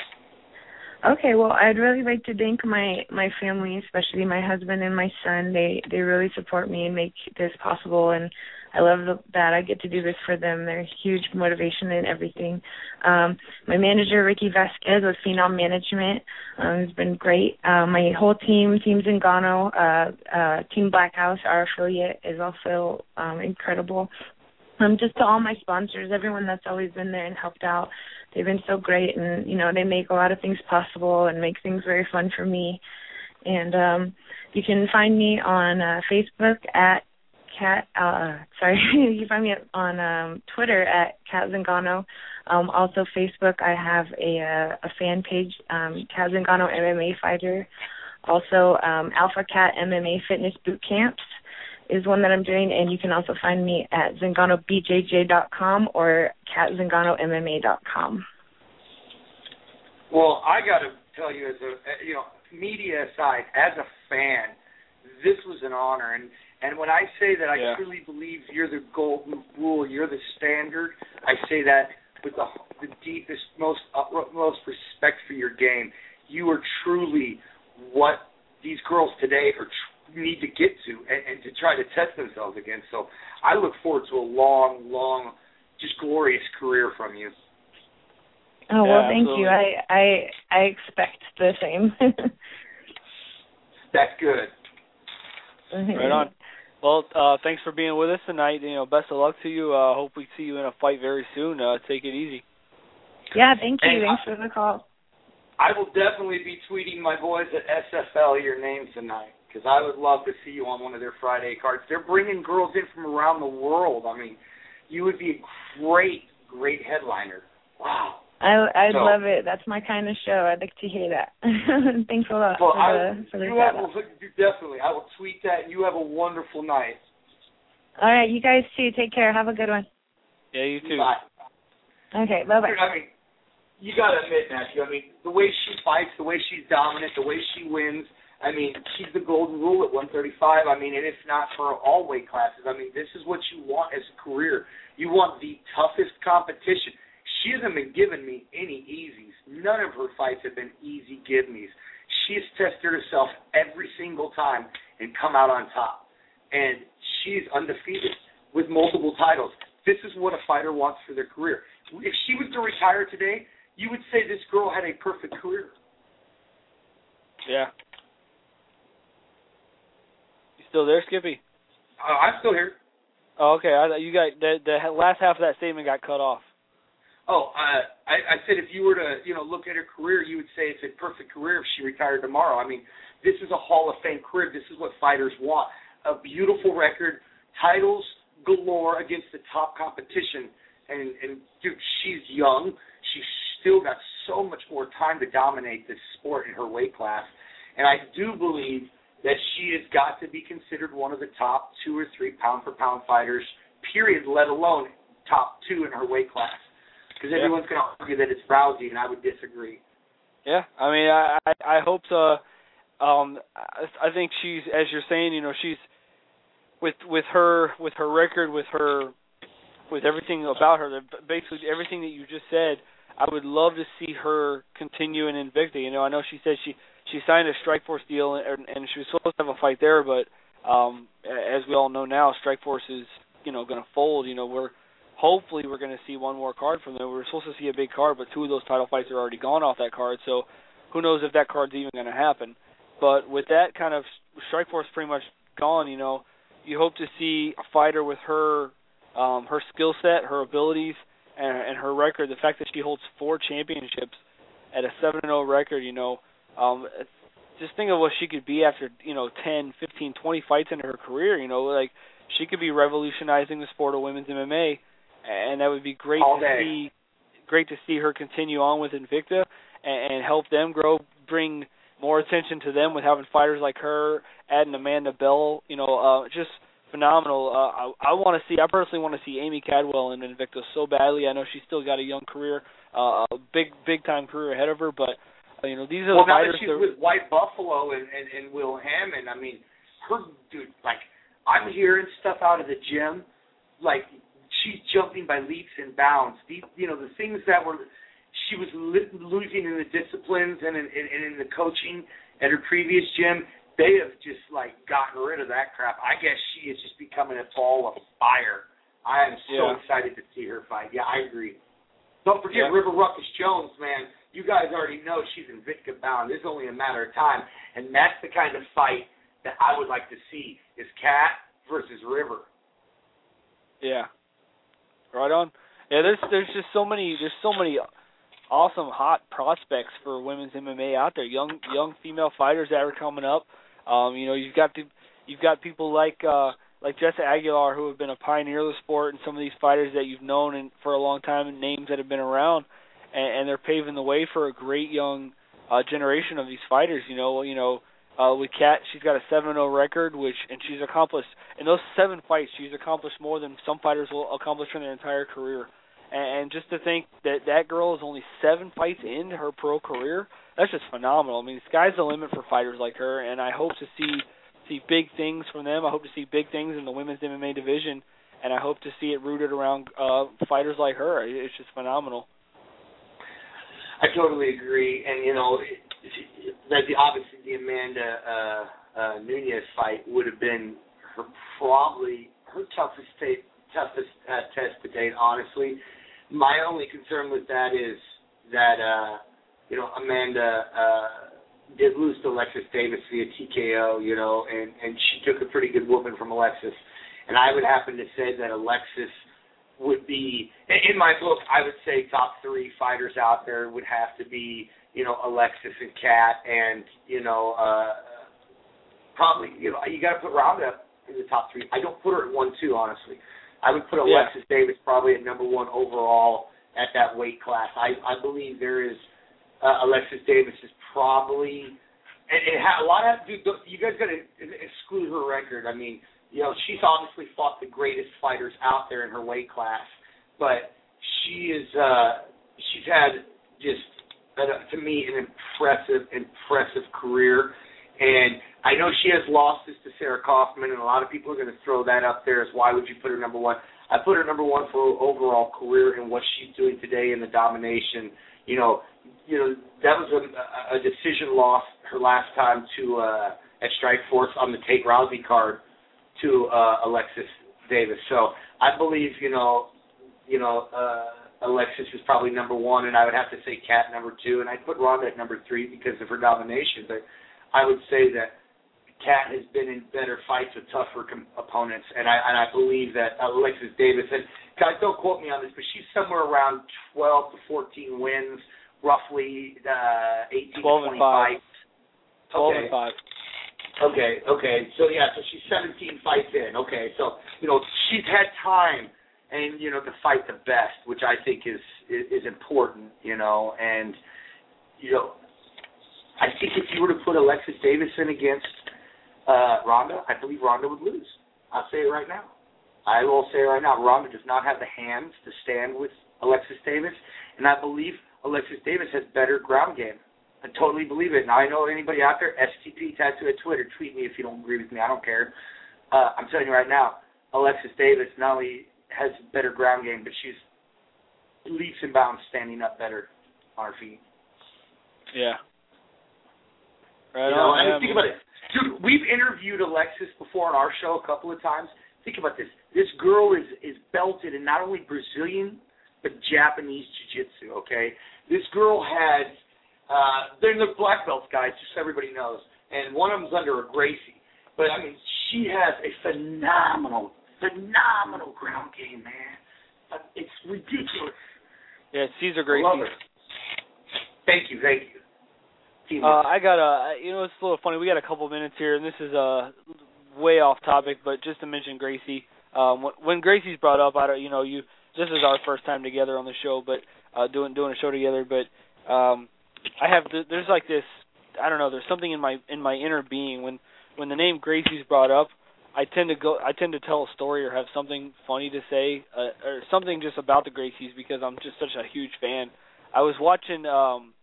Okay, well, I'd really like to thank my, my family, especially my husband and my son. They they really support me and make this possible, and I love the, that I get to do this for them. They're huge motivation and everything. Um, my manager, Ricky Vasquez, with Phenom Management, um, has been great. Uh, my whole team, Team Zingano, uh, uh, Team Black House, our affiliate, is also um, incredible. Um, just to all my sponsors, everyone that's always been there and helped out. They've been so great, and, you know, they make a lot of things possible and make things very fun for me. And um, you can find me on uh, Facebook at Cat, uh, sorry, you can find me on um, Twitter at Cat Zingano. Um, also Facebook, I have a, uh, a fan page, um, Cat Zingano M M A Fighter. Also, um, Alpha Cat M M A Fitness Boot Camps is one that I'm doing, and you can also find me at Zingano B J J dot com or Cat Zingano M M A dot com. Well, I got to tell you, as a, you know, media aside, as a fan, this was an honor, and and when I say that I yeah. truly believe you're the golden rule, you're the standard, I say that with the, the deepest, most utmost respect for your game. You are truly what these girls today are tr- need to get to and, and to try to test themselves against. So I look forward to a long, long, just glorious career from you. Oh, well, yeah, thank absolutely. you. I, I I expect the same. That's good. Right on. Well, uh, thanks for being with us tonight. You know, best of luck to you. Uh, hope we see you in a fight very soon. Uh, take it easy. Yeah, thank you. And Thanks I, for the call. I will definitely be tweeting my boys at S F L your name tonight, because I would love to see you on one of their Friday cards. They're bringing girls in from around the world. I mean, you would be a great, great headliner. Wow. I I'd so, love it. That's my kind of show. I'd like to hear that. Thanks a lot well, for I, the for the you have, definitely. I will tweet that, and you have a wonderful night. All right, you guys too. Take care. Have a good one. Yeah, you too. Bye. Okay, bye bye. I mean, you got to admit, Matthew, I mean, the way she fights, the way she's dominant, the way she wins, I mean, she's the golden rule at one thirty-five. I mean, and if not for all weight classes, I mean, this is what you want as a career. You want the toughest competition. She hasn't been giving me any easies. None of her fights have been easy give-me's. She has tested herself every single time and come out on top. And she's undefeated with multiple titles. This is what a fighter wants for their career. If she was to retire today, you would say this girl had a perfect career. Yeah. You still there, Skippy? Uh, I'm still here. Oh, okay. I, you got the, the last half of that statement got cut off. Oh, uh, I, I said if you were to, you know, look at her career, you would say it's a perfect career if she retired tomorrow. I mean, this is a Hall of Fame career. This is what fighters want. A beautiful record, titles galore against the top competition. And, and dude, she's young. She's still got so much more time to dominate this sport in her weight class. And I do believe that she has got to be considered one of the top two or three pound-for-pound fighters, period, let alone top two in her weight class. Because yeah. everyone's going to argue that it's Rousey, and I would disagree. Yeah, I mean, I I, I hope so. Um, I, I think she's, as you're saying, you know, she's with with her with her record, with her with everything about her, basically everything that you just said. I would love to see her continue in Invicta. You know, I know she said she she signed a Strikeforce deal, and, and she was supposed to have a fight there, but um, as we all know now, Strikeforce is you know going to fold. You know, we're hopefully we're going to see one more card from them. We were supposed to see a big card, but two of those title fights are already gone off that card, so who knows if that card's even going to happen. But with that kind of Strikeforce pretty much gone, you know, you hope to see a fighter with her um, her skill set, her abilities, and, and her record. The fact that she holds four championships at a seven and oh record, you know, um, just think of what she could be after, you know, ten, fifteen, twenty fights into her career. You know, like she could be revolutionizing the sport of women's M M A. And that would be great All to day. see. Great to see her continue on with Invicta and, and help them grow, bring more attention to them with having fighters like her, adding Amanda Bell. You know, uh, just phenomenal. Uh, I, I want to see. I personally want to see Amy Cadwell in Invicta so badly. I know she's still got a young career, uh, a big, big time career ahead of her. But uh, you know, these are well, the now fighters. that she's with White Buffalo and, and, and Will Hammond, I mean, her dude. Like, I'm hearing stuff out of the gym, like. She's jumping by leaps and bounds. The, you know, the things that were she was li- losing in the disciplines and in, in, and in the coaching at her previous gym, they have just, like, gotten rid of that crap. I guess she is just becoming a ball of fire. I am so yeah. excited to see her fight. Yeah, I agree. Don't forget yeah. River Ruckus Jones, man. You guys already know she's Invicta bound. It's only a matter of time. And that's the kind of fight that I would like to see is Cat versus River. Yeah. Right on. Yeah, there's there's just so many there's so many awesome hot prospects for women's M M A out there. Young young female fighters that are coming up. Um, you know, you've got the, you've got people like uh, like Jessica Aguilar who have been a pioneer of the sport, and some of these fighters that you've known in, for a long time, and names that have been around, and, and they're paving the way for a great young uh, generation of these fighters. You know, you know. Uh, with Kat, she's got a seven and oh record, which and she's accomplished in those seven fights. She's accomplished more than some fighters will accomplish in their entire career. And, and just to think that that girl is only seven fights into her pro career, that's just phenomenal. I mean, sky's the limit for fighters like her, and I hope to see see big things from them. I hope to see big things in the women's M M A division, and I hope to see it rooted around uh, fighters like her. It's just phenomenal. I totally agree, and you know. That the, obviously the Amanda uh, uh, Nunez fight would have been her probably her toughest ta- toughest uh, test to date. Honestly, my only concern with that is that uh, you know Amanda uh, did lose to Alexis Davis via T K O, you know, and and she took a pretty good whooping from Alexis, and I would happen to say that Alexis would be, in my book, I would say top three fighters out there would have to be. You know, Alexis and Kat, and, you know, uh, probably, you know, you got to put Ronda in the top three. I don't put her at one, two, honestly. I would put Alexis yeah. Davis probably at number one overall at that weight class. I, I believe there is, uh, Alexis Davis is probably, and it ha- a lot of, dude, you guys got to exclude her record. I mean, you know, she's obviously fought the greatest fighters out there in her weight class, but she is, uh, she's had just, Uh, to me, an impressive, impressive career. And I know she has losses to Sarah Kaufman, and a lot of people are going to throw that up there as why would you put her number one. I put her number one for her overall career and what she's doing today in the domination. You know, you know that was a, a decision loss her last time to uh, at Strikeforce on the Tate Rousey card to uh, Alexis Davis. So I believe, you know, you know. Uh, Alexis is probably number one, and I would have to say Kat number two, and I'd put Ronda at number three because of her domination. But I would say that Kat has been in better fights with tougher com- opponents, and I and I believe that Alexis Davis, and guys, don't quote me on this, but she's somewhere around twelve to fourteen wins, roughly uh, eighteen to twenty fights. twelve okay. and five. Okay, okay. So, yeah, so she's seventeen fights in. Okay, so, you know, she's had time and, you know, to fight the best, which I think is, is, is important, you know. And, you know, I think if you were to put Alexis Davis in against uh, Ronda, I believe Ronda would lose. I'll say it right now. I will say it right now. Ronda does not have the hands to stand with Alexis Davis, and I believe Alexis Davis has better ground game. I totally believe it. Now, I know anybody out there, S T P Tattoo at Twitter, tweet me if you don't agree with me. I don't care. Uh, I'm telling you right now, Alexis Davis not only has better ground game, but she's leaps and bounds standing up better on her feet. Yeah. Right you know, on. I mean, Yeah, think man. about it. Dude, we've interviewed Alexis before on our show a couple of times. Think about this. This girl is, is belted in not only Brazilian, but Japanese jiu-jitsu, okay? This girl has... Uh, they're the black belts, guys, just so everybody knows. And one of them's under a Gracie. But, I mean, she has a phenomenal, phenomenal ground game, man. Uh, it's ridiculous. Yeah, Cesar I Gracie. love her. Thank you, thank you. Team Uh, I got a, you know, it's a little funny. We got a couple minutes here, and this is uh, way off topic, but just to mention Gracie. Um, when, when Gracie's brought up, I don't, you know, you this is our first time together on the show, but uh, doing doing a show together. But um, I have there's like this, I don't know, there's something in my in my inner being when when the name Gracie's brought up. I tend to go. I tend to tell a story or have something funny to say, uh, or something just about the Gracies because I'm just such a huge fan. I was watching. Um,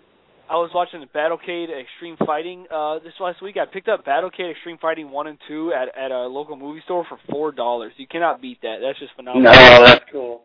I was watching the Battlecade Extreme Fighting uh, this last week. I picked up Battlecade Extreme Fighting one and two at at a local movie store for four dollars. You cannot beat that. That's just phenomenal. No, that's cool.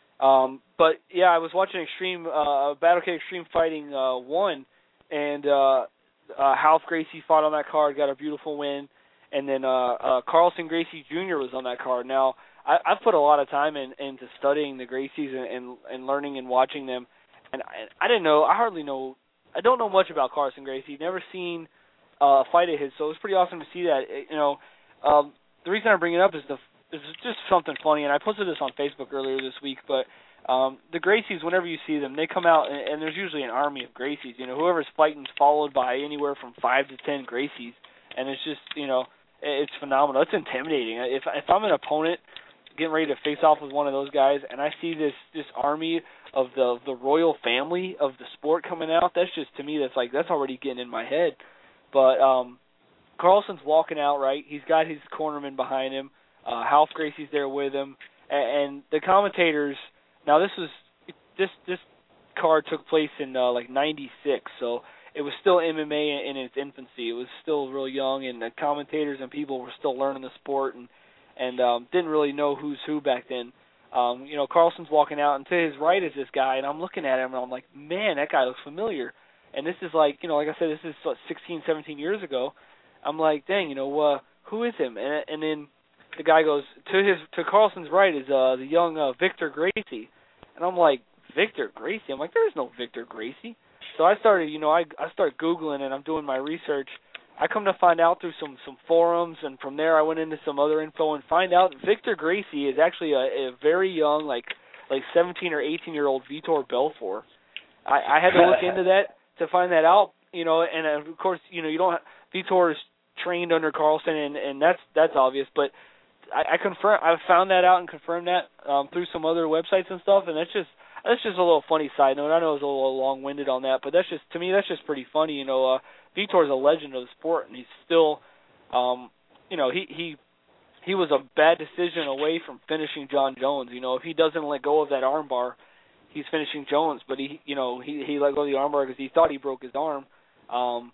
Um, but yeah, I was watching Extreme uh, Battlecade Extreme Fighting uh, one, and uh, uh, Half Gracie fought on that card, got a beautiful win, and then uh, uh, Carlson Gracie Junior was on that card. Now, I, I've put a lot of time in, into studying the Gracies and, and, and learning and watching them, and I, I didn't know, I hardly know, I don't know much about Carlson Gracie. Never seen uh, a fight of his, so it was pretty awesome to see that. It, you know, um, the reason I bring it up is the is just something funny, and I posted this on Facebook earlier this week. But um, the Gracies, whenever you see them, they come out, and, and there's usually an army of Gracies. You know, whoever's fighting is followed by anywhere from five to ten Gracies, and it's just, you know, it's phenomenal. It's intimidating. If if I'm an opponent getting ready to face off with one of those guys, and I see this this army of the of the royal family of the sport coming out, that's just, to me, that's like, that's already getting in my head. But um, Carlson's walking out, right? He's got his cornerman behind him. Uh, Half Gracie's there with him, and, and the commentators. Now this was this this card took place in uh, like ninety-six, so it was still M M A in, in its infancy. It was still real young, and the commentators and people were still learning the sport, and and um, didn't really know who's who back then. Um, you know, Carlson's walking out, and to his right is this guy, and I'm looking at him, and I'm like, man, that guy looks familiar. And this is like, you know, like I said, this is what, sixteen, seventeen years ago. I'm like, dang, you know, uh, who is him? And, and then the guy goes, to his to Carlson's right is uh, the young uh, Victor Gracie. And I'm like, Victor Gracie? I'm like, there's no Victor Gracie. So I started, you know, I I start Googling, and I'm doing my research. I come to find out through some, some forums, and from there I went into some other info and find out Victor Gracie is actually a, a very young, like like seventeen or eighteen year old Vitor Belfort. I, I had to look into that to find that out, you know, and uh, of course, you know, you don't have, Vitor is trained under Carlson, and, and that's that's obvious, but I, I confirm I found that out and confirmed that um, through some other websites and stuff, and that's just that's just a little funny side note. I know it was a little long winded on that, but that's just, to me, that's just pretty funny, you know. Uh, Vitor's a legend of the sport, and he's still, um, you know, he, he he was a bad decision away from finishing John Jones. You know, if he doesn't let go of that armbar, he's finishing Jones. But he, you know, he he let go of the armbar because he thought he broke his arm. Um,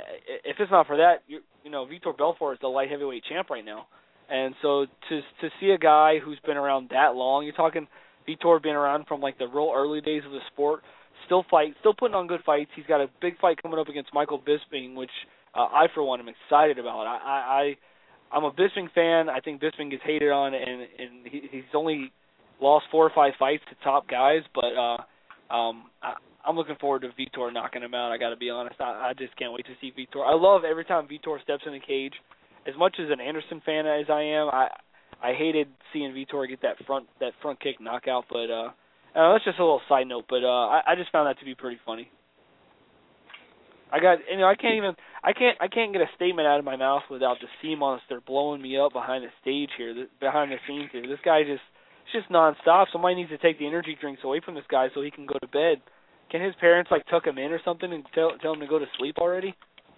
if it's not for that, you, you know, Vitor Belfort is the light heavyweight champ right now. And so to to see a guy who's been around that long, you're talking Vitor being around from like the real early days of the sport. Still fight, still putting on good fights. He's got a big fight coming up against Michael Bisping, which uh, I, for one, am excited about. I, I, I, I'm a Bisping fan. I think Bisping gets hated on, and, and he, he's only lost four or five fights to top guys. But uh, um, I, I'm looking forward to Vitor knocking him out. I got to be honest. I, I just can't wait to see Vitor. I love every time Vitor steps in the cage. As much as an Anderson fan as I am, I I hated seeing Vitor get that front that front kick knockout. But uh, uh, that's just a little side note. But uh, I, I just found that to be pretty funny. I got you know I can't even I can't I can't get a statement out of my mouth without the sea monster blowing me up behind the stage here, the, behind the scenes here. This guy just it's just nonstop. Somebody needs to take the energy drinks away from this guy so he can go to bed. Can his parents like tuck him in or something and tell tell him to go to sleep already?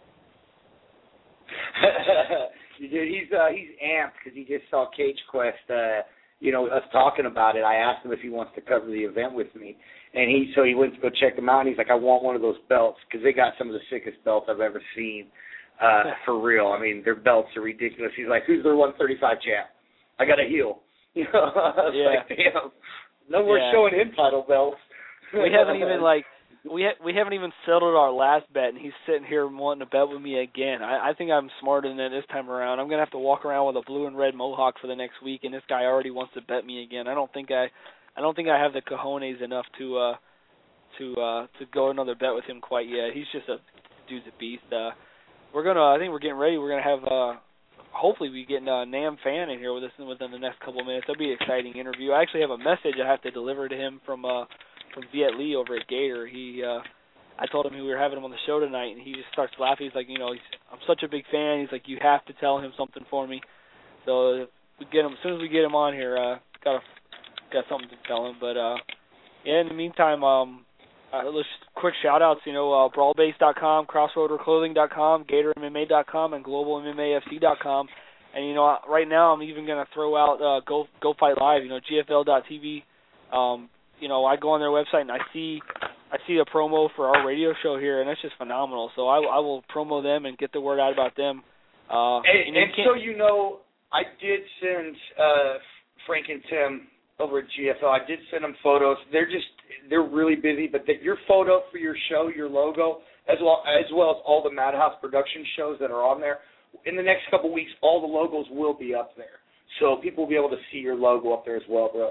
Dude, he's uh, he's amped because he just saw Cage Quest. Uh, you know, us talking about it. I asked him if he wants to cover the event with me, and he so he went to go check them out. And he's like, I want one of those belts because they got some of the sickest belts I've ever seen. Uh, for real. I mean, their belts are ridiculous. He's like, who's their one thirty-five champ? I got a heel. You know, I was yeah. like, damn, no more yeah. showing him title belts. We haven't even like we ha- we haven't even settled our last bet, and he's sitting here wanting to bet with me again. I, I think I'm smarter than that this time around. I'm gonna have to walk around with a blue and red mohawk for the next week, and this guy already wants to bet me again. I don't think I, I don't think I have the cojones enough to uh, to uh, to go another bet with him quite yet. He's just a dude's a beast. Uh, we're gonna, I think we're getting ready. We're gonna have, uh, hopefully, we get uh, Nam Fan in here with us within the next couple of minutes. That'll be an exciting interview. I actually have a message I have to deliver to him from. Uh, from Viet Lee over at Gator. He, uh, I told him we were having him on the show tonight, and he just starts laughing. He's like, you know, he's, I'm such a big fan. He's like, you have to tell him something for me. So if we get him as soon as we get him on here. Uh, got a, got something to tell him. But uh, yeah, in the meantime, um, uh, let's quick shout outs. You know, uh, brawl base dot com, crossroader clothing dot com, gator M M A dot com, and global M M A F C dot com. And you know, right now I'm even going to throw out uh, Go Go Fight Live. You know, G F L dot T V. Um, You know, I go on their website and I see, I see a promo for our radio show here, and that's just phenomenal. So I, I will promo them and get the word out about them. Uh, and and so you know, I did send uh, Frank and Tim over at G F L. I did send them photos. They're just, they're really busy, but the, your photo for your show, your logo, as well as well as all the Madhouse production shows that are on there. In the next couple of weeks, all the logos will be up there, so people will be able to see your logo up there as well, bro.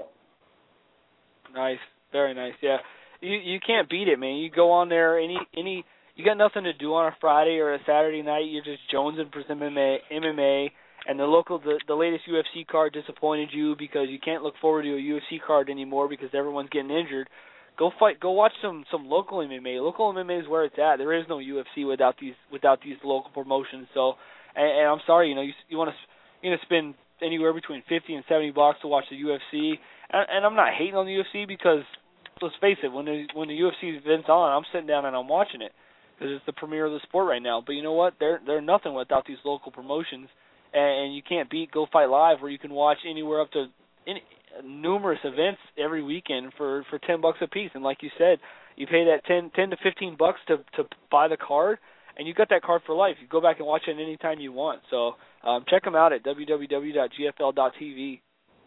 Nice, very nice. Yeah, you you can't beat it, man. You go on there, any any you got nothing to do on a Friday or a Saturday night. You're just jonesing for some M M A, and the local the, the latest U F C card disappointed you because you can't look forward to a U F C card anymore because everyone's getting injured. Go fight. Go watch some some local M M A. Local M M A is where it's at. There is no U F C without these without these local promotions. So, and, and I'm sorry, you know, you you want to you know spend anywhere between fifty and seventy bucks to watch the U F C. And, and I'm not hating on the U F C because, let's face it, when the when the U F C event's on, I'm sitting down and I'm watching it because it's the premiere of the sport right now. But you know what? They're they're nothing without these local promotions, and, and you can't beat Go Fight Live, where you can watch anywhere up to any, numerous events every weekend for, for ten bucks a piece. And like you said, you pay that ten ten to fifteen bucks to to buy the card, and you got that card for life. You go back and watch it anytime you want. So um, check them out at w w w dot g f l dot t v.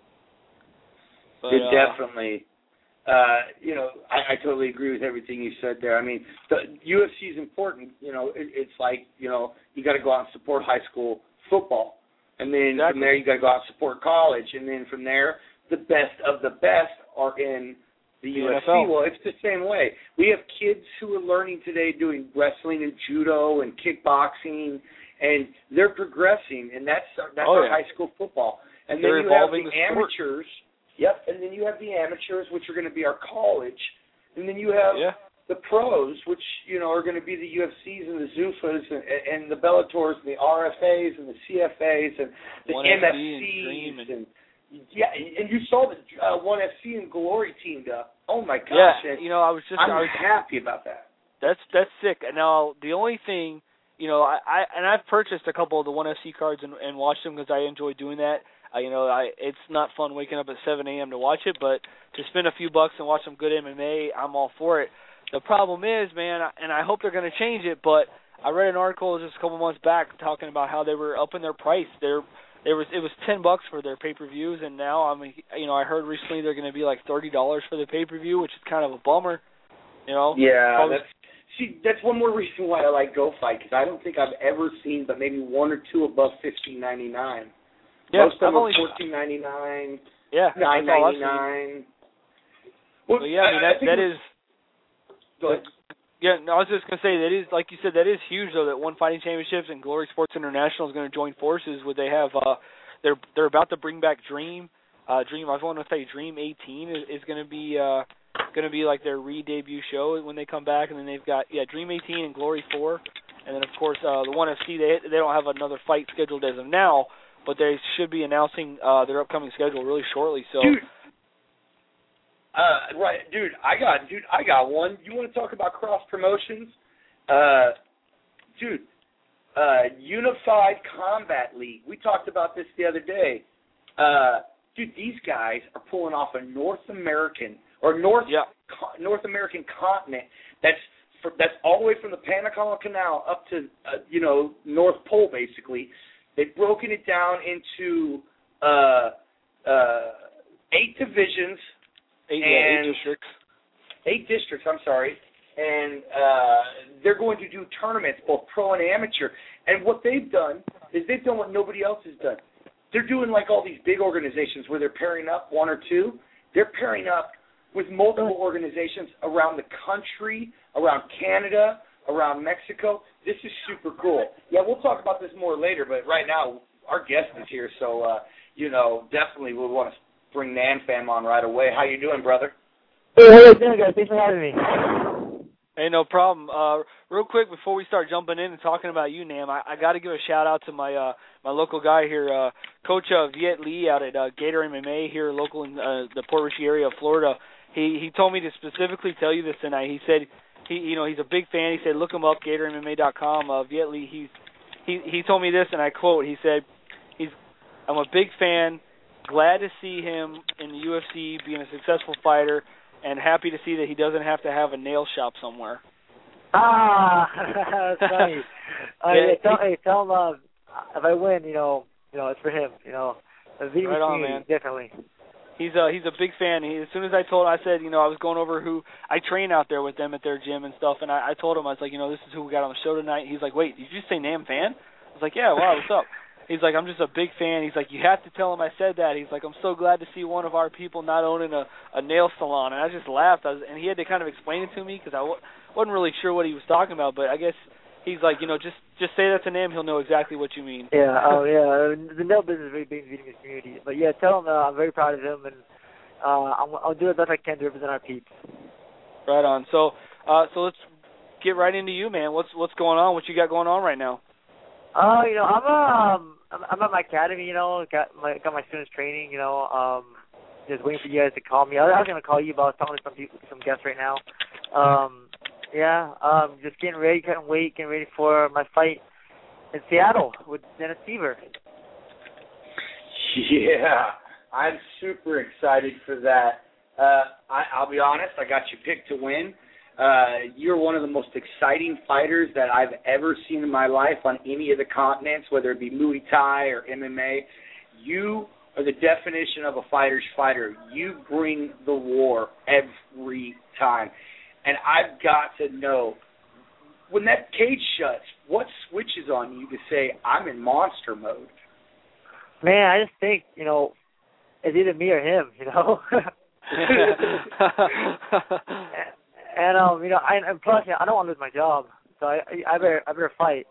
But, it uh, definitely, uh, you know, I, I totally agree with everything you said there. I mean, the U F C is important. You know, it, it's like, you know, you got to go out and support high school football. And then exactly. from there, you got to go out and support college. And then from there, the best of the best are in the, the U F C. N F L. Well, it's the same way. We have kids who are learning today doing wrestling and judo and kickboxing, and they're progressing. And that's, that's oh, our yeah. high school football. And they're then you have the, the amateurs. Yep, and then you have the amateurs, which are going to be our college, and then you have yeah. the pros, which, you know, are going to be the U F Cs and the Zufas and, and the Bellators and the R F As and the C F As and the M F Cs. And, and, yeah, and you saw the uh, one F C and Glory teamed up. Oh, my gosh. Yeah, you know, I was just... I'm I was, happy about that. That's that's sick. Now, the only thing, you know, I, I and I've purchased a couple of the one F C cards and, and watched them because I enjoy doing that. Uh, you know, I it's not fun waking up at seven a.m. to watch it, but to spend a few bucks and watch some good M M A, I'm all for it. The problem is, man, and I hope they're going to change it, but I read an article just a couple months back talking about how they were upping their price. They're, there was it was ten bucks for their pay-per-views, and now I mean, you know, I heard recently they're going to be like thirty dollars for the pay-per-view, which is kind of a bummer. You know. Yeah, Probably, that's see, that's one more reason why I like Go Fight, because I don't think I've ever seen but maybe one or two above fifteen ninety-nine. Yeah, Most of them only, are fourteen ninety-nine, yeah, nine that's all I've ninety-nine. Well, yeah, I mean that I that is Go ahead. Yeah, no, I was just gonna say that is, like you said, that is huge though. That One Fighting Championships and Glory Sports International is going to join forces. Would they have? Uh, they're they're about to bring back Dream. Uh, Dream. I was want to say Dream eighteen is, is going to be uh, going to be like their re-debut show when they come back, and then they've got yeah Dream eighteen and Glory four, and then of course uh, the One F C. They they don't have another fight scheduled as of now, but they should be announcing uh, their upcoming schedule really shortly. So. Dude. Uh, right, dude. I got, dude. I got one. You want to talk about cross promotions? Uh, dude. Uh, Unified Combat League. We talked about this the other day. Uh, dude, these guys are pulling off a North American or North yeah. co- North American continent that's for, that's all the way from the Panama Canal up to uh, you know North Pole basically. They've broken it down into uh, uh, eight divisions. Eight, and yeah, eight districts. Eight districts, I'm sorry. And uh, they're going to do tournaments, both pro and amateur. And what they've done is they've done what nobody else has done. They're doing like all these big organizations where they're pairing up one or two. They're pairing up with multiple organizations around the country, around Canada, around Mexico. This is super cool. Yeah, we'll talk about this more later, but right now our guest is here, so, uh, you know, definitely we'll want to bring NanFam on right away. How you doing, brother? Hey, how you doing, guys? Thanks for having me. Hey, no problem. Uh, real quick before we start jumping in and talking about you, Nam, I, I got to give a shout out to my uh, my local guy here, uh, Coach uh, Viet Lee out at uh, Gator M M A here, local in uh, the Port Richey area of Florida. He he told me to specifically tell you this tonight. He said he you know he's a big fan. He said look him up, Gator M M A dot com. Uh, Viet Lee. He's he he told me this, and I quote. He said he's I'm a big fan. Glad to see him in the U F C being a successful fighter, and happy to see that he doesn't have to have a nail shop somewhere. Ah, that's funny. uh, yeah, yeah, tell, hey, tell him uh, if I win, you know, you know, it's for him. You know, right on, man. Definitely. He's a he's a big fan. He, as soon as I told him, I said, you know, I was going over who I train out there with them at their gym and stuff, and I, I told him, I was like, you know, this is who we got on the show tonight. He's like, wait, did you just say Nam Fan? I was like, yeah, wow, what's up? He's like, I'm just a big fan. He's like, you have to tell him I said that. He's like, I'm so glad to see one of our people not owning a, a nail salon. And I just laughed. I was, and he had to kind of explain it to me because I w- wasn't really sure what he was talking about. But I guess he's like, you know, just just say that to Nam. He'll know exactly what you mean. Yeah, oh, yeah. The nail business is very big in the Vietnamese community. But, yeah, tell him uh, I'm very proud of him, and uh, I'm, I'll do the best I can to represent our peeps. Right on. So uh, so let's get right into you, man. What's what's going on? What you got going on right now? Oh, uh, you know, I'm um. I'm, I'm at my academy, you know, got my got my students training, you know, um, just waiting for you guys to call me. I was, I was going to call you, but I was talking to some people, some guests right now. Um, yeah, um, just getting ready, cutting weight, getting ready for my fight in Seattle with Dennis Seaver. Yeah, I'm super excited for that. Uh, I, I'll be honest, I got you picked to win. Uh, you're one of the most exciting fighters that I've ever seen in my life on any of the continents, whether it be Muay Thai or M M A. You are the definition of a fighter's fighter. You bring the war every time. And I've got to know, when that cage shuts, what switches on you to say, I'm in monster mode? Man, I just think, you know, it's either me or him, you know? And um, you know, I, and plus, I don't want to lose my job, so I, I better, I better fight.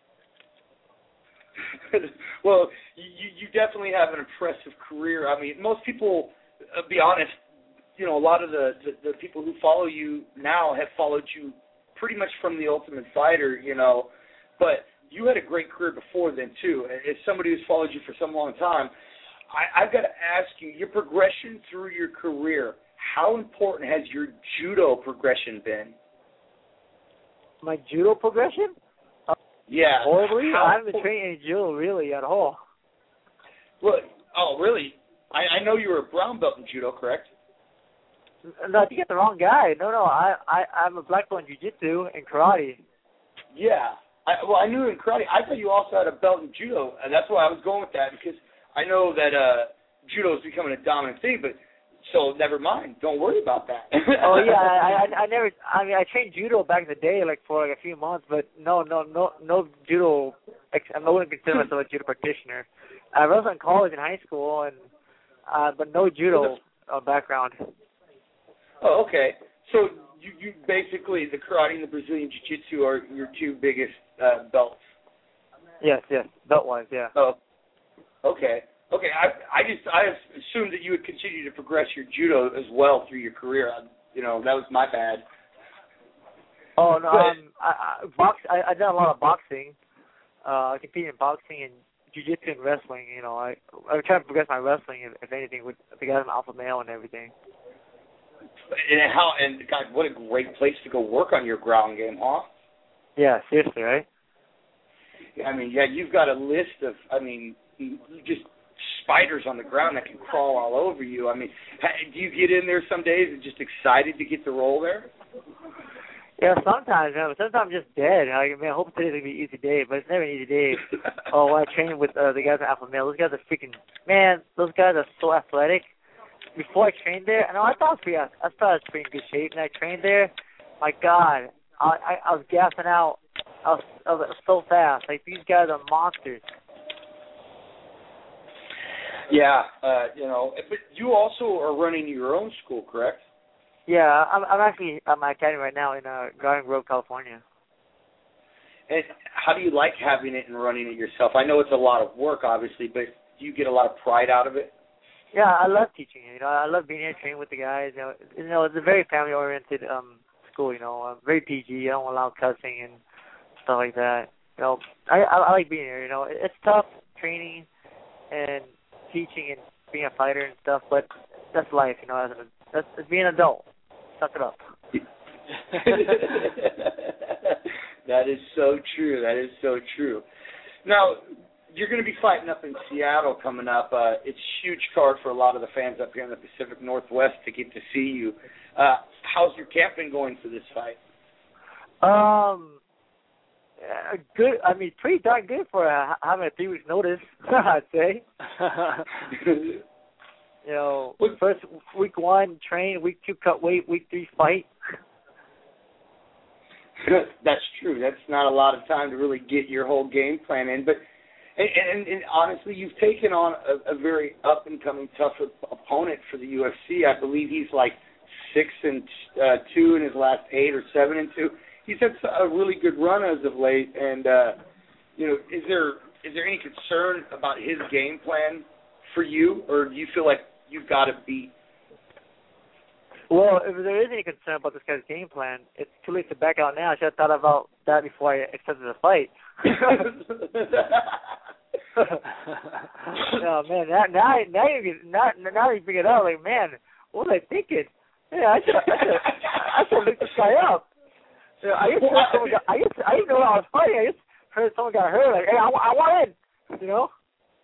Well, you, you definitely have an impressive career. I mean, most people, uh, be honest, you know, a lot of the, the the people who follow you now have followed you pretty much from the Ultimate Fighter, you know. But you had a great career before then too. As somebody who's followed you for some long time, I, I've got to ask you, your progression through your career. How important has your judo progression been? My judo progression? Uh, yeah. Horribly? How I haven't been training any judo really at all. Well, oh, really? I, I know you were a brown belt in judo, correct? No, I think you got the wrong guy. No, no, I, I, I'm a black belt in jiu-jitsu and karate. Yeah. I, well, I knew in karate. I thought you also had a belt in judo, and that's why I was going with that, because I know that uh, judo is becoming a dominant thing, but so never mind. Don't worry about that. Oh yeah, I, I I never. I mean, I trained judo back in the day, like for like a few months, but no, no, no, no judo. I wouldn't consider myself a judo practitioner. I was in college and high school, and uh, but no judo uh, background. Oh, okay. So you, you basically, the karate and the Brazilian jiu-jitsu are your two biggest uh, belts. Yes, yes, belt-wise, yeah. Oh, okay. Okay, I I just I assumed that you would continue to progress your judo as well through your career. I, you know, that was my bad. Oh no, but, um, I, I box. I I done a lot of boxing. Uh, I competed in boxing and jiu-jitsu and wrestling. You know, I I try to progress my wrestling, if, if anything, with the guys in alpha male and everything. And how? And God, what a great place to go work on your ground game, huh? Yeah, seriously, right? I mean, yeah, you've got a list of. I mean, just spiders on the ground that can crawl all over you. I mean, do you get in there some days and just excited to get the roll there? Yeah, sometimes, man. But sometimes I'm just dead. I mean, I hope today's gonna be an easy day, but it's never an easy day. Oh, when I train with uh, the guys at Alpha Male, those guys are freaking man. Those guys are so athletic. Before I trained there, I know I thought I was pretty, I thought I was pretty in good shape. And I trained there, my God, I I, I was gassing out. I was, I was so fast. Like these guys are monsters. Yeah, uh, you know, but you also are running your own school, correct? Yeah, I'm, I'm actually at my academy right now in uh, Garden Grove, California. And how do you like having it and running it yourself? I know it's a lot of work, obviously, but do you get a lot of pride out of it? Yeah, I love teaching. You know, I love being here, training with the guys. You know, you know, it's a very family-oriented um school. You know, uh, very P G. I don't allow cussing and stuff like that. You know, I I, I like being here. You know, it's tough training and teaching and being a fighter and stuff, but that's life. You know, as an that's, that's being an adult. Suck it up. That is so true. That is so true. Now, you're going to be fighting up in Seattle coming up. Uh, it's a huge card for a lot of the fans up here in the Pacific Northwest to get to see you. Uh, how's your camp been going for this fight? Um, uh, good. I mean, pretty darn good for uh, having a three weeks notice, I'd say. You know, first week one train, week two cut weight, week three fight. That's true. That's not a lot of time to really get your whole game plan in. But and, and, and honestly, you've taken on a, a very up and coming tough opponent for the U F C. I believe he's like six and uh, two in his last eight, or seven and two. He's had a really good run as of late. And uh, you know, is there is there any concern about his game plan for you, or do you feel like you've got to beat? Well, if there is any concern about this guy's game plan, it's too late to back out now. I should have thought about that before I accepted the fight. Oh man, now now now you now, now you bring it up. Like, man, what was I thinking? Yeah, I should I should I should look this guy up. You know, I used to heard someone got, I used to, I didn't know I was fighting. I just heard someone got hurt. Like, hey, I, I want in. You know.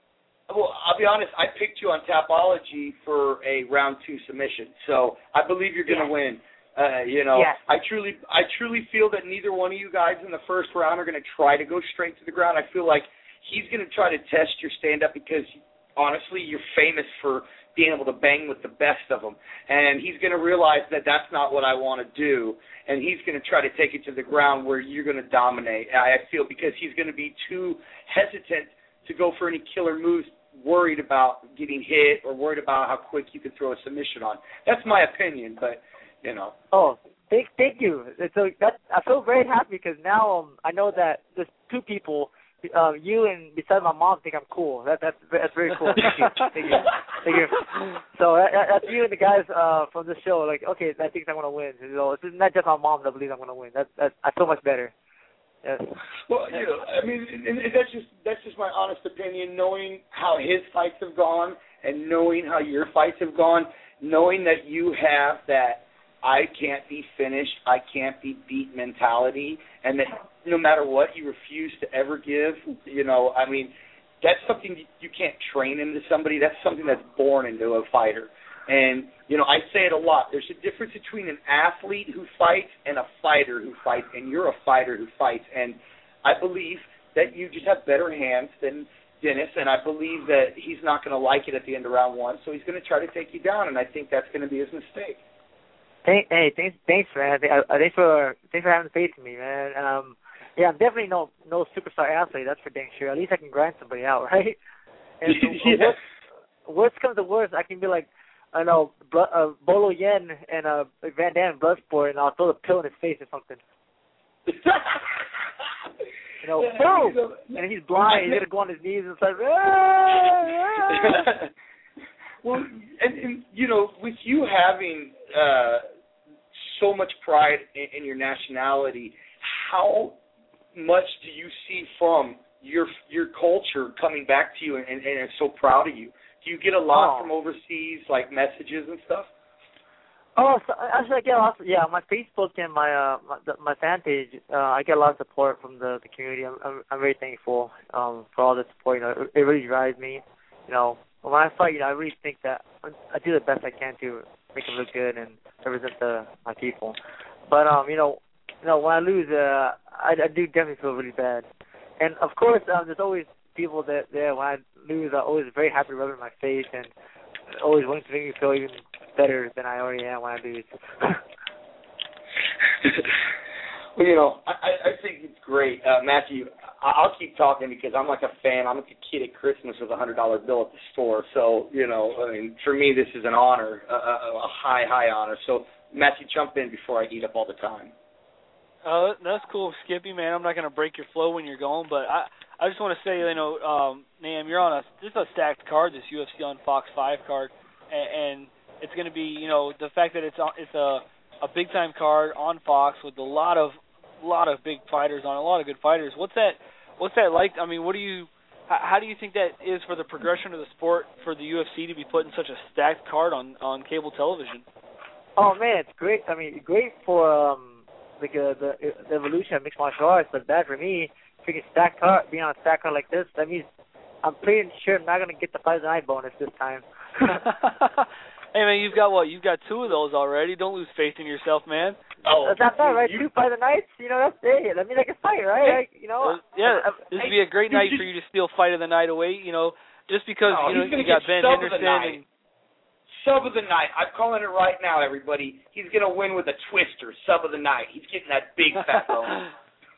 Well, I'll be honest, I picked you on Tapology for a round two submission, so I believe you're going to yeah. win. Uh, you know, yeah. I truly I truly feel that neither one of you guys in the first round are going to try to go straight to the ground. I feel like he's going to try to test your stand-up because, honestly, you're famous for being able to bang with the best of them. And he's going to realize that that's not what I want to do, and he's going to try to take it to the ground where you're going to dominate, I feel, because he's going to be too hesitant to go for any killer moves, worried about getting hit or worried about how quick you can throw a submission on. That's my opinion, but, you know. Oh, thank, thank you. So that, I feel very happy because now um, I know that there's two people, uh, you and besides my mom, think I'm cool. That, that's that's very cool. Thank you. Thank you. Thank you. So that, that's you and the guys uh, from the show. Like, okay, that thinks I'm going to win. So it's not just my mom that believes I'm going to win. That's, that's, I feel much better. Yes. Well, you know, I mean, and that's just that's just my honest opinion. Knowing how his fights have gone, and knowing how your fights have gone, knowing that you have that I can't be finished, I can't be beat mentality, and that no matter what, you refuse to ever give. You know, I mean, that's something you can't train into somebody. That's something that's born into a fighter. And, you know, I say it a lot. There's a difference between an athlete who fights and a fighter who fights, and you're a fighter who fights. And I believe that you just have better hands than Dennis, and I believe that he's not going to like it at the end of round one, so he's going to try to take you down, and I think that's going to be his mistake. Hey, hey, thanks, thanks, man. Thanks for thanks for having faith in me, man. Um, yeah, I'm definitely no no superstar athlete. That's for dang sure. At least I can grind somebody out, right? And so, yeah. worst, worst comes to worst, I can be like, I know, uh, Bolo Yen and uh, Van Damme Bloodsport, and I'll throw the pill in his face or something. You know, boom! And he's blind. He's gonna go on his knees and start. Well, and, and you know, with you having uh, so much pride in, in your nationality, how much do you see from your your culture coming back to you, and, and, and are so proud of you? Do you get a lot oh. from overseas, like messages and stuff? Oh, so actually, I get a lot. Of, yeah, my Facebook and my uh my, the, my fan page, uh, I get a lot of support from the, the community. I'm, I'm I'm very thankful um for all the support. You know, it, it really drives me. You know, when I fight, you know, I really think that I do the best I can to make them look good and represent the my people. But um, you know, you know, when I lose, uh, I, I do definitely feel really bad. And of course, um, there's always people that there when I lose, are always very happy rubbing my face and always wanting to make me feel even better than I already am when I lose. Well, you know, I, I think it's great. Uh, Matthew, I'll keep talking because I'm like a fan. I'm like a kid at Christmas with a one hundred dollar bill at the store. So, you know, I mean, for me, this is an honor, a, a high, high honor. So, Matthew, jump in before I eat up all the time. Oh, uh, that's cool, Skippy, man. I'm not going to break your flow when you're going, but I I just want to say, you know, um, Nam, you're on a, this is a stacked card, this U F C on Fox five card, and, and it's going to be, you know, the fact that it's on, it's a a big time card on Fox with a lot of lot of big fighters on, a lot of good fighters. What's that what's that like? I mean, what do you how do you think that is for the progression of the sport for the U F C to be putting such a stacked card on, on cable television? Oh man, it's great. I mean, great for um like uh, the the evolution of mixed martial arts, but bad for me. Freaking stacked card, being on a stacked card like this, that means I'm pretty sure I'm not gonna get the fight of the night bonus this time. Hey man, you've got what? You've got two of those already. Don't lose faith in yourself, man. Oh, that's not right. You, two fight of the nights, you know, that's it. I mean, I can fight, right? Like, you know. Uh, yeah, this would be a great night for you to steal fight of the night away. You know, just because oh, you know you got Ben Henderson and. Sub of the night. I'm calling it right now, everybody. He's going to win with a twister. Sub of the night. He's getting that big fat bonus.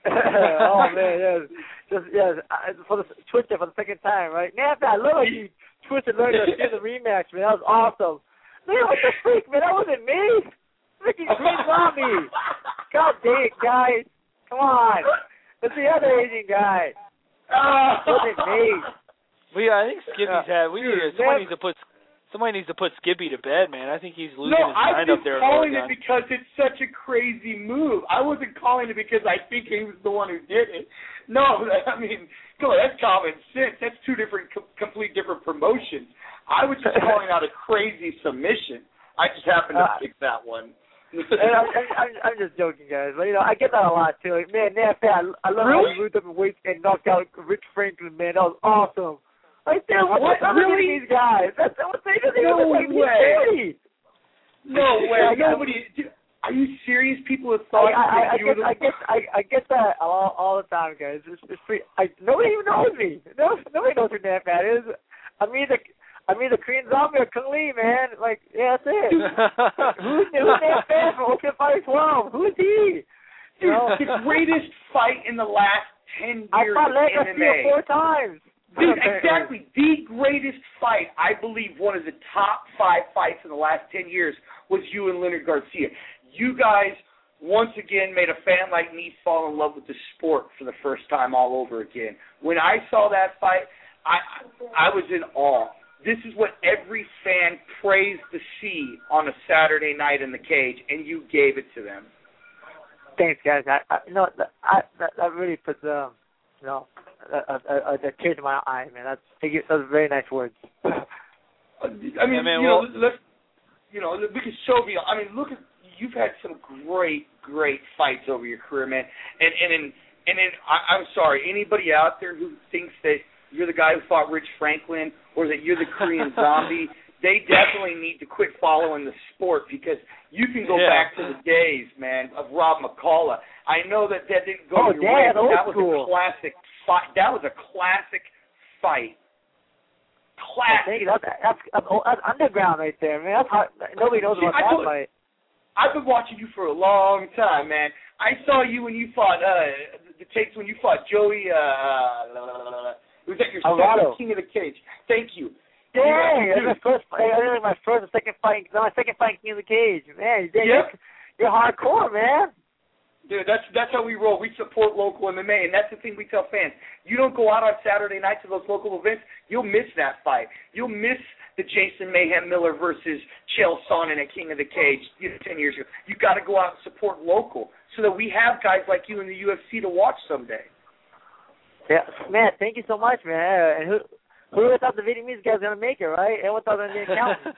Oh, man, yes. Just, yes, for the twister for the second time, right? Man, I love you twisted learning to get the rematch, man. That was awesome. Man, what the freak, man? That wasn't me. Freaking Green Zombie. God dang it, guys. Come on. It's the other Asian guy. It wasn't me. We, I think Skippy's had. We need to, somebody needs to put. Somebody needs to put Skippy to bed, man. I think he's losing no, his mind up there. No, I'm calling it because it's such a crazy move. I wasn't calling it because I think he was the one who did it. No, I mean, come on, that's common sense. That's two different, com- complete different promotions. I was just calling out a crazy submission. I just happened to uh, pick that one. and I'm, I'm, I'm just joking, guys. But, you know, I get that a lot, too. Like, man, man, I love really? how you moved up in weight and knocked out Rich Franklin, man. That was awesome. Like, damn, what, what? I'm Really? these guys. That's what they do. No like, way. No way. Nobody. Are you serious? People have thought. I, I, I, you get, the... I get. I, I get that all, all the time, guys. It's, it's free. I, nobody even knows me. No, nobody knows who Nam Fat is. I'm either I'm either Korean Zombie or Kung Lee, man. Like, yeah, that's it. who's who's Nam Fat from Ultimate Fighter twelve? Who is he? Dude, the greatest fight in the last ten years I fought Leg in M M A. four times. Dude, exactly. The greatest fight, I believe, one of the top five fights in the last ten years was you and Leonard Garcia. You guys, once again, made a fan like me fall in love with the sport for the first time all over again. When I saw that fight, I I was in awe. This is what every fan prays to see on a Saturday night in the cage, and you gave it to them. Thanks, guys. I, I, you know, I, that, that really puts, um, you know, a, a, a, a tear to my eye, man. That's those are very nice words. I mean, yeah, man, you well, know, let's, you know, we can show me. I mean, look at you've had some great, great fights over your career, man. And and in, and in, I, I'm sorry, anybody out there who thinks that you're the guy who fought Rich Franklin or that you're the Korean Zombie, they definitely need to quit following the sport because you can go yeah. back to the days, man, of Rob McCullough. I know that that didn't go oh, your way, Dad, but that was cool. a classic fight. That was a classic fight. Classic. That's, that's, that's, that's underground right there, man. That's hard. Nobody knows See, about I that told, fight. I've been watching you for a long time, man. I saw you when you fought, uh, the tapes when you fought Joey, uh, it was at your second King of the Cage. Thank you. Dang, that's my first, that's my first and second fight. My second fight in the cage, man. Dang, Yep. You're, you're hardcore, man. Dude, that's that's how we roll. We support local M M A, and that's the thing we tell fans. You don't go out on Saturday night to those local events, you'll miss that fight. You'll miss the Jason Mayhem Miller versus Chael Sonnen at King of the Cage you know, ten years ago. You got to go out and support local so that we have guys like you in the U F C to watch someday. Yeah, man, thank you so much, man. And who who would have thought the Vietnamese guy's gonna make it, right? Everyone thought they were gonna be an accountant.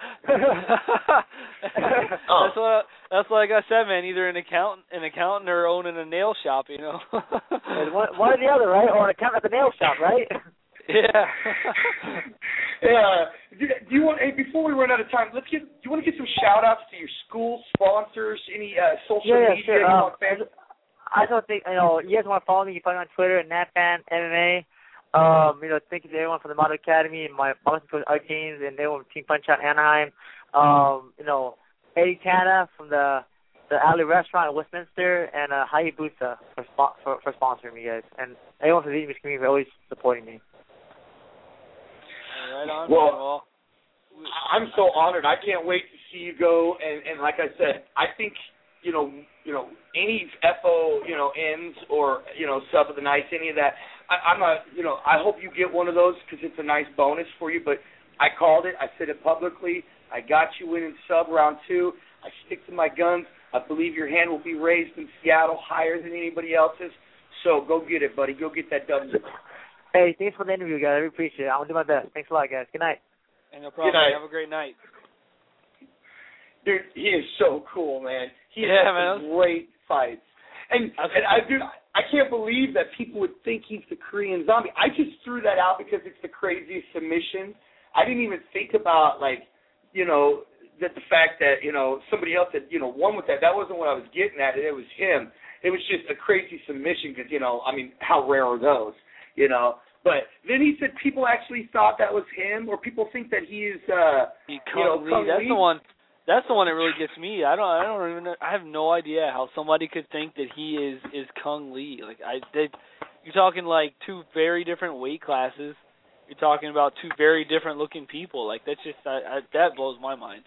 oh. That's what that's like I said, man. Either an accountant, an accountant, or owning a nail shop, you know. one, one or the other, right? Or an accountant at the nail shop, right? Yeah. Yeah. Do, do you want? Hey, before we run out of time, let's get. Do you want to get some shout outs to your school sponsors? Any uh, social yeah, yeah, media sure. you um, want fans? I don't think you know. You guys want to follow me? You can find me on Twitter at NatFan M M A. Um, you know, thank you to everyone from the Model Academy and my boxing coach Art Gaines and everyone from Team Punch Out Anaheim. Um, you know, Eddie Tana from the the Alley Restaurant in Westminster and uh, Hayabusa for, spo- for for sponsoring me, guys, and everyone from the Vietnamese community for always supporting me. Right on. Well, well, I'm so honored. I can't wait to see you go. And, and like I said, I think you know, you know, any F O, you know, ends or you know, sub of the night, any of that. I, I'm a, you know, I hope you get one of those because it's a nice bonus for you. But I called it. I said it publicly. I got you in in sub round two. I stick to my guns. I believe your hand will be raised in Seattle higher than anybody else's. So go get it, buddy. Go get that W. Hey, thanks for the interview, guys. I really appreciate it. I'm going to do my best. Thanks a lot, guys. Good night. Hey, no problem. Good night. Have a great night. Dude, he is so cool, man. He Yeah, has man. some great fights. And, and I, dude, I can't believe that people would think he's the Korean Zombie. I just threw that out because it's the craziest submission. I didn't even think about, like, you know, that the fact that, you know, somebody else had, you know, won with that. That wasn't what I was getting at. It was him. It was just a crazy submission because, you know, I mean, how rare are those, you know? But then he said people actually thought that was him, or people think that he is, uh, He you know, Kung Lee. Kung That's Lee. the one. That's the one that really gets me. I don't. I don't even. I have no idea how somebody could think that he is is Kung Lee. Like I, they, you're talking like two very different weight classes. You're talking about two very different looking people. Like that's just I, I, that blows my mind.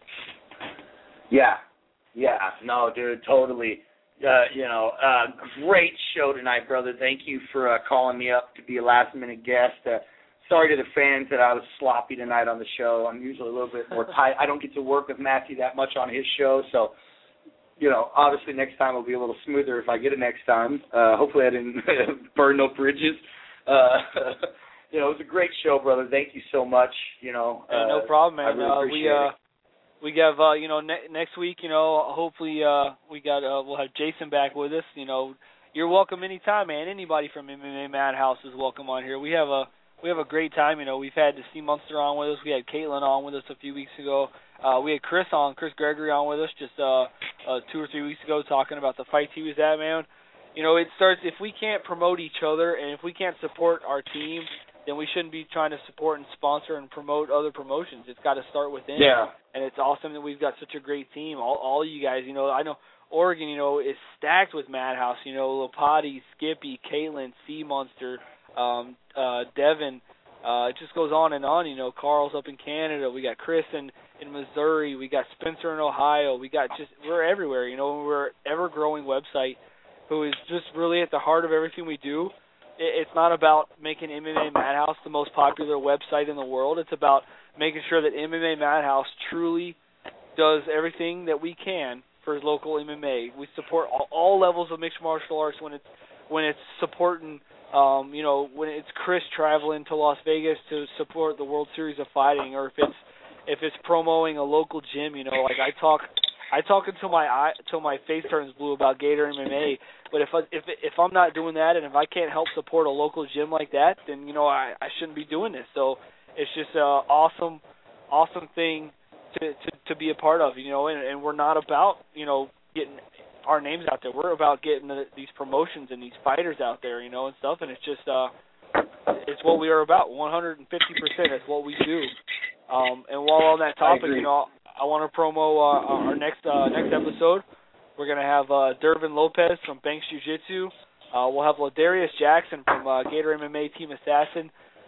Yeah, yeah, no, dude, totally. Uh, you know, uh, great show tonight, brother. Thank you for uh, calling me up to be a last minute guest. Uh, sorry to the fans that I was sloppy tonight on the show. I'm usually a little bit more tight. I don't get to work with Matthew that much on his show, so, you know, obviously next time will be a little smoother if I get it next time. Uh, hopefully I didn't burn no bridges. Uh, you know, it was a great show, brother. Thank you so much. You know, Hey, no uh, problem, man. I really uh, appreciate we uh, it. we have uh, you know ne- next week. You know, hopefully uh, we got uh, we'll have Jason back with us. You know, you're welcome anytime, man. Anybody from M M A Madhouse is welcome on here. We have a we have a great time. You know, we've had C Munster on with us. We had Caitlin on with us a few weeks ago. Uh, we had Chris on, Chris Gregory on with us just uh, uh, two or three weeks ago, talking about the fights he was at, man. You know, it starts if we can't promote each other and if we can't support our team, then we shouldn't be trying to support and sponsor and promote other promotions. It's got to start within. Yeah. And it's awesome that we've got such a great team. All all you guys, you know, I know Oregon, you know, is stacked with Madhouse. You know, Lopati, Skippy, Caitlin, C Munster, um, uh, Devin. Uh, it just goes on and on. You know, Carl's up in Canada. We got Chris in, in Missouri. We got Spencer in Ohio. We got just we're everywhere. You know, we're an ever growing website who is just really at the heart of everything we do. It's not about making M M A Madhouse the most popular website in the world. It's about making sure that M M A Madhouse truly does everything that we can for local M M A. We support all, all levels of mixed martial arts when it's when it's supporting, um, you know, when it's Chris traveling to Las Vegas to support the World Series of Fighting, or if it's if it's promoting a local gym. You know, like I talk. I talk until my eye, until my face turns blue about Gator M M A. But if I, if if I'm not doing that, and if I can't help support a local gym like that, then you know I, I shouldn't be doing this. So it's just an awesome, awesome thing to, to, to be a part of. You know, and, and we're not about you know getting our names out there. We're about getting the, these promotions and these fighters out there. You know, and stuff. And it's just uh, it's what we are about. one hundred fifty percent is what we do. Um, and while on that topic, you know. I want to promo uh, our next uh, next episode. We're going to have uh, Dervin Lopez from Banks Jiu-Jitsu. Uh, we'll have Ladarius Jackson from uh, Gator M M A Team Assassin.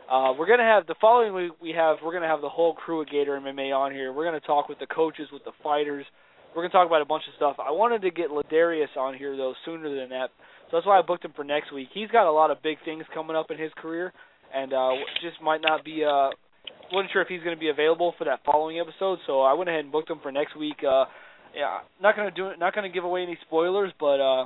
Uh, we're gonna have the following week. We have we're gonna have the whole crew of Gator M M A on here. We're gonna talk with the coaches, with the fighters. We're gonna talk about a bunch of stuff. I wanted to get Ladarius on here though sooner than that, so that's why I booked him for next week. He's got a lot of big things coming up in his career, and uh, just might not be. Uh, wasn't sure if he's going to be available for that following episode, so I went ahead and booked him for next week. Uh, yeah, not gonna do not gonna give away any spoilers, but uh,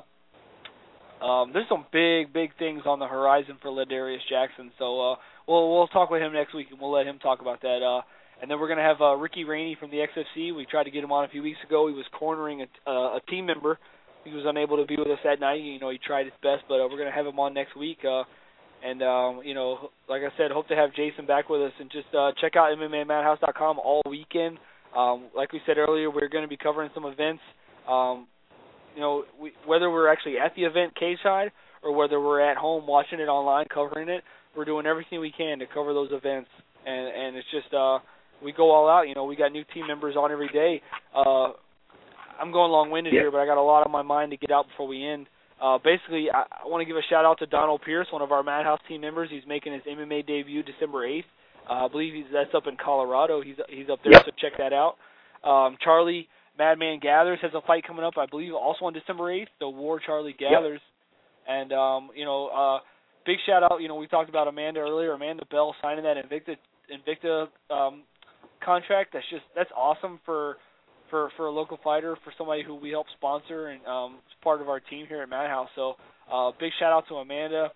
um, there's some big big things on the horizon for Ladarius Jackson. So uh, we'll we'll talk with him next week, and we'll let him talk about that. Uh, And then we're going to have uh, Ricky Rainey from the X F C. We tried to get him on a few weeks ago. He was cornering a, uh, a team member. He was unable to be with us that night. You know, he tried his best, but uh, we're going to have him on next week. Uh, and, um, you know, like I said, hope to have Jason back with us. And just uh, check out M M A Madhouse dot com all weekend. Um, like we said earlier, we're going to be covering some events. Um, you know, we, whether we're actually at the event cage side or whether we're at home watching it online, covering it, we're doing everything we can to cover those events. And, and it's just... Uh, we go all out. You know, we got new team members on every day. Uh, I'm going long-winded yeah. here, but I got a lot on my mind to get out before we end. Uh, basically, I, I want to give a shout-out to Donald Pierce, one of our Madhouse team members. He's making his M M A debut December eighth. Uh, I believe he's that's up in Colorado. He's he's up there, yep. so check that out. Um, Charlie Madman Gathers has a fight coming up, I believe, also on December eighth, the War Charlie Gathers. Yep. And, um, you know, uh, big shout-out. You know, we talked about Amanda earlier, Amanda Bell signing that Invicta, Invicta um, contract. That's just that's awesome for for for a local fighter, for somebody who we help sponsor and um is part of our team here at Madhouse. So uh big shout out to Amanda.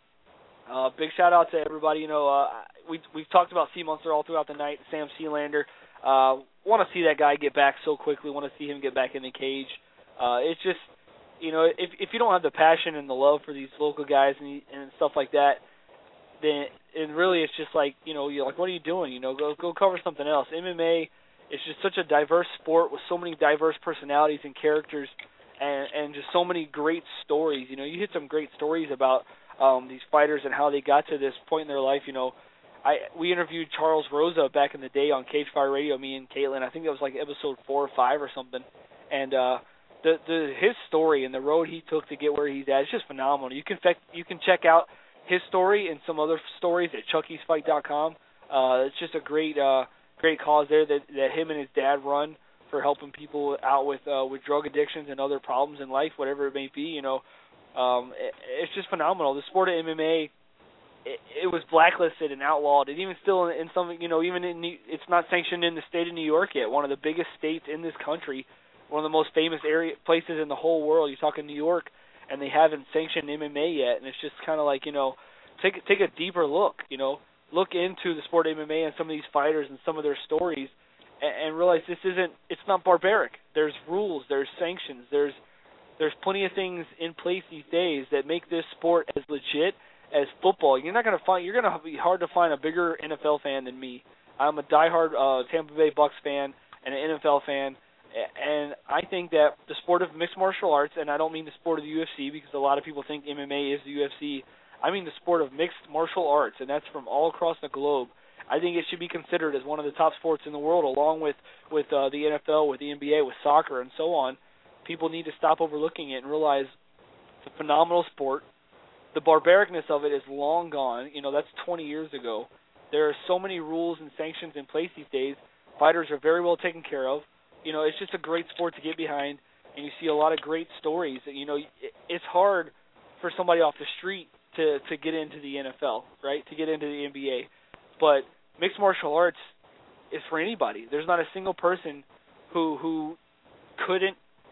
Uh big shout out to everybody. You know, uh we we've talked about C Monster all throughout the night, Sam Sealander. Uh want to see that guy get back so quickly, want to see him get back in the cage. Uh it's just, you know, if if you don't have the passion and the love for these local guys and and stuff like that, then and really it's just like, you know, you're like, what are you doing? You know, go go cover something else. M M A is just such a diverse sport with so many diverse personalities and characters and, and just so many great stories. You know, you hit some great stories about um, these fighters and how they got to this point in their life. You know, I we interviewed Charles Rosa back in the day on Cage Fire Radio, me and Caitlin. I think that was like episode four or five or something. And uh, the the his story and the road he took to get where he's at is just phenomenal. You can fact, you can check out his story and some other stories at chuckies fight dot com. Uh, it's just a great, uh, great cause there that, that him and his dad run for helping people out with uh, with drug addictions and other problems in life, whatever it may be. You know, um, it, it's just phenomenal. The sport of M M A, it, it was blacklisted and outlawed, and even still in, in some, you know, even in New, it's not sanctioned in the state of New York yet. One of the biggest states in this country, one of the most famous area places in the whole world. You're talking New York. And they haven't sanctioned M M A yet, and it's just kind of like, you know, take take a deeper look, you know, look into the sport of M M A and some of these fighters and some of their stories, and, and realize this isn't, it's not barbaric. There's rules, there's sanctions, there's there's plenty of things in place these days that make this sport as legit as football. You're not gonna find, you're gonna be hard to find a bigger N F L fan than me. I'm a diehard uh, Tampa Bay Bucks fan and an N F L fan. And I think that the sport of mixed martial arts, and I don't mean the sport of the U F C because a lot of people think M M A is the U F C. I mean the sport of mixed martial arts, and that's from all across the globe. I think it should be considered as one of the top sports in the world, along with with uh, the N F L, with the N B A, with soccer, and so on. People need to stop overlooking it and realize it's a phenomenal sport. The barbaricness of it is long gone. You know, that's twenty years ago. There are so many rules and sanctions in place these days. Fighters are very well taken care of. You know, it's just a great sport to get behind, and you see a lot of great stories. You know, it's hard for somebody off the street to, to get into the N F L, right, to get into the N B A. But mixed martial arts is for anybody. There's not a single person who who couldn't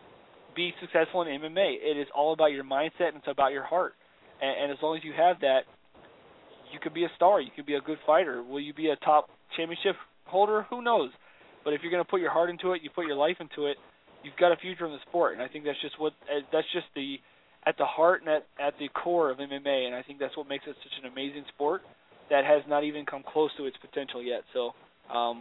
be successful in M M A. It is all about your mindset, and it's about your heart. And, and as long as you have that, you could be a star. You could be a good fighter. Will you be a top championship holder? Who knows? But if you're going to put your heart into it, you put your life into it, you've got a future in the sport. And I think that's just what that's just the at the heart and at, at the core of M M A. And I think that's what makes it such an amazing sport that has not even come close to its potential yet. So um,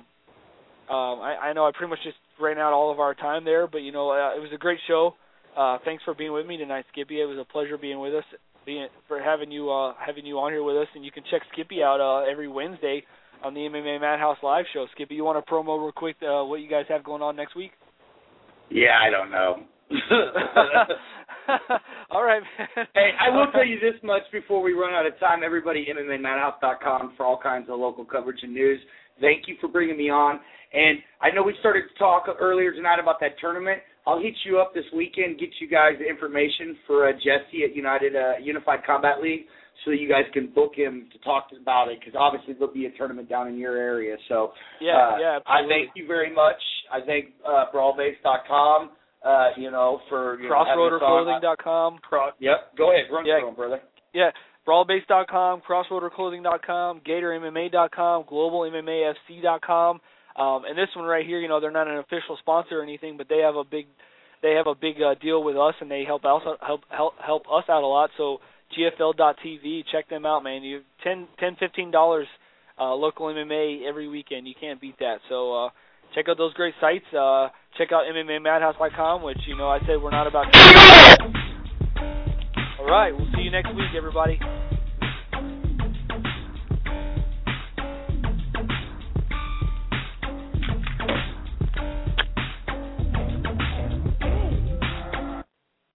um, I, I know I pretty much just ran out all of our time there, but you know uh, it was a great show. Uh, thanks for being with me tonight, Skippy. It was a pleasure being with us, being for having you uh, having you on here with us. And you can check Skippy out uh, every Wednesday on the M M A Madhouse live show. Skippy, you want to promo real quick uh, what you guys have going on next week? Yeah, I don't know. All right, man. Hey, I will tell you this much before we run out of time. Everybody, M M A Madhouse dot com for all kinds of local coverage and news. Thank you for bringing me on. And I know we started to talk earlier tonight about that tournament. I'll hit you up this weekend, get you guys the information for uh, Jesse at United uh, Unified Combat League, so that you guys can book him to talk about it, because obviously there'll be a tournament down in your area. So yeah, uh, yeah, I thank you very much. I thank uh, Brawl Base dot com, uh, you know, for you Crossroader Clothing dot com. Cross, yep, go ahead, run yeah. through them, brother. Yeah, Brawl Base dot com, Crossroader Clothing dot com, Gator M M A dot com, Global M M A F C dot com. Um, and this one right here, you know, they're not an official sponsor or anything, but they have a big, they have a big uh, deal with us, and they help us help help help us out a lot. So G F L dot T V, check them out, man. You ten, ten, fifteen dollars uh, local M M A every weekend. You can't beat that. So uh, check out those great sites. Uh, check out M M A Madhouse dot com, which you know I said we're not about. To- All right, we'll see you next week, everybody.